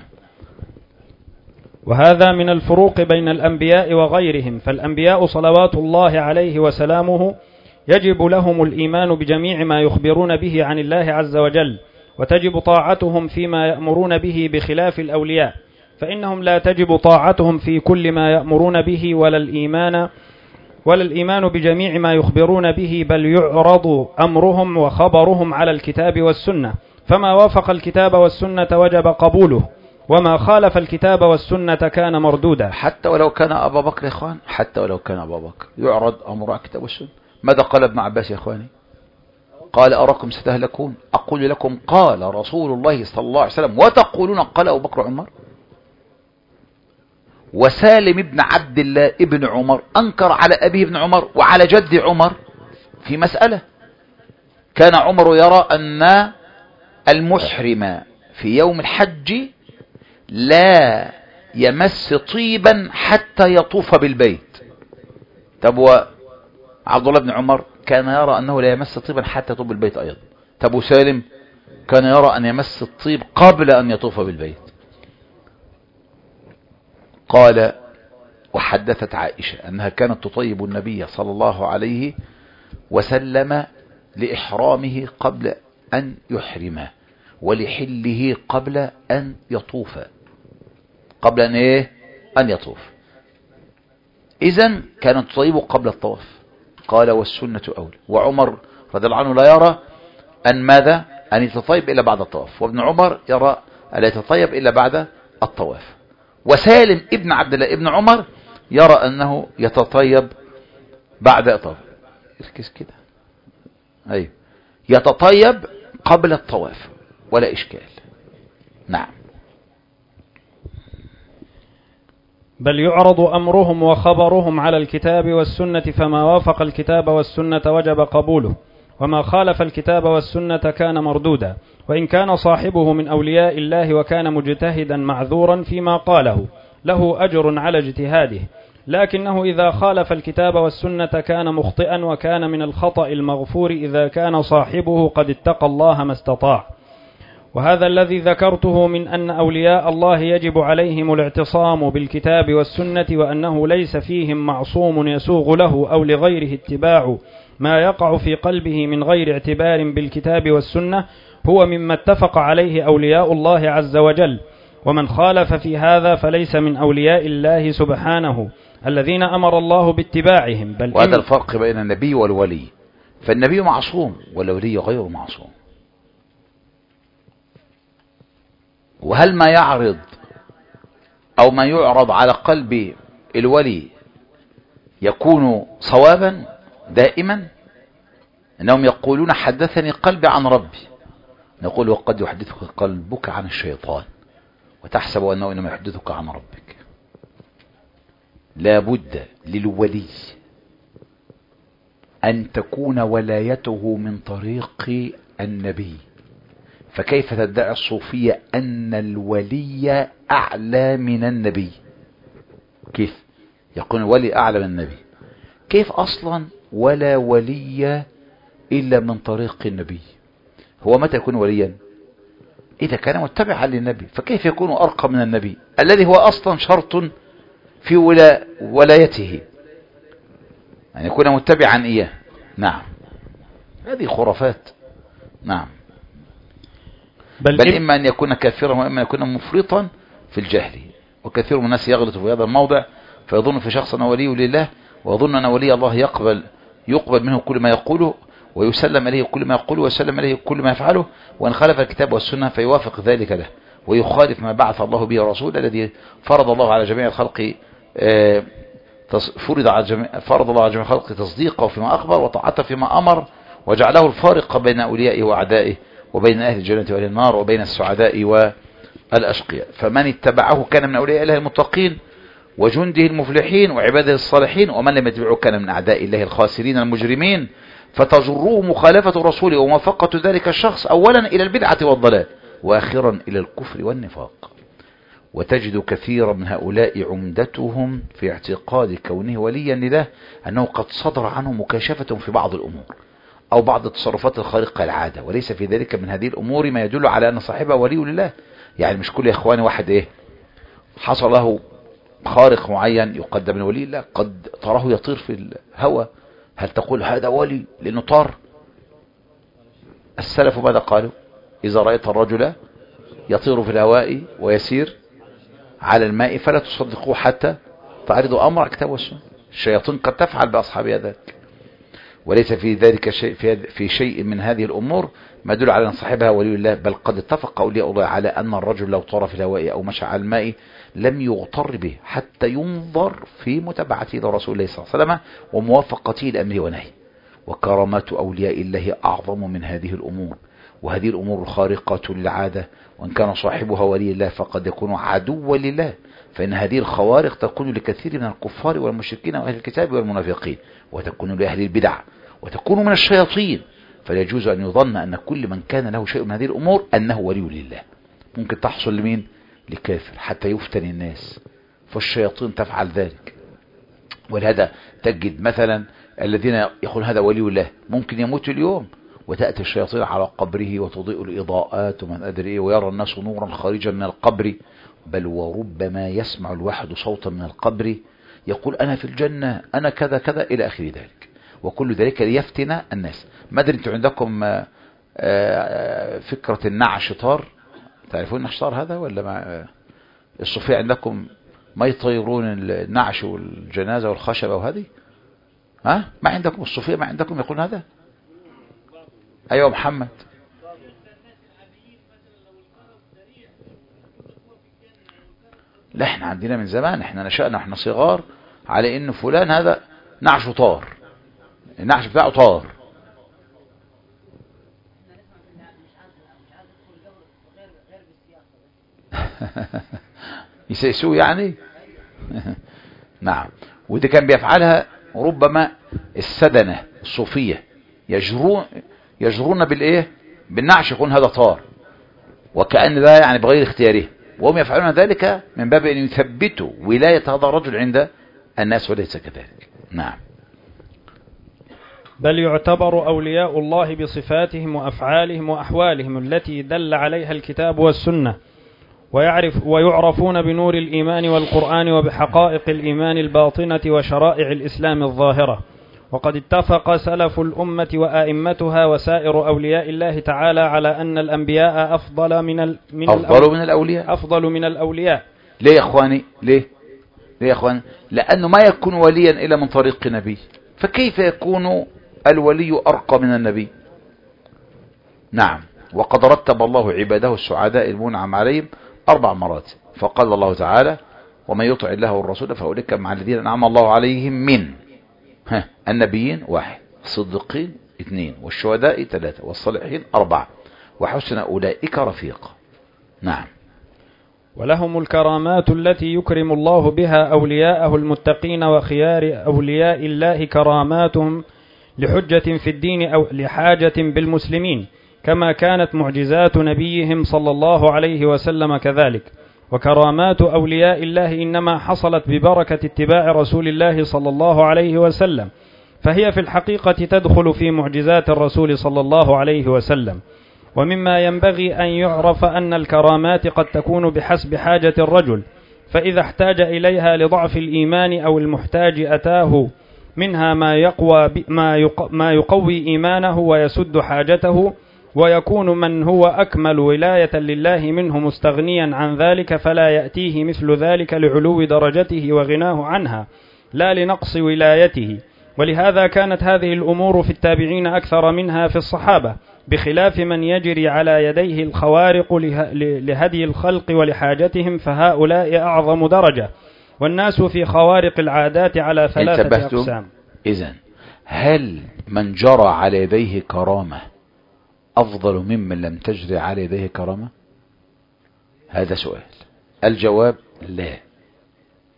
وهذا من الفروق بين الأنبياء وغيرهم، فالأنبياء صلوات الله عليه وسلامه يجب لهم الإيمان بجميع ما يخبرون به عن الله عز وجل، وتجب طاعتهم فيما يأمرون به بخلاف الأولياء، فإنهم لا تجب طاعتهم في كل ما يأمرون به ولا الإيمان ولا الإيمان بجميع ما يخبرون به، بل يعرض أمرهم وخبرهم على الكتاب والسنة، فما وافق الكتاب والسنة وجب قبوله، وما خالف الكتاب والسنة كان مردودا. حتى ولو كان أبا بكر يا إخوان، حتى ولو كان أبا بكر يعرض أمر الكتاب والسنة. ماذا قال ابن عباس يا إخواني؟ قال أراكم ستهلكون، أقول لكم قال رسول الله صلى الله عليه وسلم وتقولون قال أبو بكر عمر. وسالم ابن عبد الله ابن عمر أنكر على أبيه ابن عمر وعلى جد عمر في مسألة. كان عمر يرى أن المحرم في يوم الحج لا يمس طيبا حتى يطوف بالبيت. طب وعبد الله بن عمر كان يرى أنه لا يمس طيبا حتى يطوف بالبيت أيضا. طب وسالم كان يرى أن يمس الطيب قبل أن يطوف بالبيت. قال وحدثت عائشة أنها كانت تطيب النبي صلى الله عليه وسلم لإحرامه قبل أن يحرمه، ولحله قبل أن يطوف، قبل أن إيه أن يطوف. إذن كانت تطيبه قبل الطواف. قال والسنة أولى. وعمر رضي الله عنه لا يرى أن ماذا أن يتطيب إلا بعد الطواف، وابن عمر يرى أن لا يتطيب إلا بعد الطواف. وسالم ابن عبد الله ابن عمر يرى أنه يتطيب بعد الطواف. اركز كده، أيوه، يتطيب قبل الطواف ولا إشكال. نعم. بل يعرض أمرهم وخبرهم على الكتاب والسنة، فما وافق الكتاب والسنة وجب قبوله، وما خالف الكتاب والسنة كان مردودا، وإن كان صاحبه من أولياء الله وكان مجتهدا معذورا فيما قاله له أجر على اجتهاده، لكنه إذا خالف الكتاب والسنة كان مخطئا، وكان من الخطأ المغفور إذا كان صاحبه قد اتقى الله ما استطاع. وهذا الذي ذكرته من أن أولياء الله يجب عليهم الاعتصام بالكتاب والسنة، وأنه ليس فيهم معصوم يسوغ له أو لغيره اتباع ما يقع في قلبه من غير اعتبار بالكتاب والسنة، هو مما اتفق عليه أولياء الله عز وجل. ومن خالف في هذا فليس من أولياء الله سبحانه الذين أمر الله باتباعهم. بل وهذا الفرق بين النبي والولي، فالنبي معصوم والولي غير معصوم. وهل ما يعرض أو ما يعرض على قلب الولي يكون صوابا دائما؟ إنهم يقولون حدثني قلبي عن ربي، نقول وقد يحدثك قلبك عن الشيطان وتحسب أنه إنما يحدثك عن ربك. لا بد للولي أن تكون ولايته من طريق النبي. فكيف تدعي الصوفية أن الولي أعلى من النبي؟ كيف يكون الولي أعلى من النبي؟ كيف أصلا ولا ولي إلا من طريق النبي؟ هو متى يكون وليا؟ إذا كان متبعا للنبي. فكيف يكون أرقى من النبي الذي هو أصلا شرط في ولا ولايته، أن يكون متبعا إياه؟ نعم، هذه خرافات. نعم. بل, بل إما أن يكون كافرا وإما أن يكون مفرطا في الجهل. وكثير من الناس يغلط في هذا الموضع فيظن في شخص أنه ولي لله، ويظن أن ولي الله يقبل يقبل منه كل ما يقوله ويسلم إليه كل ما يقوله ويسلم إليه كل ما يفعله، وإن خالف الكتاب والسنة فيوافق ذلك له ويخالف ما بعث الله به رسوله الذي فرض الله على جميع الخلق فرض على جميع فرض الله على جميع الخلق تصديقه فيما أخبر وطاعته فيما أمر، وجعله الفارق بين أوليائه وأعدائه، وبين أهل الجنة وأهل النار، وبين السعداء والأشقياء. فمن اتبعه كان من أولياء الله المتقين وجنده المفلحين وعباده الصالحين، ومن لم يتبعه كان من أعداء الله الخاسرين المجرمين. فتجره مخالفة رسوله وموافقة ذلك الشخص أولا إلى البدعة والضلال، وآخرا إلى الكفر والنفاق. وتجد كثيرا من هؤلاء عمدتهم في اعتقاد كونه وليا لله أنه قد صدر عنه مكاشفة في بعض الأمور أو بعض التصرفات الخارقة العادة، وليس في ذلك من هذه الأمور ما يدل على أن صاحبه ولي لله. يعني مش كل يا إخواني واحد إيه حصل له خارق معين يقدم الولي، لا، قد تراه يطير في الهواء، هل تقول هذا ولي لأنه طار؟ السلف ماذا قالوا؟ إذا رأيت الرجل يطير في الهواء ويسير على الماء فلا تصدقوه حتى تعرض أمر كتاب والسنة. الشياطين قد تفعل بأصحاب ذلك، وليس في ذلك شيء في, في شيء من هذه الأمور ما يدل على أن صاحبها ولي الله، بل قد اتفق أولياء الله على أن الرجل لو طار في الهواء أو مشى على الماء لم يغتر به حتى ينظر في متابعته لرسول الله صلى الله عليه وسلم وموافقته لأمره ونهيه. وكرامات أولياء الله أعظم من هذه الأمور، وهذه الأمور خارقة للعادة، وإن كان صاحبها ولي الله فقد يكون عدوا لله، فإن هذه الخوارق تكون لكثير من الكفار والمشركين وأهل الكتاب والمنافقين، وتكون لأهل البدع، وتكون من الشياطين. فلا يجوز أن يظن أن كل من كان له شيء من هذه الأمور أنه ولي لله. ممكن تحصل لمين؟ لكافر حتى يفتن الناس، فالشياطين تفعل ذلك. ولهذا تجد مثلا الذين يقول هذا ولي الله ممكن يموت اليوم وتأتي الشياطين على قبره وتضيء الإضاءات ومن أدري إيه، ويرى الناس نورا خارجا من القبر، بل وربما يسمع الواحد صوتا من القبر يقول أنا في الجنة، أنا كذا كذا إلى آخر ذلك، وكل ذلك ليفتن الناس. ما أدري أنتم عندكم فكرة النعش طار؟ تعرفون النعش طار هذا ولا ما؟ الصوفية عندكم ما يطيرون النعش والجنازة والخشبة وهذه؟ ها؟ ما عندكم الصوفية ما عندكم يقولون هذا؟ أيوة محمد. لا احنا عندنا من زمان، احنا نشأنا احنا صغار على ان فلان هذا نعشه طار، النعش بتاعه طار. يسيسوه يعني. نعم. ودي كان بيفعلها ربما السدنة الصوفية، يجرون يجرون بالايه بالنعش، يكون هذا طار، وكأن ده يعني بغير اختياره، وهم يفعلون ذلك من باب ان يثبتوا ولاية هذا الرجل عند الناس وليس كذلك. نعم. بل يعتبر أولياء الله بصفاتهم وأفعالهم وأحوالهم التي دل عليها الكتاب والسنة، ويعرف ويعرفون بنور الإيمان والقرآن وبحقائق الإيمان الباطنة وشرائع الإسلام الظاهرة. وقد اتفق سلف الأمة وآئمتها وسائر أولياء الله تعالى على أن الأنبياء أفضل من ال... من, أفضل من الأولياء أفضل من الأولياء. ليه يا إخواني؟ ليه؟ ليه يا إخواني؟ لأنه ما يكون وليا إلا من طريق نبي، فكيف يكون الولي أرقى من النبي؟ نعم. وقد رتب الله عباده السعداء المنعم عليهم أربع مرات، فقال الله تعالى ومن يطع الله والرسول فأولئك مع الذين أنعم الله عليهم من ها النبيين واحد، الصديقين اثنين، والشهداء ثلاثة، والصالحين أربعة، وحسن أولئك رفيقا. نعم. ولهم الكرامات التي يكرم الله بها أولياءه المتقين، وخيار أولياء الله كراماتهم لحجة في الدين أو لحاجة بالمسلمين، كما كانت معجزات نبيهم صلى الله عليه وسلم كذلك. وكرامات أولياء الله إنما حصلت ببركة اتباع رسول الله صلى الله عليه وسلم، فهي في الحقيقة تدخل في معجزات الرسول صلى الله عليه وسلم. ومما ينبغي أن يعرف أن الكرامات قد تكون بحسب حاجة الرجل، فإذا احتاج إليها لضعف الإيمان أو المحتاج أتاه منها ما يقوى ما يقوي إيمانه ويسد حاجته، ويكون من هو أكمل ولاية لله منه مستغنيا عن ذلك، فلا يأتيه مثل ذلك لعلو درجته وغناه عنها لا لنقص ولايته. ولهذا كانت هذه الأمور في التابعين أكثر منها في الصحابة، بخلاف من يجري على يديه الخوارق لهدي الخلق ولحاجتهم، فهؤلاء أعظم درجة. والناس في خوارق العادات على ثلاثة أقسام. إذن هل من جرى على يديه كرامة أفضل ممن لم تجري على يديه كرامة؟ هذا سؤال. الجواب لا.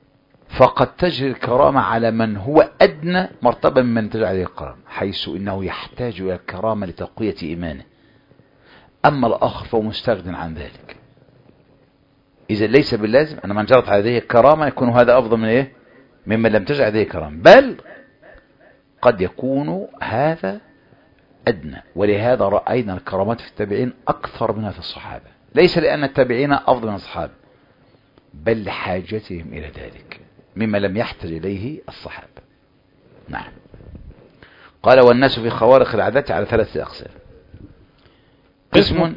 فقد تجري الكرامة على من هو أدنى مرتبة من تجري عليه الكرامة، حيث إنه يحتاج إلى الكرامة لتقوية إيمانه. أما الآخر فهو مستغن عن ذلك. إذا ليس باللازم أن من جرت عليه الكرامة يكون هذا أفضل من إيه؟ ممن لم تجري عليه الكرامة، بل قد يكون هذا أدنى. ولهذا رأينا الكرامات في التابعين أكثر منها في الصحابة، ليس لأن التابعين أفضل من الصحابة، بل لحاجتهم إلى ذلك مما لم يحتج إليه الصحابة. نعم. قال والناس في خوارق العادات على ثلاثة أقسام. قسم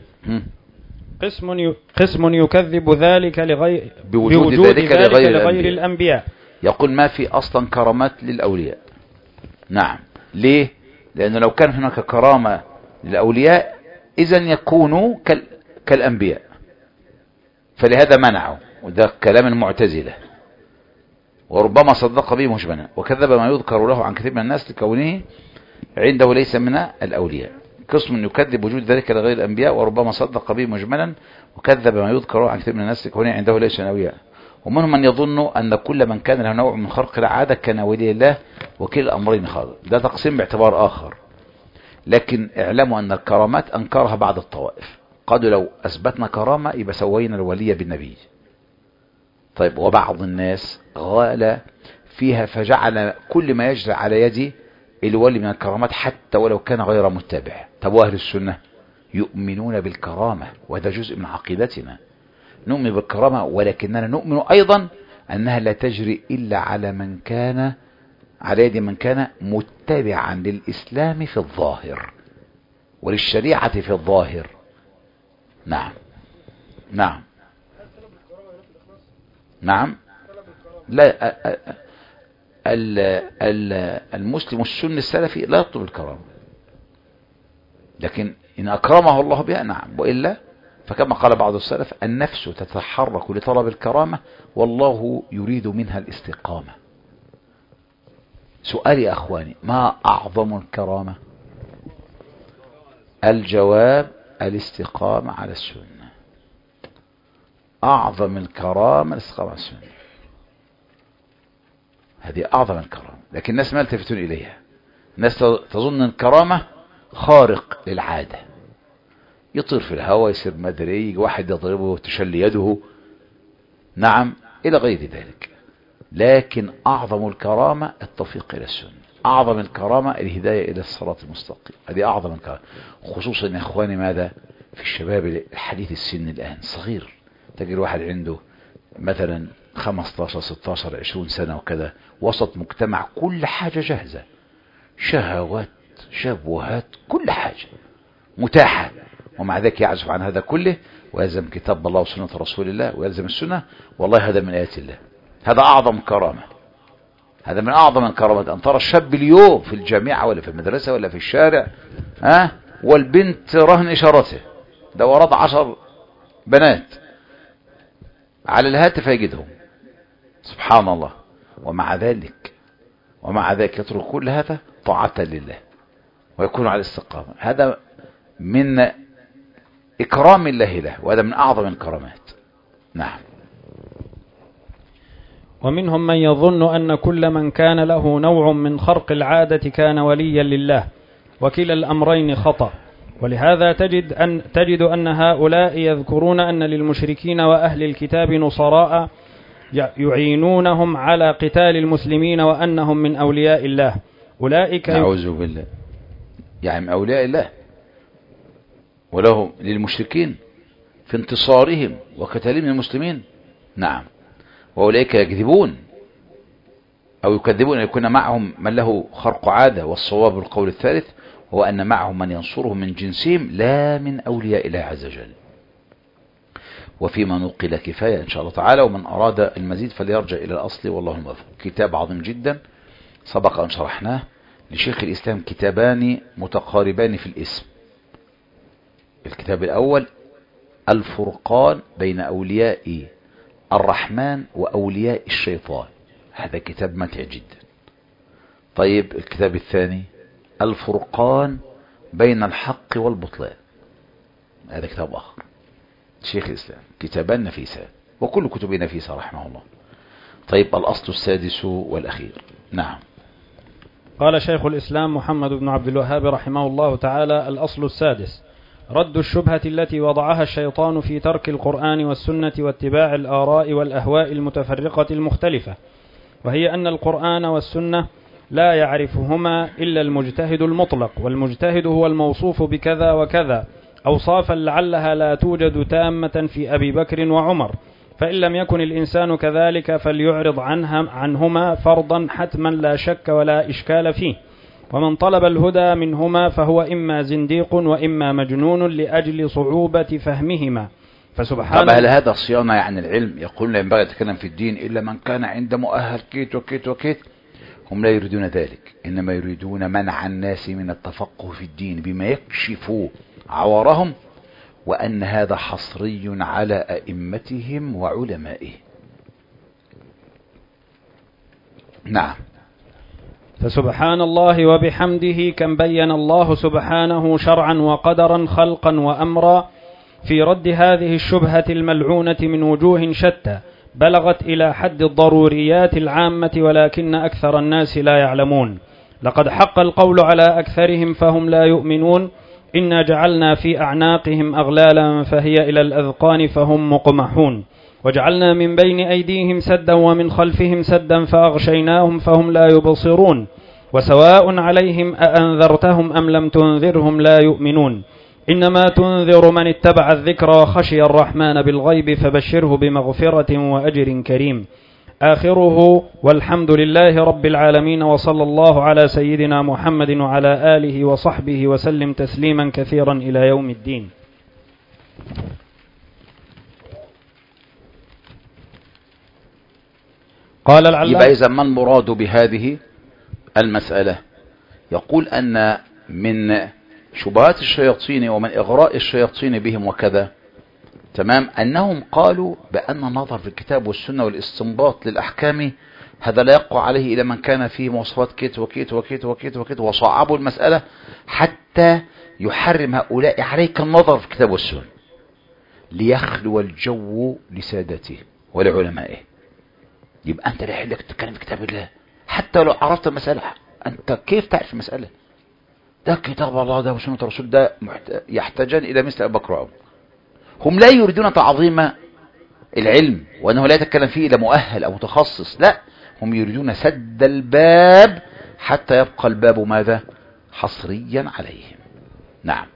قسم قسم يكذب ذلك لغير بوجود, بوجود ذلك, ذلك لغير, لغير الأنبياء. الأنبياء. يقول ما في أصلا كرامات للأولياء. نعم. ليه؟ لأنه لو كان هناك كرامة للأولياء إذن يكونوا كالأنبياء، فلهذا منعوا، وده كلام المعتزلة. وربما صدق به مجملا وكذب ما يذكر له عن كثير من الناس لكونه عنده ليس من الأولياء. قسم يكذب وجود ذلك لغير الأنبياء وربما صدق به مجملا وكذب ما يذكر له عن كثير من الناس لكونه عنده ليس من الأولياء. ومنهم من يظن أن كل من كان له نوع من خرق العادة كان ولي الله، وكل الأمرين خالص. ده تقسيم باعتبار آخر. لكن اعلموا أن الكرامات أنكرها بعض الطوائف، قالوا لو أثبتنا كرامة يبقى سوينا الولي بالنبي. طيب، وبعض الناس غال فيها فجعل كل ما يجري على يدي الولي من الكرامات حتى ولو كان غير متبع. طب وأهل السنة يؤمنون بالكرامة، وهذا جزء من عقيدتنا، نؤمن بالكرامة، ولكننا نؤمن أيضا أنها لا تجري إلا على من كان على يد من كان متبعا للإسلام في الظاهر وللشريعة في الظاهر. نعم نعم نعم. لا، المسلم السني السلفي لا يطلب الكرامة، لكن إن أكرمه الله بها نعم، وإلا فكما قال بعض السلف النفس تتحرك لطلب الكرامة والله يريد منها الاستقامة. سؤالي يا أخواني، ما أعظم الكرامة؟ الجواب الاستقامة على السنة. أعظم الكرامة الاستقامة على السنة، هذه أعظم الكرامة. لكن الناس ما يلتفتون إليها. الناس تظن الكرامة خارق للعادة، يطير في الهواء، يصير مدري، واحد يضربه وتشل يده، نعم، إلى غير ذلك. لكن أعظم الكرامة التوفيق إلى السنة، أعظم الكرامة الهداية إلى الصراط المستقيم، هذه أعظم الكرامة. خصوصا يا إخواني ماذا في الشباب الحديث السن الآن صغير، تجد واحد عنده مثلا خمسة عشر ستة عشر عشرين سنة وكذا، وسط مجتمع كل حاجة جاهزة، شهوات شبهات كل حاجة متاحة، ومع ذلك يعزف عن هذا كله ويلزم كتاب الله وسنة رسول الله ويلزم السنة. والله هذا من آيات الله، هذا أعظم كرامة، هذا من أعظم الكرامات. أن ترى الشاب اليوم في الجامعة ولا في المدرسة ولا في الشارع ها، والبنت رهن إشارته، ده ورد عشر بنات على الهاتف يجدهم، سبحان الله. ومع ذلك ومع ذلك يترك كل هذا طاعة لله ويكون على الاستقامة. هذا من إكرام الله له، وهذا من أعظم الكرامات. نعم. ومنهم من يظن أن كل من كان له نوع من خرق العادة كان وليا لله، وكلا الأمرين خطأ. ولهذا تجد أن, تجد أن هؤلاء يذكرون أن للمشركين وأهل الكتاب نصراء يعينونهم على قتال المسلمين وأنهم من أولياء الله. أولئك نعوذ بالله، يعني من أولياء الله، ولهم للمشركين في انتصارهم وقتالهم المسلمين. نعم. وأولئك يكذبون أو يكذبون أن يكون معهم من له خرق عادة، والصواب القول الثالث هو أن معهم من ينصرهم من جنسهم لا من أولياء الله عز وجل. وفيما نقل كفاية إن شاء الله تعالى، ومن أراد المزيد فليرجع إلى الأصل والله الموفق. كتاب عظيم جدا سبق أن شرحناه لشيخ الإسلام، كتابان متقاربان في الاسم. الكتاب الأول الفرقان بين أولياء الرحمن وأولياء الشيطان، هذا كتاب ماتع جدا. طيب الكتاب الثاني الفرقان بين الحق والبطلان، هذا كتاب آخر شيخ الإسلام، كتابان نفيسان، وكل كتب نفيسة رحمه الله. طيب الأصل السادس والأخير. نعم. قال شيخ الإسلام محمد بن عبد الوهاب رحمه الله تعالى: الأصل السادس رد الشبهة التي وضعها الشيطان في ترك القرآن والسنة واتباع الآراء والأهواء المتفرقة المختلفة، وهي أن القرآن والسنة لا يعرفهما إلا المجتهد المطلق، والمجتهد هو الموصوف بكذا وكذا، أوصافا لعلها لا توجد تامة في أبي بكر وعمر، فإن لم يكن الإنسان كذلك فليعرض عنها عنهما فرضا حتما لا شك ولا إشكال فيه، ومن طلب الهدى منهما فهو إما زنديق وإما مجنون لأجل صعوبة فهمهما. فسبحان طب هل هذا صيانة يعني العلم؟ يقول لا ينبغي يتكلم في الدين إلا من كان عنده مؤهل كيت وكيت وكيت. هم لا يريدون ذلك، إنما يريدون منع الناس من التفقه في الدين بما يكشف عورهم، وأن هذا حصري على أئمتهم وعلمائهم. نعم. فسبحان الله وبحمده كم بين الله سبحانه شرعا وقدرا خلقا وأمرا في رد هذه الشبهة الملعونة من وجوه شتى بلغت إلى حد الضروريات العامة، ولكن أكثر الناس لا يعلمون. لقد حق القول على أكثرهم فهم لا يؤمنون. إنا جعلنا في أعناقهم أغلالا فهي إلى الأذقان فهم مقمحون، وجعلنا من بين أيديهم سدا ومن خلفهم سدا فأغشيناهم فهم لا يبصرون، وسواء عليهم أأنذرتهم أم لم تنذرهم لا يؤمنون. إنما تنذر من اتبع الذكر وخشي الرحمن بالغيب فبشره بمغفرة وأجر كريم. آخره والحمد لله رب العالمين، وصلى الله على سيدنا محمد وعلى آله وصحبه وسلم تسليما كثيرا إلى يوم الدين. قال العلامة: يبقى إذا ما المراد بهذه المسألة؟ يقول أن من شبهات الشياطين ومن إغراء الشياطين بهم وكذا، تمام، أنهم قالوا بأن النظر في الكتاب والسنة والاستنباط للأحكام هذا لا يقع عليه إلى من كان فيه مواصفات كيت وكيت وكيت وكيت وكيت، وصعبوا المسألة حتى يحرم هؤلاء عليك النظر في الكتاب والسنة ليخلو الجو لسادته ولعلمائه. يبقى أنت لا يحل لك تتكلم في كتاب الله حتى لو عرفت المسألة. أنت كيف تعرف المسألة؟ ده كتاب الله ده وسنة الرسول ده يحتاجان إلى مثل أبي بكر وعمر. هم لا يريدون تعظيم العلم وأنه لا يتكلم فيه إلا مؤهل أو متخصص، لا، هم يريدون سد الباب حتى يبقى الباب ماذا؟ حصريا عليهم. نعم.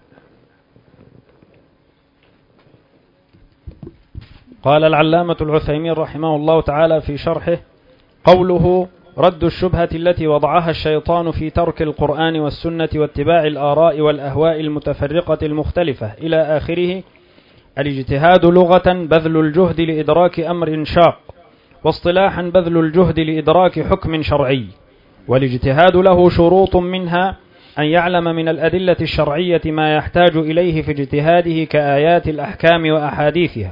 قال العلامة العثيمين رحمه الله تعالى في شرحه: قوله رد الشبهة التي وضعها الشيطان في ترك القرآن والسنة واتباع الآراء والأهواء المتفرقة المختلفة إلى آخره. الاجتهاد لغة بذل الجهد لإدراك أمر شاق، واصطلاحا بذل الجهد لإدراك حكم شرعي. والاجتهاد له شروط، منها أن يعلم من الأدلة الشرعية ما يحتاج إليه في اجتهاده كآيات الأحكام وأحاديثها،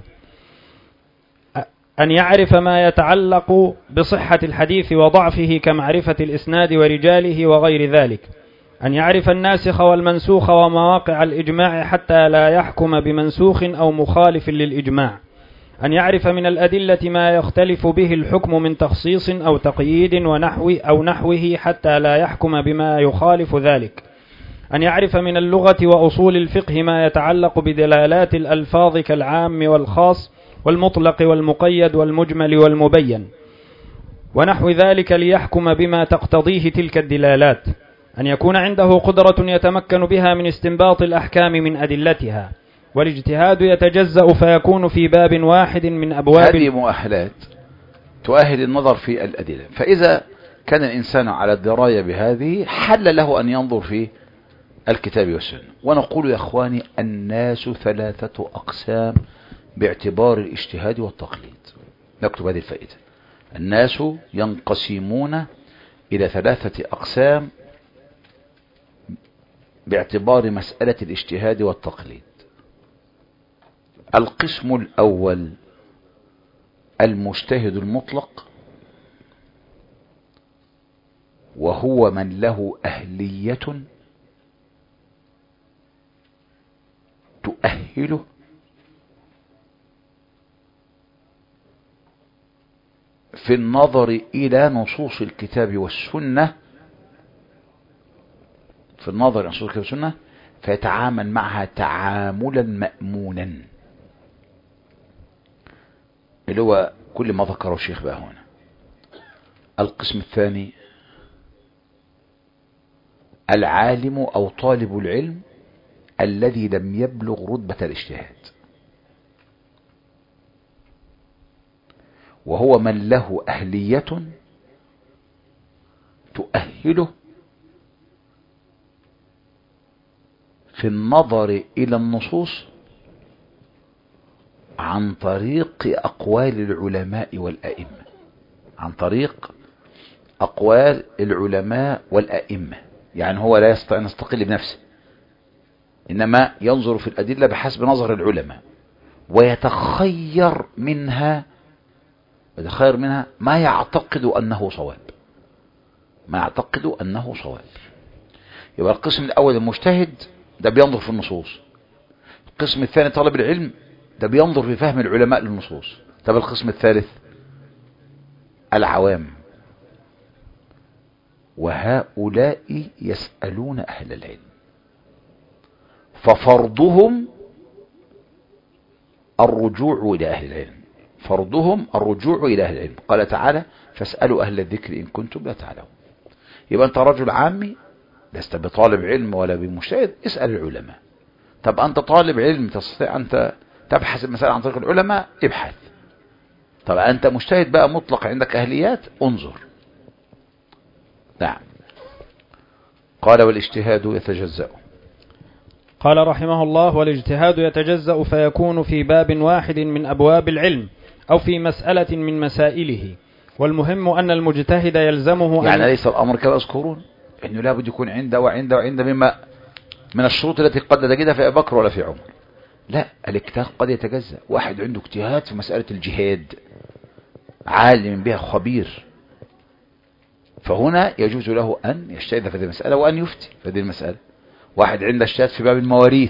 أن يعرف ما يتعلق بصحة الحديث وضعفه كمعرفة الإسناد ورجاله وغير ذلك، أن يعرف الناسخ والمنسوخ ومواقع الإجماع حتى لا يحكم بمنسوخ أو مخالف للإجماع، أن يعرف من الأدلة ما يختلف به الحكم من تخصيص أو تقييد ونحو أو نحوه حتى لا يحكم بما يخالف ذلك، أن يعرف من اللغة وأصول الفقه ما يتعلق بدلالات الألفاظ كالعام والخاص والمطلق والمقيد والمجمل والمبين ونحو ذلك ليحكم بما تقتضيه تلك الدلالات، أن يكون عنده قدرة يتمكن بها من استنباط الأحكام من أدلتها. والاجتهاد يتجزأ فيكون في باب واحد من أبواب. هذه مؤهلات تؤهل النظر في الأدلة، فإذا كان الإنسان على الدراية بهذه حل له أن ينظر في الكتاب والسنة. ونقول يا أخواني الناس ثلاثة أقسام باعتبار الاجتهاد والتقليد. نكتب هذه الفائدة: الناس ينقسمون إلى ثلاثة أقسام باعتبار مسألة الاجتهاد والتقليد. القسم الأول المجتهد المطلق، وهو من له أهلية تؤهله في النظر إلى نصوص الكتاب والسنة في النظر إلى نصوص الكتاب والسنة فيتعامل معها تعاملا مأمونا، اللي هو كل ما ذكره الشيخ بقى هنا. القسم الثاني العالم أو طالب العلم الذي لم يبلغ رتبة الاجتهاد، وهو من له أهلية تؤهله في النظر إلى النصوص عن طريق أقوال العلماء والأئمة، عن طريق أقوال العلماء والأئمة. يعني هو لا يستطيع أن يستقل بنفسه، إنما ينظر في الأدلة بحسب نظر العلماء ويتخير منها يتخير منها ما يعتقد أنه صواب ما يعتقد أنه صواب. يبقى القسم الأول المجتهد ده بينظر في النصوص، القسم الثاني طالب العلم ده بينظر في فهم العلماء للنصوص. طب القسم الثالث العوام، وهؤلاء يسألون أهل العلم، ففرضهم الرجوع إلى أهل العلم فرضهم الرجوع إلى أهل العلم. قال تعالى فاسألوا أهل الذكر إن كنتم لا تعلمون. يبقى أنت رجل عامي لست بطالب علم ولا بمجتهد، اسأل العلماء. طب أنت طالب علم تستطيع أنت تبحث المسألة عن طريق العلماء، ابحث. طب أنت مجتهد بقى مطلق، عندك أهليات، انظر. نعم. قال والاجتهاد يتجزأ. قال رحمه الله والاجتهاد يتجزأ فيكون في باب واحد من أبواب العلم أو في مسألة من مسائله، والمهم أن المجتهد يلزمه يعني أن ليس الأمر كما يذكرون أنه لابد يكون عنده وعنده وعنده مما من الشروط التي قد تجدها في أبي بكر ولا في عمر. لا، الاجتهاد قد يتجزأ. واحد عنده اجتهاد في مسألة الجهاد عالم بها خبير، فهنا يجوز له أن يجتهد في هذه المسألة وأن يفتي في هذه المسألة. واحد عنده اجتهاد في باب المواريث،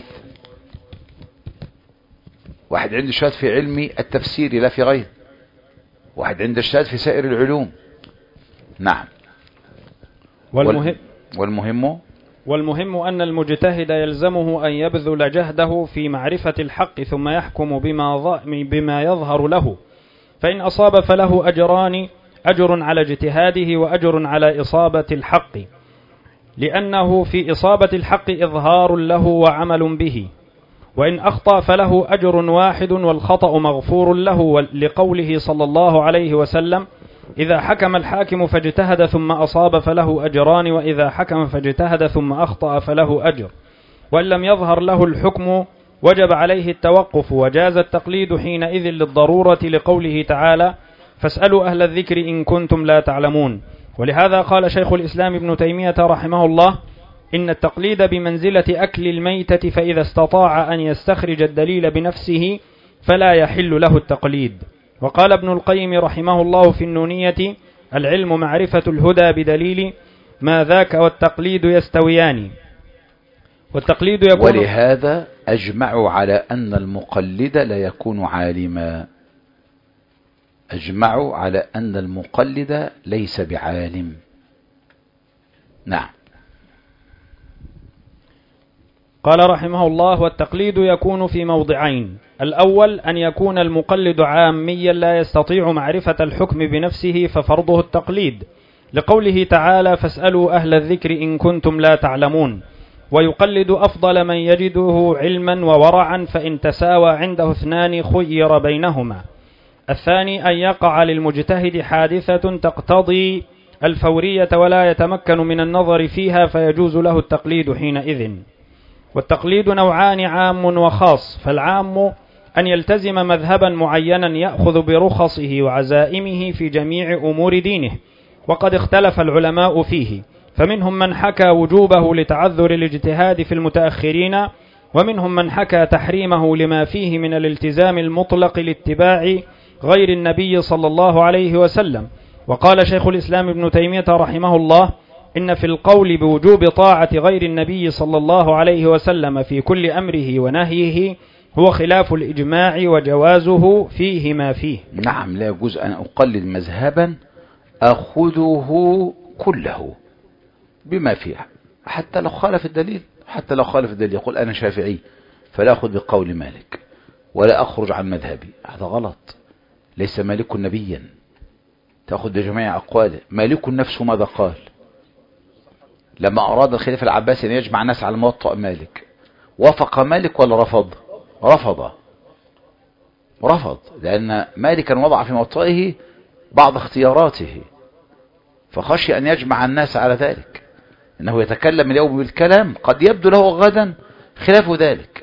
واحد عنده اجتهاد في علم التفسير لا في غيره، واحد عنده اجتهاد في سائر العلوم. نعم. والمهم والمهم والمهم أن المجتهد يلزمه أن يبذل جهده في معرفة الحق ثم يحكم بما بما يظهر له، فإن أصاب فله أجران، أجر على اجتهاده وأجر على إصابة الحق، لأنه في إصابة الحق إظهار له وعمل به، وإن أخطأ فله أجر واحد والخطأ مغفور له، لقوله صلى الله عليه وسلم إذا حكم الحاكم فاجتهد ثم أصاب فله أجران، وإذا حكم فاجتهد ثم أخطأ فله أجر، وإن لم يظهر له الحكم وجب عليه التوقف، وجاز التقليد حينئذ للضرورة، لقوله تعالى فاسألوا أهل الذكر إن كنتم لا تعلمون. ولهذا قال شيخ الإسلام ابن تيمية رحمه الله إن التقليد بمنزلة أكل الميتة، فإذا استطاع أن يستخرج الدليل بنفسه فلا يحل له التقليد. وقال ابن القيم رحمه الله في النونية العلم معرفة الهدى بدليل ما ذاك والتقليد يستويان. والتقليد يكون ولهذا أجمعوا على أن المقلد لا يكون عالما أجمعوا على أن المقلد ليس بعالم. نعم. قال رحمه الله والتقليد يكون في موضعين: الأول أن يكون المقلد عاميا لا يستطيع معرفة الحكم بنفسه ففرضه التقليد، لقوله تعالى فاسألوا أهل الذكر إن كنتم لا تعلمون، ويقلد أفضل من يجده علما وورعا، فإن تساوى عنده اثنان خير بينهما. الثاني أن يقع للمجتهد حادثة تقتضي الفورية ولا يتمكن من النظر فيها فيجوز له التقليد حينئذ. والتقليد نوعان: عام وخاص. فالعام أن يلتزم مذهبا معينا يأخذ برخصه وعزائمه في جميع أمور دينه، وقد اختلف العلماء فيه، فمنهم من حكى وجوبه لتعذر الاجتهاد في المتأخرين، ومنهم من حكى تحريمه لما فيه من الالتزام المطلق لاتباع غير النبي صلى الله عليه وسلم. وقال شيخ الإسلام ابن تيمية رحمه الله إن في القول بوجوب طاعة غير النبي صلى الله عليه وسلم في كل أمره ونهيه هو خلاف الإجماع وجوازه فيه ما فيه. نعم، لا يجوز أن أقلد مذهبا أخذه كله بما فيه، حتى لو خالف الدليل، حتى لو خالف الدليل يقول أنا شافعي فلا أخذ بقول مالك ولا أخرج عن مذهبي، هذا غلط. ليس مالك نبيا تأخذ بجميع أقواله. مالك نفسه ماذا قال لما أراد الخليفة العباسي أن يجمع الناس على موطأ مالك؟ وافق مالك ولا رفض؟ رفض رفض لأن مالكا وضع في موطئه بعض اختياراته، فخشي أن يجمع الناس على ذلك. إنه يتكلم اليوم بالكلام قد يبدو له غدا خلاف ذلك.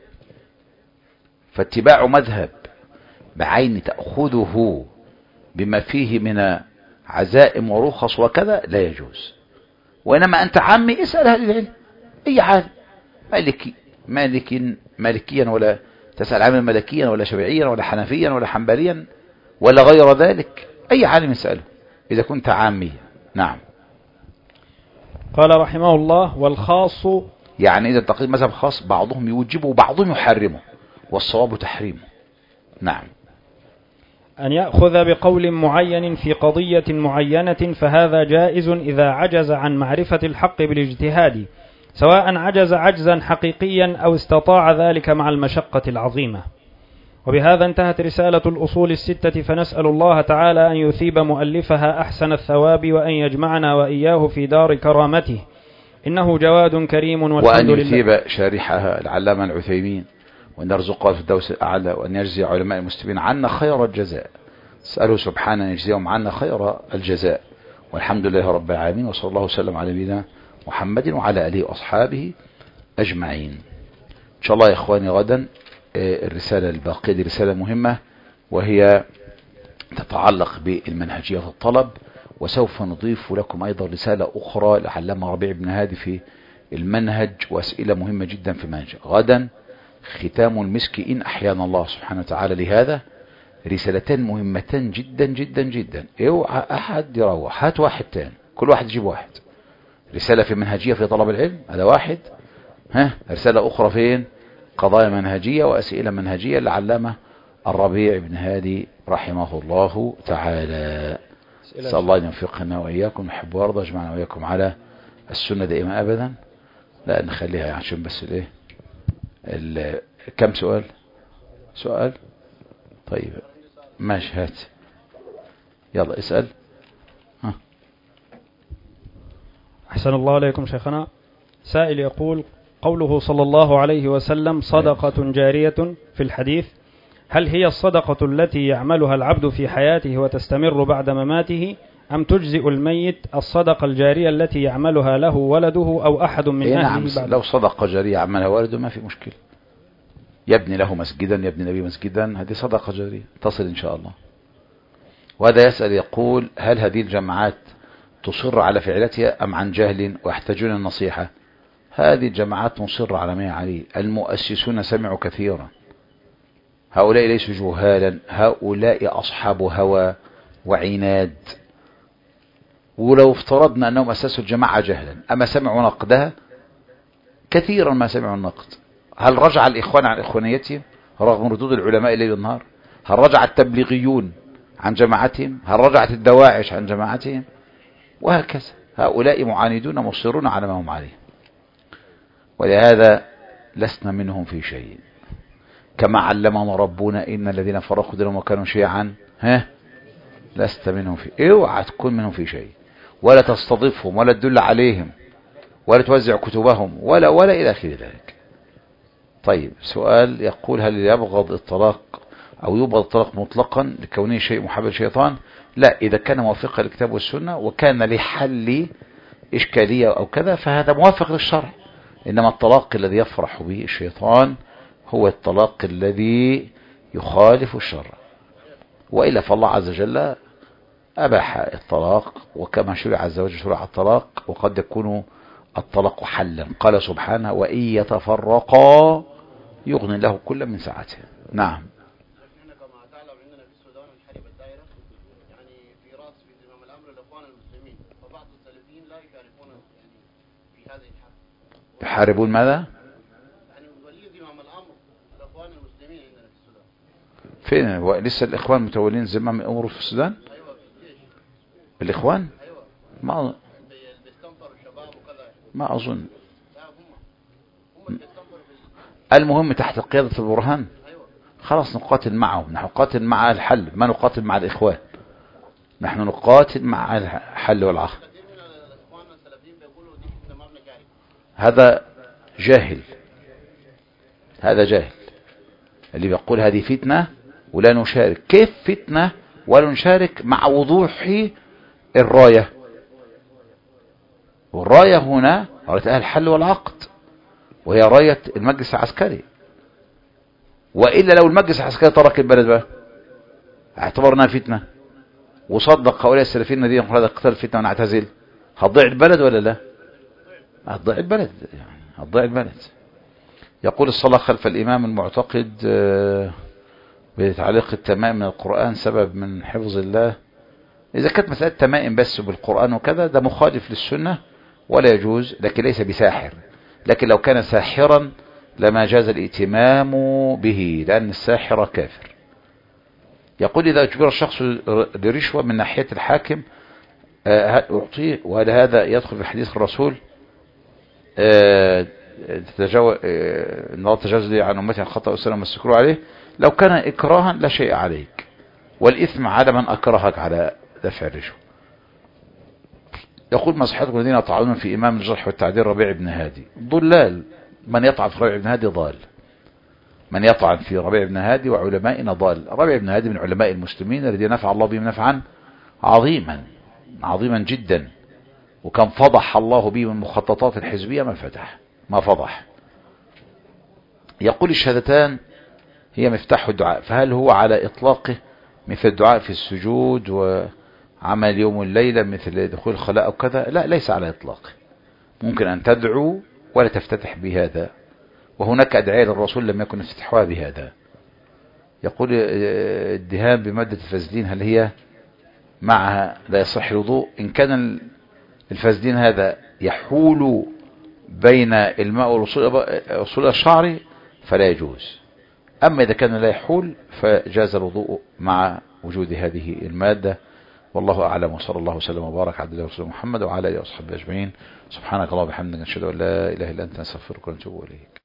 فاتباع مذهب بعين تأخذه بما فيه من عزائم ورخص وكذا لا يجوز. وإنما أنت عامي اسأل أهل العلم، أي عالم مالكي مالك مالكيا، ولا تسأل عالم مالكيا ولا شافعيا ولا حنفيا ولا حنبليا ولا غير ذلك، أي عالم اسأله إذا كنت عاميا. نعم. قال رحمه الله: والخاص، يعني إذا تقييد مذهب خاص بعضهم يوجبه وبعضهم يحرمه والصواب تحريمه. نعم. أن يأخذ بقول معين في قضية معينة، فهذا جائز إذا عجز عن معرفة الحق بالاجتهاد، سواء عجز عجزا حقيقيا أو استطاع ذلك مع المشقة العظيمة. وبهذا انتهت رسالة الأصول الستة، فنسأل الله تعالى أن يثيب مؤلفها أحسن الثواب، وأن يجمعنا وإياه في دار كرامته، إنه جواد كريم والحمد لله. وأن يثيب شارحها العلامة العثيمين، وأن يرزقها في الدوس الأعلى، وأن يجزي علماء المسلمين عنا خير الجزاء. اسأله سبحانه أن يجزيهم عنا خير الجزاء، والحمد لله رب العالمين، وصلى الله وسلم على نبينا محمد وعلى آله وأصحابه أجمعين. إن شاء الله يا إخواني غدا الرسالة الباقية دي رسالة مهمة، وهي تتعلق بالمنهجية في الطلب، وسوف نضيف لكم أيضا رسالة أخرى لعلامة ربيع بن هادي في المنهج، وأسئلة مهمة جدا في المنهج. غدا ختام المسك إن أحيانا الله سبحانه وتعالى لهذا، رسالتين مهمتان جدا جدا جدا. اوعى أحد يروح، هات واحد تاني، كل واحد يجيب واحد. رسالة في منهجية في طلب العلم، هذا واحد. ها رسالة أخرى فين؟ قضايا منهجية وأسئلة منهجية لعلامة الربيع بن هادي رحمه الله تعالى. نسأل الله أن يوفقنا وإياكم، نحب وارضى، اجمعنا وإياكم على السنة دائما أبدا. لا نخليها عشان بس الايه كم سؤال؟ سؤال طيب ماشي، هات يلا اسأل. ها. أحسن الله عليكم شيخنا. سائل يقول: قوله صلى الله عليه وسلم صدقة جارية في الحديث، هل هي الصدقة التي يعملها العبد في حياته وتستمر بعد مماته، أم تجزئ الميت الصدقة الجارية التي يعملها له ولده أو أحد من إيه أهله نعم بعد؟ لو صدقة جارية يعملها ولده ما في مشكلة، يبني له مسجدا، يبني نبي مسجدا، هذه صدقة جارية تصل إن شاء الله. وهذا يسأل يقول: هل هذه الجماعات تصر على فعلتها أم عن جهل ويحتاجون النصيحة؟ هذه الجماعات مصرة على ما عليه، المؤسسون سمعوا كثيرا، هؤلاء ليسوا جهالا، هؤلاء أصحاب هوى وعناد. ولو افترضنا أنهم أسسوا الجماعة جهلا، أما سمعوا نقدها؟ كثيرا ما سمعوا النقد. هل رجع الإخوان عن إخوانيتهم رغم ردود العلماء ليل النهار؟ هل رجع التبليغيون عن جماعتهم؟ هل رجعت الدواعش عن جماعتهم؟ وهكذا هؤلاء معاندون مصرون على ما هم عليه، ولهذا لسنا منهم في شيء. كما علمنا ربنا إن الذين فرقوا دينهم وكانوا شيعا ها لست منهم في، اوعى تكون منهم في شيء، ولا تستضيفهم ولا تدل عليهم ولا توزع كتبهم ولا ولا إلى آخر ذلك. طيب سؤال يقول: هل يبغض الطلاق أو يبغض الطلاق مطلقا لكونه شيء محب الشيطان؟ لا، إذا كان موافقا للكتاب والسنة وكان لحل إشكالية أو كذا فهذا موافق للشرع. إنما الطلاق الذي يفرح به الشيطان هو الطلاق الذي يخالف الشرع، وإلا فالله عز وجل أباح الطلاق، وكما شرع عز وجل شرع الطلاق، وقد يكون الطلاق حلا. قال سبحانه: وإن يتفرقا يغني له كل من سعته. نعم. كما تعلم عندنا في السودان انحرب الدائرة، يعني في راس في زمام الأمر الإخوان المسلمين، وبعض السلفيين لا يشاركون يعني في هذه الحرب. يحاربون ماذا؟ يعني ولي زمام الأمر الإخوان المسلمين فين هو لسه الإخوان متولين زمام أمور في السودان؟ ايوه في الجيش. الإخوان ايوه ما اللي بيستنفروا الشباب وكذا. ما أظن. لا هم هم اللي بيستنفروا في. المهم تحت قيادة البرهان ايوه خلاص نقاتل معهم. نحن نقاتل مع الحل، ما نقاتل مع الإخوان. نحن نقاتل مع الحل والعقد. كثير من الاخوان السلفيين بيقولوا دي فتنه ما بنشارك. هذا جاهل، هذا جاهل اللي بيقول هذه فتنة ولا نشارك. كيف فتنة ولا نشارك مع وضوح الراية؟ والراية هنا راية أهل الحل والعقد، وهي راية المجلس العسكري. وإلا لو المجلس العسكري ترك البلد بقى اعتبرنا فتنة وصدق هؤلاء السلفيين الذين يقولون هذا قتال فتنة ونعتزل، هتضيع البلد ولا لا؟ هتضيع البلد، يعني هتضيع البلد. يقول الصلاة خلف الإمام المعتقد بتعليق التمائم من القرآن سبب من حفظ الله. إذا كانت مسألة تمائم بس بالقرآن وكذا ده مخالف للسنة ولا يجوز، لكن ليس بساحر. لكن لو كان ساحرا لما جاز الائتمام به، لأن الساحر كافر. يقول إذا أجبر الشخص لرشوة من ناحية الحاكم أعطيه، وهل هذا يدخل في حديث الرسول تتجاوز ان الله تجاوز لي عن امتي الخطأ والسلام والسكروا عليه؟ لو كان اكراها لا شيء عليك، والاثم على من اكرهك على دفع الرشوة. يقول ما صحتكم الذين يطعنون في امام الجرح والتعديل ربيع بن هادي؟ ضلال. من يطعن في ربيع بن هادي ضال. من يطعن في ربيع بن هادي وعلمائنا ضال. ربيع بن هادي من علماء المسلمين الذين نفع الله بهم نفعا عظيما عظيما جدا، وكان فضح الله به من مخططات الحزبية ما فتح ما فضح. يقول الشهادتان هي مفتاح الدعاء، فهل هو على إطلاقه مثل الدعاء في السجود وعمل يوم والليلة مثل دخول الخلاء أو كذا؟ لا، ليس على إطلاقه. ممكن أن تدعو ولا تفتتح بهذا، وهناك أدعية للرسول لم يكن افتتاحها بهذا. يقول الدهان بمادة الفازلين هل هي معها لا يصح الوضوء؟ إن كان الفازلين هذا يحول بين الماء ووصول الشعر فلا يجوز. أما إذا كان لا يحول فجاز الوضوء مع وجود هذه المادة. والله أعلم، وصلى الله وسلم وبارك على عبد الله محمد وعلى آله وصحبه أجمعين. سبحانك اللهم وبحمدك نشهد أن لا إله إلا أنت نستغفرك ونتوب إليك.